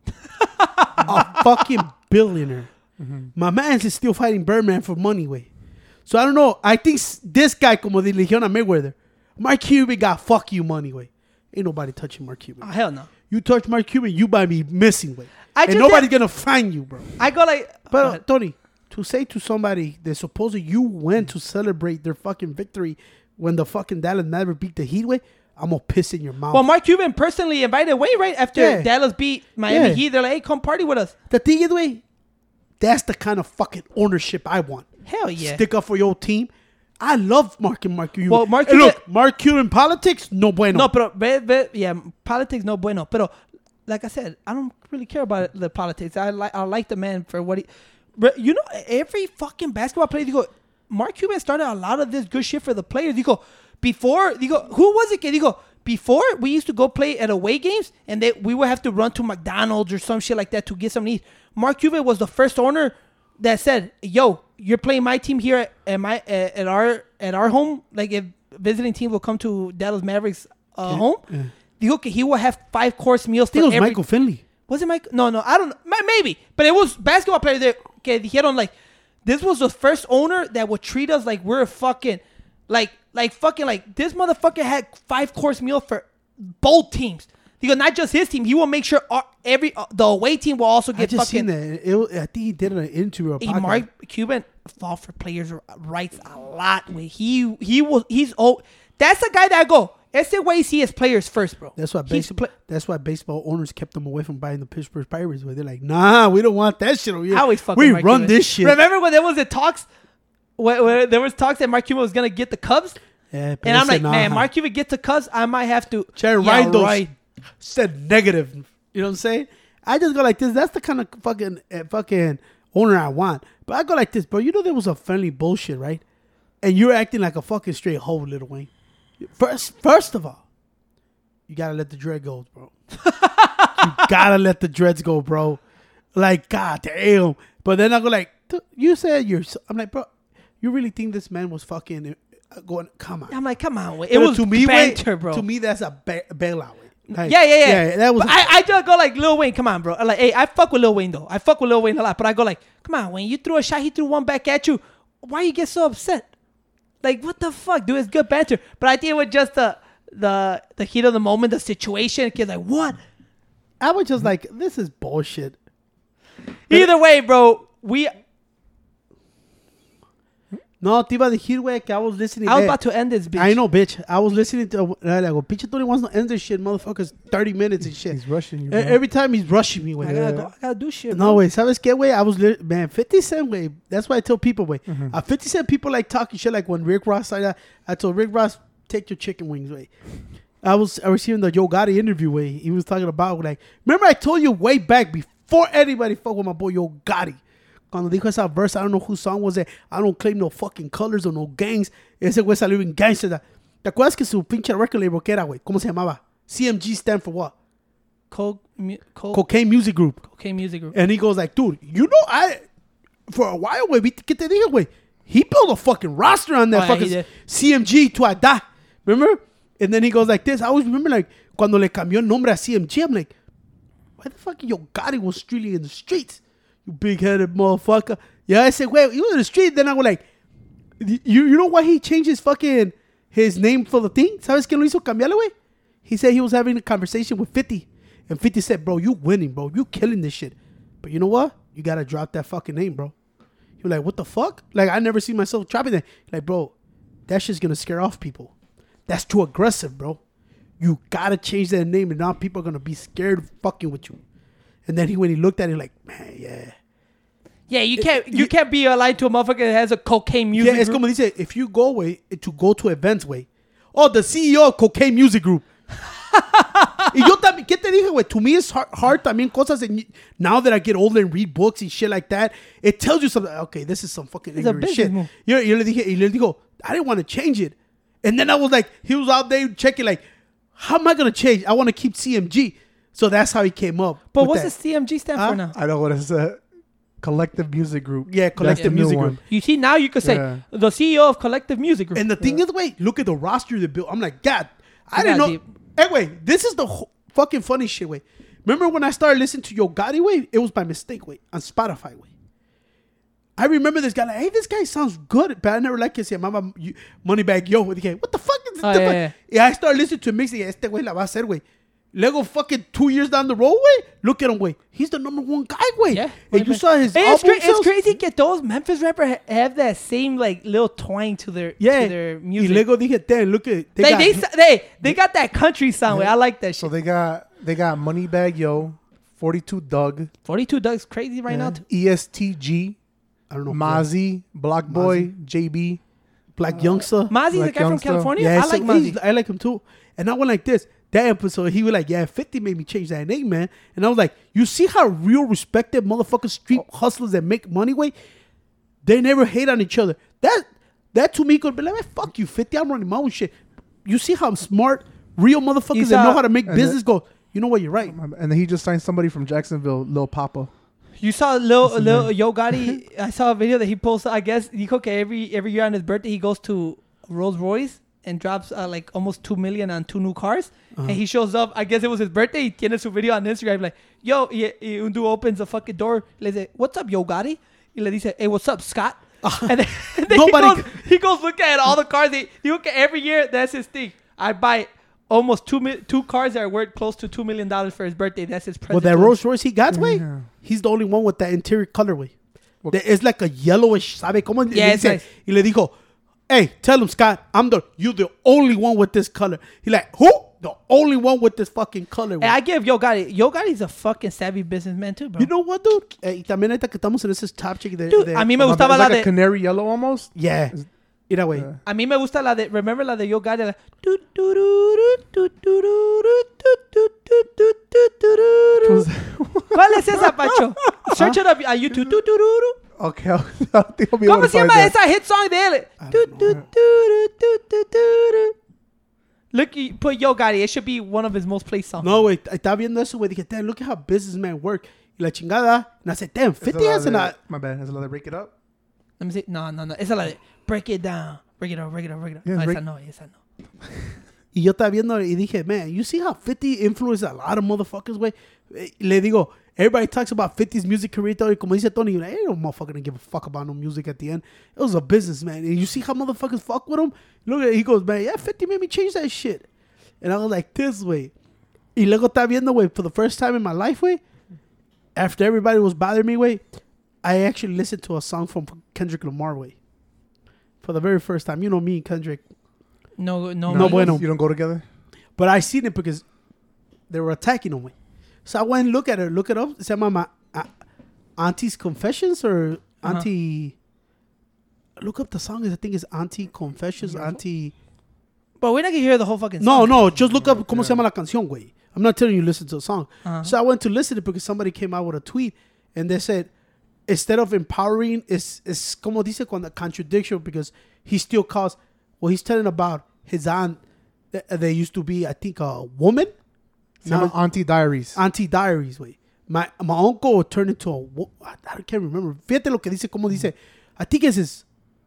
A fucking billionaire. My man is still fighting Birdman for money, way. So I don't know. I think s- this guy, como dijeron a Mayweather, Mark Cuban got fuck you money, way. Ain't nobody touching Mark Cuban. Oh, hell no. You touch Mark Cuban, you might be missing, way. I And just nobody's had- gonna find you, bro. I go like, But uh, Tony, to say to somebody that supposedly you went to celebrate their fucking victory when the fucking Dallas Mavericks beat the Heat, way, I'm gonna piss in your mouth. well, Mark Cuban personally invited Wayne right after Yeah. Dallas beat Miami Yeah. Heat. They're like, hey, come party with us. the thing is, way, that's the kind of fucking ownership I want. Hell yeah. Stick up for your team. I love Mark and Mark Cuban. Well, Mark Hey, look, Cuban- Mark Cuban politics, no bueno. No, pero ve, ve, yeah, politics no bueno. Pero like I said, I don't really care about the politics. I like I like the man for what he. But you know, every fucking basketball player, you go, Mark Cuban started a lot of this good shit for the players. You go before, you go, who was it? You go before we used to go play at away games, and they we would have to run to McDonald's or some shit like that to get some eat. Mark Cuban was the first owner that said, "Yo, you're playing my team here at, at my at, at our at our home. Like if visiting team will come to Dallas Mavericks uh, home, yeah. digo que he will have five course meals I think for it was every." Michael Finley. Was it Mike? No, no, I don't know. Ma- Maybe, but it was basketball players that que dijeron like, this was the first owner that would treat us like we're fucking, like like fucking like this motherfucker had five course meal for both teams. Digo, not just his team. He will make sure our, every uh, the away team will also I get just fucking. seen that. It, was- I think he did an interview. or Hey, podcast. Mark Cuban fought for players' rights a lot. Way he he was he's oh that's the guy that I go. Ese way he has players first, bro. That's why He's baseball. pla- that's why baseball owners kept them away from buying the Pittsburgh Pirates. Where they're like, nah, we don't want that shit over here. I always fucking we Mark run Cuban. this shit. Remember when there was the talks, where, where there was talks that Mark Cuban was gonna get the Cubs, Yeah, but And I I'm said, like, nah, man, huh. Mark Cuban gets a cuss. I might have to. Jared yeah, Reindos right. said negative. You know what I'm saying? I just go like this. That's the kind of fucking uh, fucking owner I want. But I go like this, bro. You know there was a friendly bullshit, right? And you're acting like a fucking straight hoe, Lil Wayne. First, first of all, you gotta let the dread go, bro. You gotta let the dreads go, bro. Like, god damn. But then I go like, you said you're. So, I'm like, bro, you really think this man was fucking uh, going? Come on. I'm like, come on, wait. It But was to me, banter, wait, bro. To me, that's a ba- bailout. Like, yeah, yeah, yeah, yeah. That was. But I, I just go like, Lil Wayne, come on, bro. I'm like, hey, I fuck with Lil Wayne though. I fuck with Lil Wayne a lot, but I go like, come on, Wayne, you threw a shot, he threw one back at you. Why you get so upset? Like, what the fuck, dude? It's good banter. But I think it was just the the the heat of the moment, the situation. Kid's like, what? I was just like, this is bullshit. Either way, bro, we. No, te iba a decir, güey, que I was listening. I was eh, about to end this, bitch. I know, bitch. I was listening to. Uh, like, pinche Tony wants to end this shit, motherfuckers. Thirty minutes and shit. He's rushing you. E- Bro. Every time he's rushing me, I güey. gotta go. I gotta do shit. No, bro. way. ¿Sabes qué, güey? I was, li- man, fifty Cent, way. That's why I tell people, way. Mhm. Uh, fifty Cent people like talking shit like when Rick Ross said that. I told Rick Ross, take your chicken wings, way. I was I was hearing the Yo Gotti interview, way. He was talking about, like, remember I told you way back before anybody fuck with my boy Yo Gotti. Cuando dijo esa verse, I don't know whose song was it. I don't claim no fucking colors or no gangs. Ese güey salió en gangster. ¿Te acuerdas que su pinche record label que era, güey? ¿Cómo se llamaba? C M G stand for what? Coke, mu- Coke, Cocaine Music Group. Cocaine Music Group. And he goes like, dude, you know, I, for a while, güey, ¿viste qué te dije, güey? He built a fucking roster on that Oh, yeah, he fucking did. C M G to Ada. Remember? And then he goes like this. I always remember, like, cuando le cambió el nombre a C M G, I'm like, why the fuck Yo Gotti was streetly in the streets? You big-headed motherfucker. Yeah, I said, wait, he was in the street. Then I was like, you you know why he changed his fucking, his name for the thing? ¿Sabes qué lo hizo cambiarle, güey? He said he was having a conversation with fifty. And fifty said, bro, you winning, bro. You killing this shit. But you know what? You got to drop that fucking name, bro. He was like, what the fuck? Like, I never see myself dropping that. Like, bro, that shit's going to scare off people. That's too aggressive, bro. You got to change that name, and now people are going to be scared of fucking with you. And then he, when he looked at it, like, man, yeah. Yeah, you can't you can't be aligned to a motherfucker that has a cocaine music Yeah, it's group. como dice, if you go away to go to events, way. Oh, the C E O of Cocaine Music Group. Y yo también, ¿qué te dije, güey? To me, it's hard, hard también cosas. And now that I get older and read books and shit like that, it tells you something. Okay, this is some fucking It's a ignorant business shit. move. Yo, yo le dije, y le digo, I didn't want to change it. And then I was like, he was out there checking, like, how am I going to change? I want to keep C M G. So that's how he came up. But with what's that. the C M G stand Huh? for now? I know what it's a collective music group. Yeah, That's Collective the new Music one. Group. You see, now you could say Yeah. the C E O of Collective Music Group. And the thing is, wait, look at the roster they built. I'm like, God, I You didn't got know. deep. Hey, wait, this is the whole fucking funny shit, wait. Remember when I started listening to Yo Gotti, wait? It was by mistake, wait, on Spotify, wait. I remember this guy, like, hey, this guy sounds good, but I never liked his Mama Moneybag Yo. Dije, what the fuck is this? Oh, the yeah, fuck? yeah. Yeah, I started listening to him, mixing. Este güey la va a hacer, güey. Luego fucking two years down the road, way. Look at him, way. He's the number one guy, way. Yeah. And you saw his Hey, it's, album cra- it's sales? crazy that those Memphis rappers ha- have that same like little twang to their Yeah. to their Y music. luego dije, damn, look at they got- they, s- they they got that country sound. way. I like that So shit. they got they got Moneybag Yo, forty-two Doug, forty-two Doug's crazy right Yeah. now. Too. E S T G, I don't know. Mozzie, Block Boy, J B. Black Youngster. Mozzie's Like a guy from youngster. California. Yeah, I so like he's- Mozzie. I like him too. And I went like this. That episode, he was like, yeah, fifty made me change that name, man. And I was like, you see how real respected motherfuckers, street hustlers that make money, way? They never hate on each other. That that to me could be like, man, fuck you, fifty, I'm running my own shit. You see how smart, real motherfuckers You that saw- know how to make and business go, you know what, you're right. And then he just signed somebody from Jacksonville, Lil Papa. You saw Lil, his Lil name. Yo Gotti. I saw a video that he posted. I guess he okay every every year on his birthday he goes to Rolls Royce and drops uh, like almost two million on two new cars. Uh-huh. And he shows up. I guess it was his birthday. He tiene su video on Instagram like, yo, y, y un dude opens the fucking door. Le dice, what's up, Yo Gotti? Y le dice, hey, what's up, Scott? and then, and then Nobody he, goes, c- he goes look at all the cars. He, he look at every year. That's his thing. I buy almost two mi- two cars that are worth close to two million dollars for his birthday. That's his present. Well, that to him. Rolls Royce he got, way, Yeah. he's the only one with that interior colorway. Well- That- It's like a yellowish, ¿sabe cómo? Yeah, Le it's dice- nice. Y le dijo, hey, tell him, Scott, I'm the, you're the only one with this color. He like, who? The only one with this fucking color. And I give Yo Gotti. Yo Gotti's a fucking savvy businessman too, bro. You know what, dude? Eh, y también ahorita que estamos en ese top chick de, Dude, de- a mí me It's gustaba like la a de. canary yellow almost. yeah. Mira, güey. Yeah. A mí me gusta la de, remember la de Yo Gotti, la tu, tu, ru, ru, tu, tu, ru, ru, tu, tu, tu, tu, tu, tu, ru, ru. ¿Cuál es esa, Pacho? Search it up a YouTube. Tu, tu, ru, ru. Okay, I think I'll be able ¿Cómo to se find llama that. esa hit song de él? I Tu, don't tu, know. tu, ru, tu, tu, tu, ru. Look, you put Yo Gotti. It should be one of his most played songs. No, güey. Estaba viendo eso, güey. Dije, damn, look at how businessmen work. Y la chingada. And I said, damn, Esa fifty la has de- an... My bad. Esa la de Break It Up. Let me see. No, no, no. Esa la de Break It Down. Break it up, break it up, break it up. Yeah, no, break- esa no, esa no. Y yo estaba viendo y dije, man, you see how fifty influenced a lot of motherfuckers, güey. Eh, Le digo, everybody talks about fifty's music career, y como dice Tony, like, ain't no motherfucker gonna give a fuck about no music at the end. It was a business, man. And you see how motherfuckers fuck with him? Look at it, he goes, man, yeah, fifty made me change that shit. And I was like, this way. Y luego estaba viendo, güey, for the first time in my life, güey, after everybody was bothering me, güey, I actually listened to a song from Kendrick Lamar, güey. For the very first time. You know me and Kendrick. No, no, No amigos. bueno. You don't go together? But I seen it because they were attacking him. So I went and look at it. Look it up. Se llama Ma- uh, Auntie's Confessions or Uh-huh. Auntie. Look up the song. I think it's Auntie Confessions. Auntie. But we're not gonna hear the whole fucking No, song. no. Just look up cómo se llama la canción, güey. I'm not telling you listen to the song. Uh-huh. So I went to listen to it because somebody came out with a tweet and they said instead of empowering, it's, it's como dice cuando contradiction because he still calls, well, he's telling about his aunt. That they used to be, I think, a woman. Se llama Auntie Diaries. Auntie Diaries, güey. My, my uncle turned into a wo- I, I can't remember. Fíjate lo que dice, como dice. I think it's his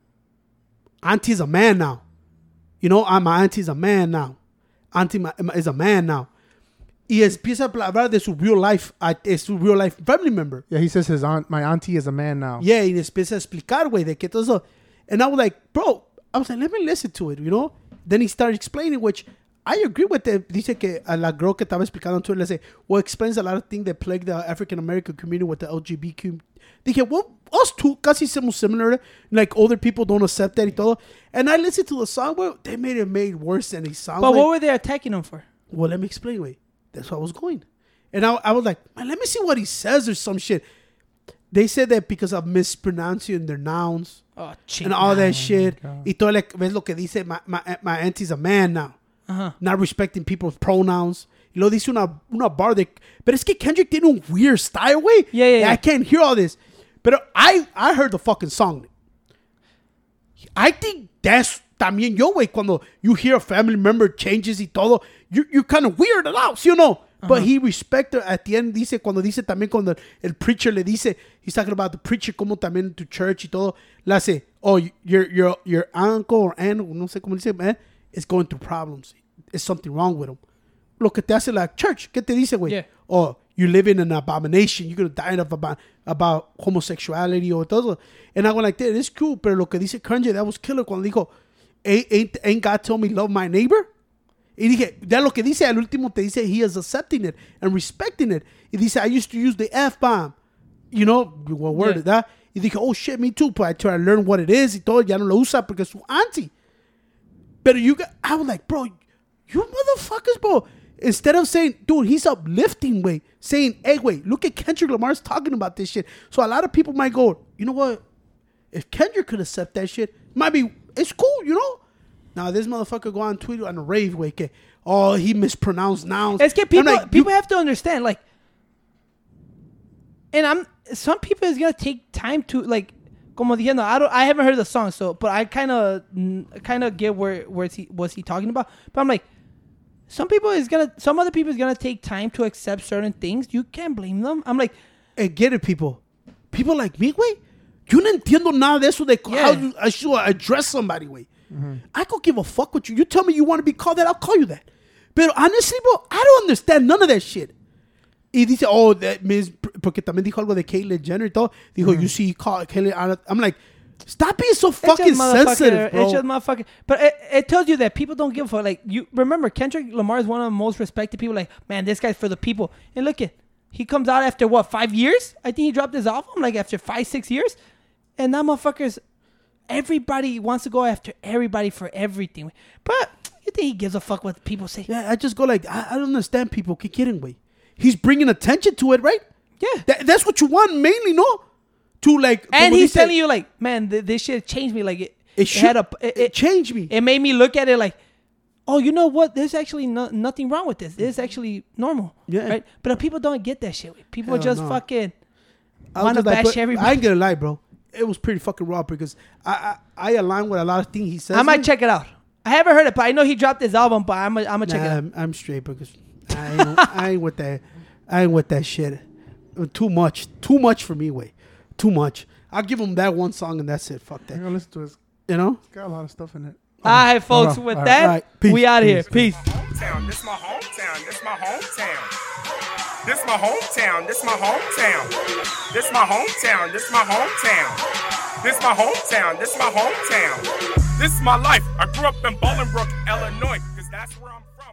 auntie's a man now. You know, ah, my auntie's a man now. Auntie ma- ma- is a man now. Y empieza a hablar de su real life, uh, de su real life family member. Yeah, he says his aunt, my auntie is a man now. Yeah, y empieza a explicar, güey, de que todo eso. And I was like, bro, I was like, let me listen to it, you know? Then he started explaining, which I agree with it. Dice que a la girl que estaba explicando en Twitter, le dice, well, it explains a lot of things that plague the African-American community with the L G B T Q. Dije, well, us too, casi somos similar. Like, older people don't accept that y todo. And I listened to the song, well, they made it made worse than it sounds But like. what were they attacking him for? Well, let me explain, wait. That's where I was going. And I, I was like, man, let me see what he says or some shit. They said that because of mispronouncing their nouns Oh, ching. and all that my shit. God. Y todo, like, ves lo que dice, my, my, my auntie's a man now. Uh-huh. Not respecting people's pronouns. Y lo dice una, una bar de... Pero es que Kendrick tiene un weird style, güey. Yeah, yeah, yeah. I can't hear all this. But I, I heard the fucking song. I think that's también yo, güey. Cuando you hear a family member changes y todo, you, you're kind of weirded out, ¿sí o no? Uh-huh. But he respected at the end, dice, cuando dice también, cuando el preacher le dice, he's talking about the preacher como también to church y todo, le hace, oh, your, your, your uncle or aunt, no sé cómo dice, man, is going through problems. There's something wrong with him. Lo que te hace la church, ¿qué te dice, güey? Yeah. Oh, you live in an abomination. You're going to die of about, about homosexuality or todo. And I go like, that, it's cool. Pero lo que dice Kanye, that was killer cuando dijo, ain't, ain't, ain't God told me love my neighbor? Y dije, ya lo que dice al último te dice, he is accepting it and respecting it. Y dice, I used to use the F-bomb. You know, what word Yeah. is that? Y dije, oh shit, me too. But I try to learn what it is y todo. Ya no lo usa porque es su auntie. But you got, I was like, bro, you motherfuckers, bro. Instead of saying, dude, he's uplifting, way, saying, hey, wait, look at Kendrick Lamar's talking about this shit. So a lot of people might go, you know what? If Kendrick could accept that shit, it might be, it's cool, you know? Now this motherfucker go on Twitter on a rave, way, que, oh, he mispronounced nouns. Es que I'm people, like, people you- have to understand, like, and I'm, some people is gonna take time to, like, como diciendo, I don't, I haven't heard the song, so, but I kind of, kind of get where, where he, was he talking about, but I'm like, some people is gonna, some other people is gonna take time to accept certain things. You can't blame them. I'm like, Hey, get it, people. People like me, güey. Yo no entiendo nada de eso de Yeah. how you, I should address somebody, güey. I could give a fuck with you. You tell me you want to be called that, I'll call you that. But honestly, bro, I don't understand none of that shit. Y dice, oh, that means, porque también dijo algo de Caitlyn Jenner y todo. Dijo, you see, call Caitlyn. I'm like, stop being so it's fucking just motherfucker- sensitive, bro. It's just motherfucking. But it, it tells you that people don't give a fuck. Like, you remember, Kendrick Lamar is one of the most respected people. Like, man, this guy's for the people. And look at, he comes out after what, five years? I think he dropped his album like after five, six years. And that motherfucker's, everybody wants to go after everybody for everything. But you think he gives a fuck what people say? Yeah, I just go like, I, I don't understand people. ¿Qué quieren, güey? He's bringing attention to it, right? Yeah. That, that's what you want mainly, no? To like, And como he's dice- telling you, like, man, th- this shit changed me. Like, it, It It, should- had a. It, It it, changed me. it made me look at it like, oh, you know what? There's actually no, nothing wrong with this. This is actually normal. Yeah. Right. But people don't get that shit. People Hell just no. fucking I was want to just like, bash but everybody. I ain't gonna lie, bro. It was pretty fucking raw because I I, I align with a lot of things he says. I might man. check it out. I haven't heard it, but I know he dropped his album. But I'm gonna I'm check Nah, it out. I'm, I'm straight because I ain't, I ain't with that. I ain't with that shit. Too much. Too much for me, way. Too much. I'll give him that one song and that's it. Fuck I'm that. gonna listen to his. You know? It's got a lot of stuff in it. All right, folks. All right, With all right, that, all right. Peace, we out of here. peace. Peace. Hometown, this my hometown, this my hometown. This my hometown, this my hometown. This my hometown, this my hometown. This my hometown, this my hometown. This is my life. I grew up in Bolingbrook, Illinois, because that's where I'm from.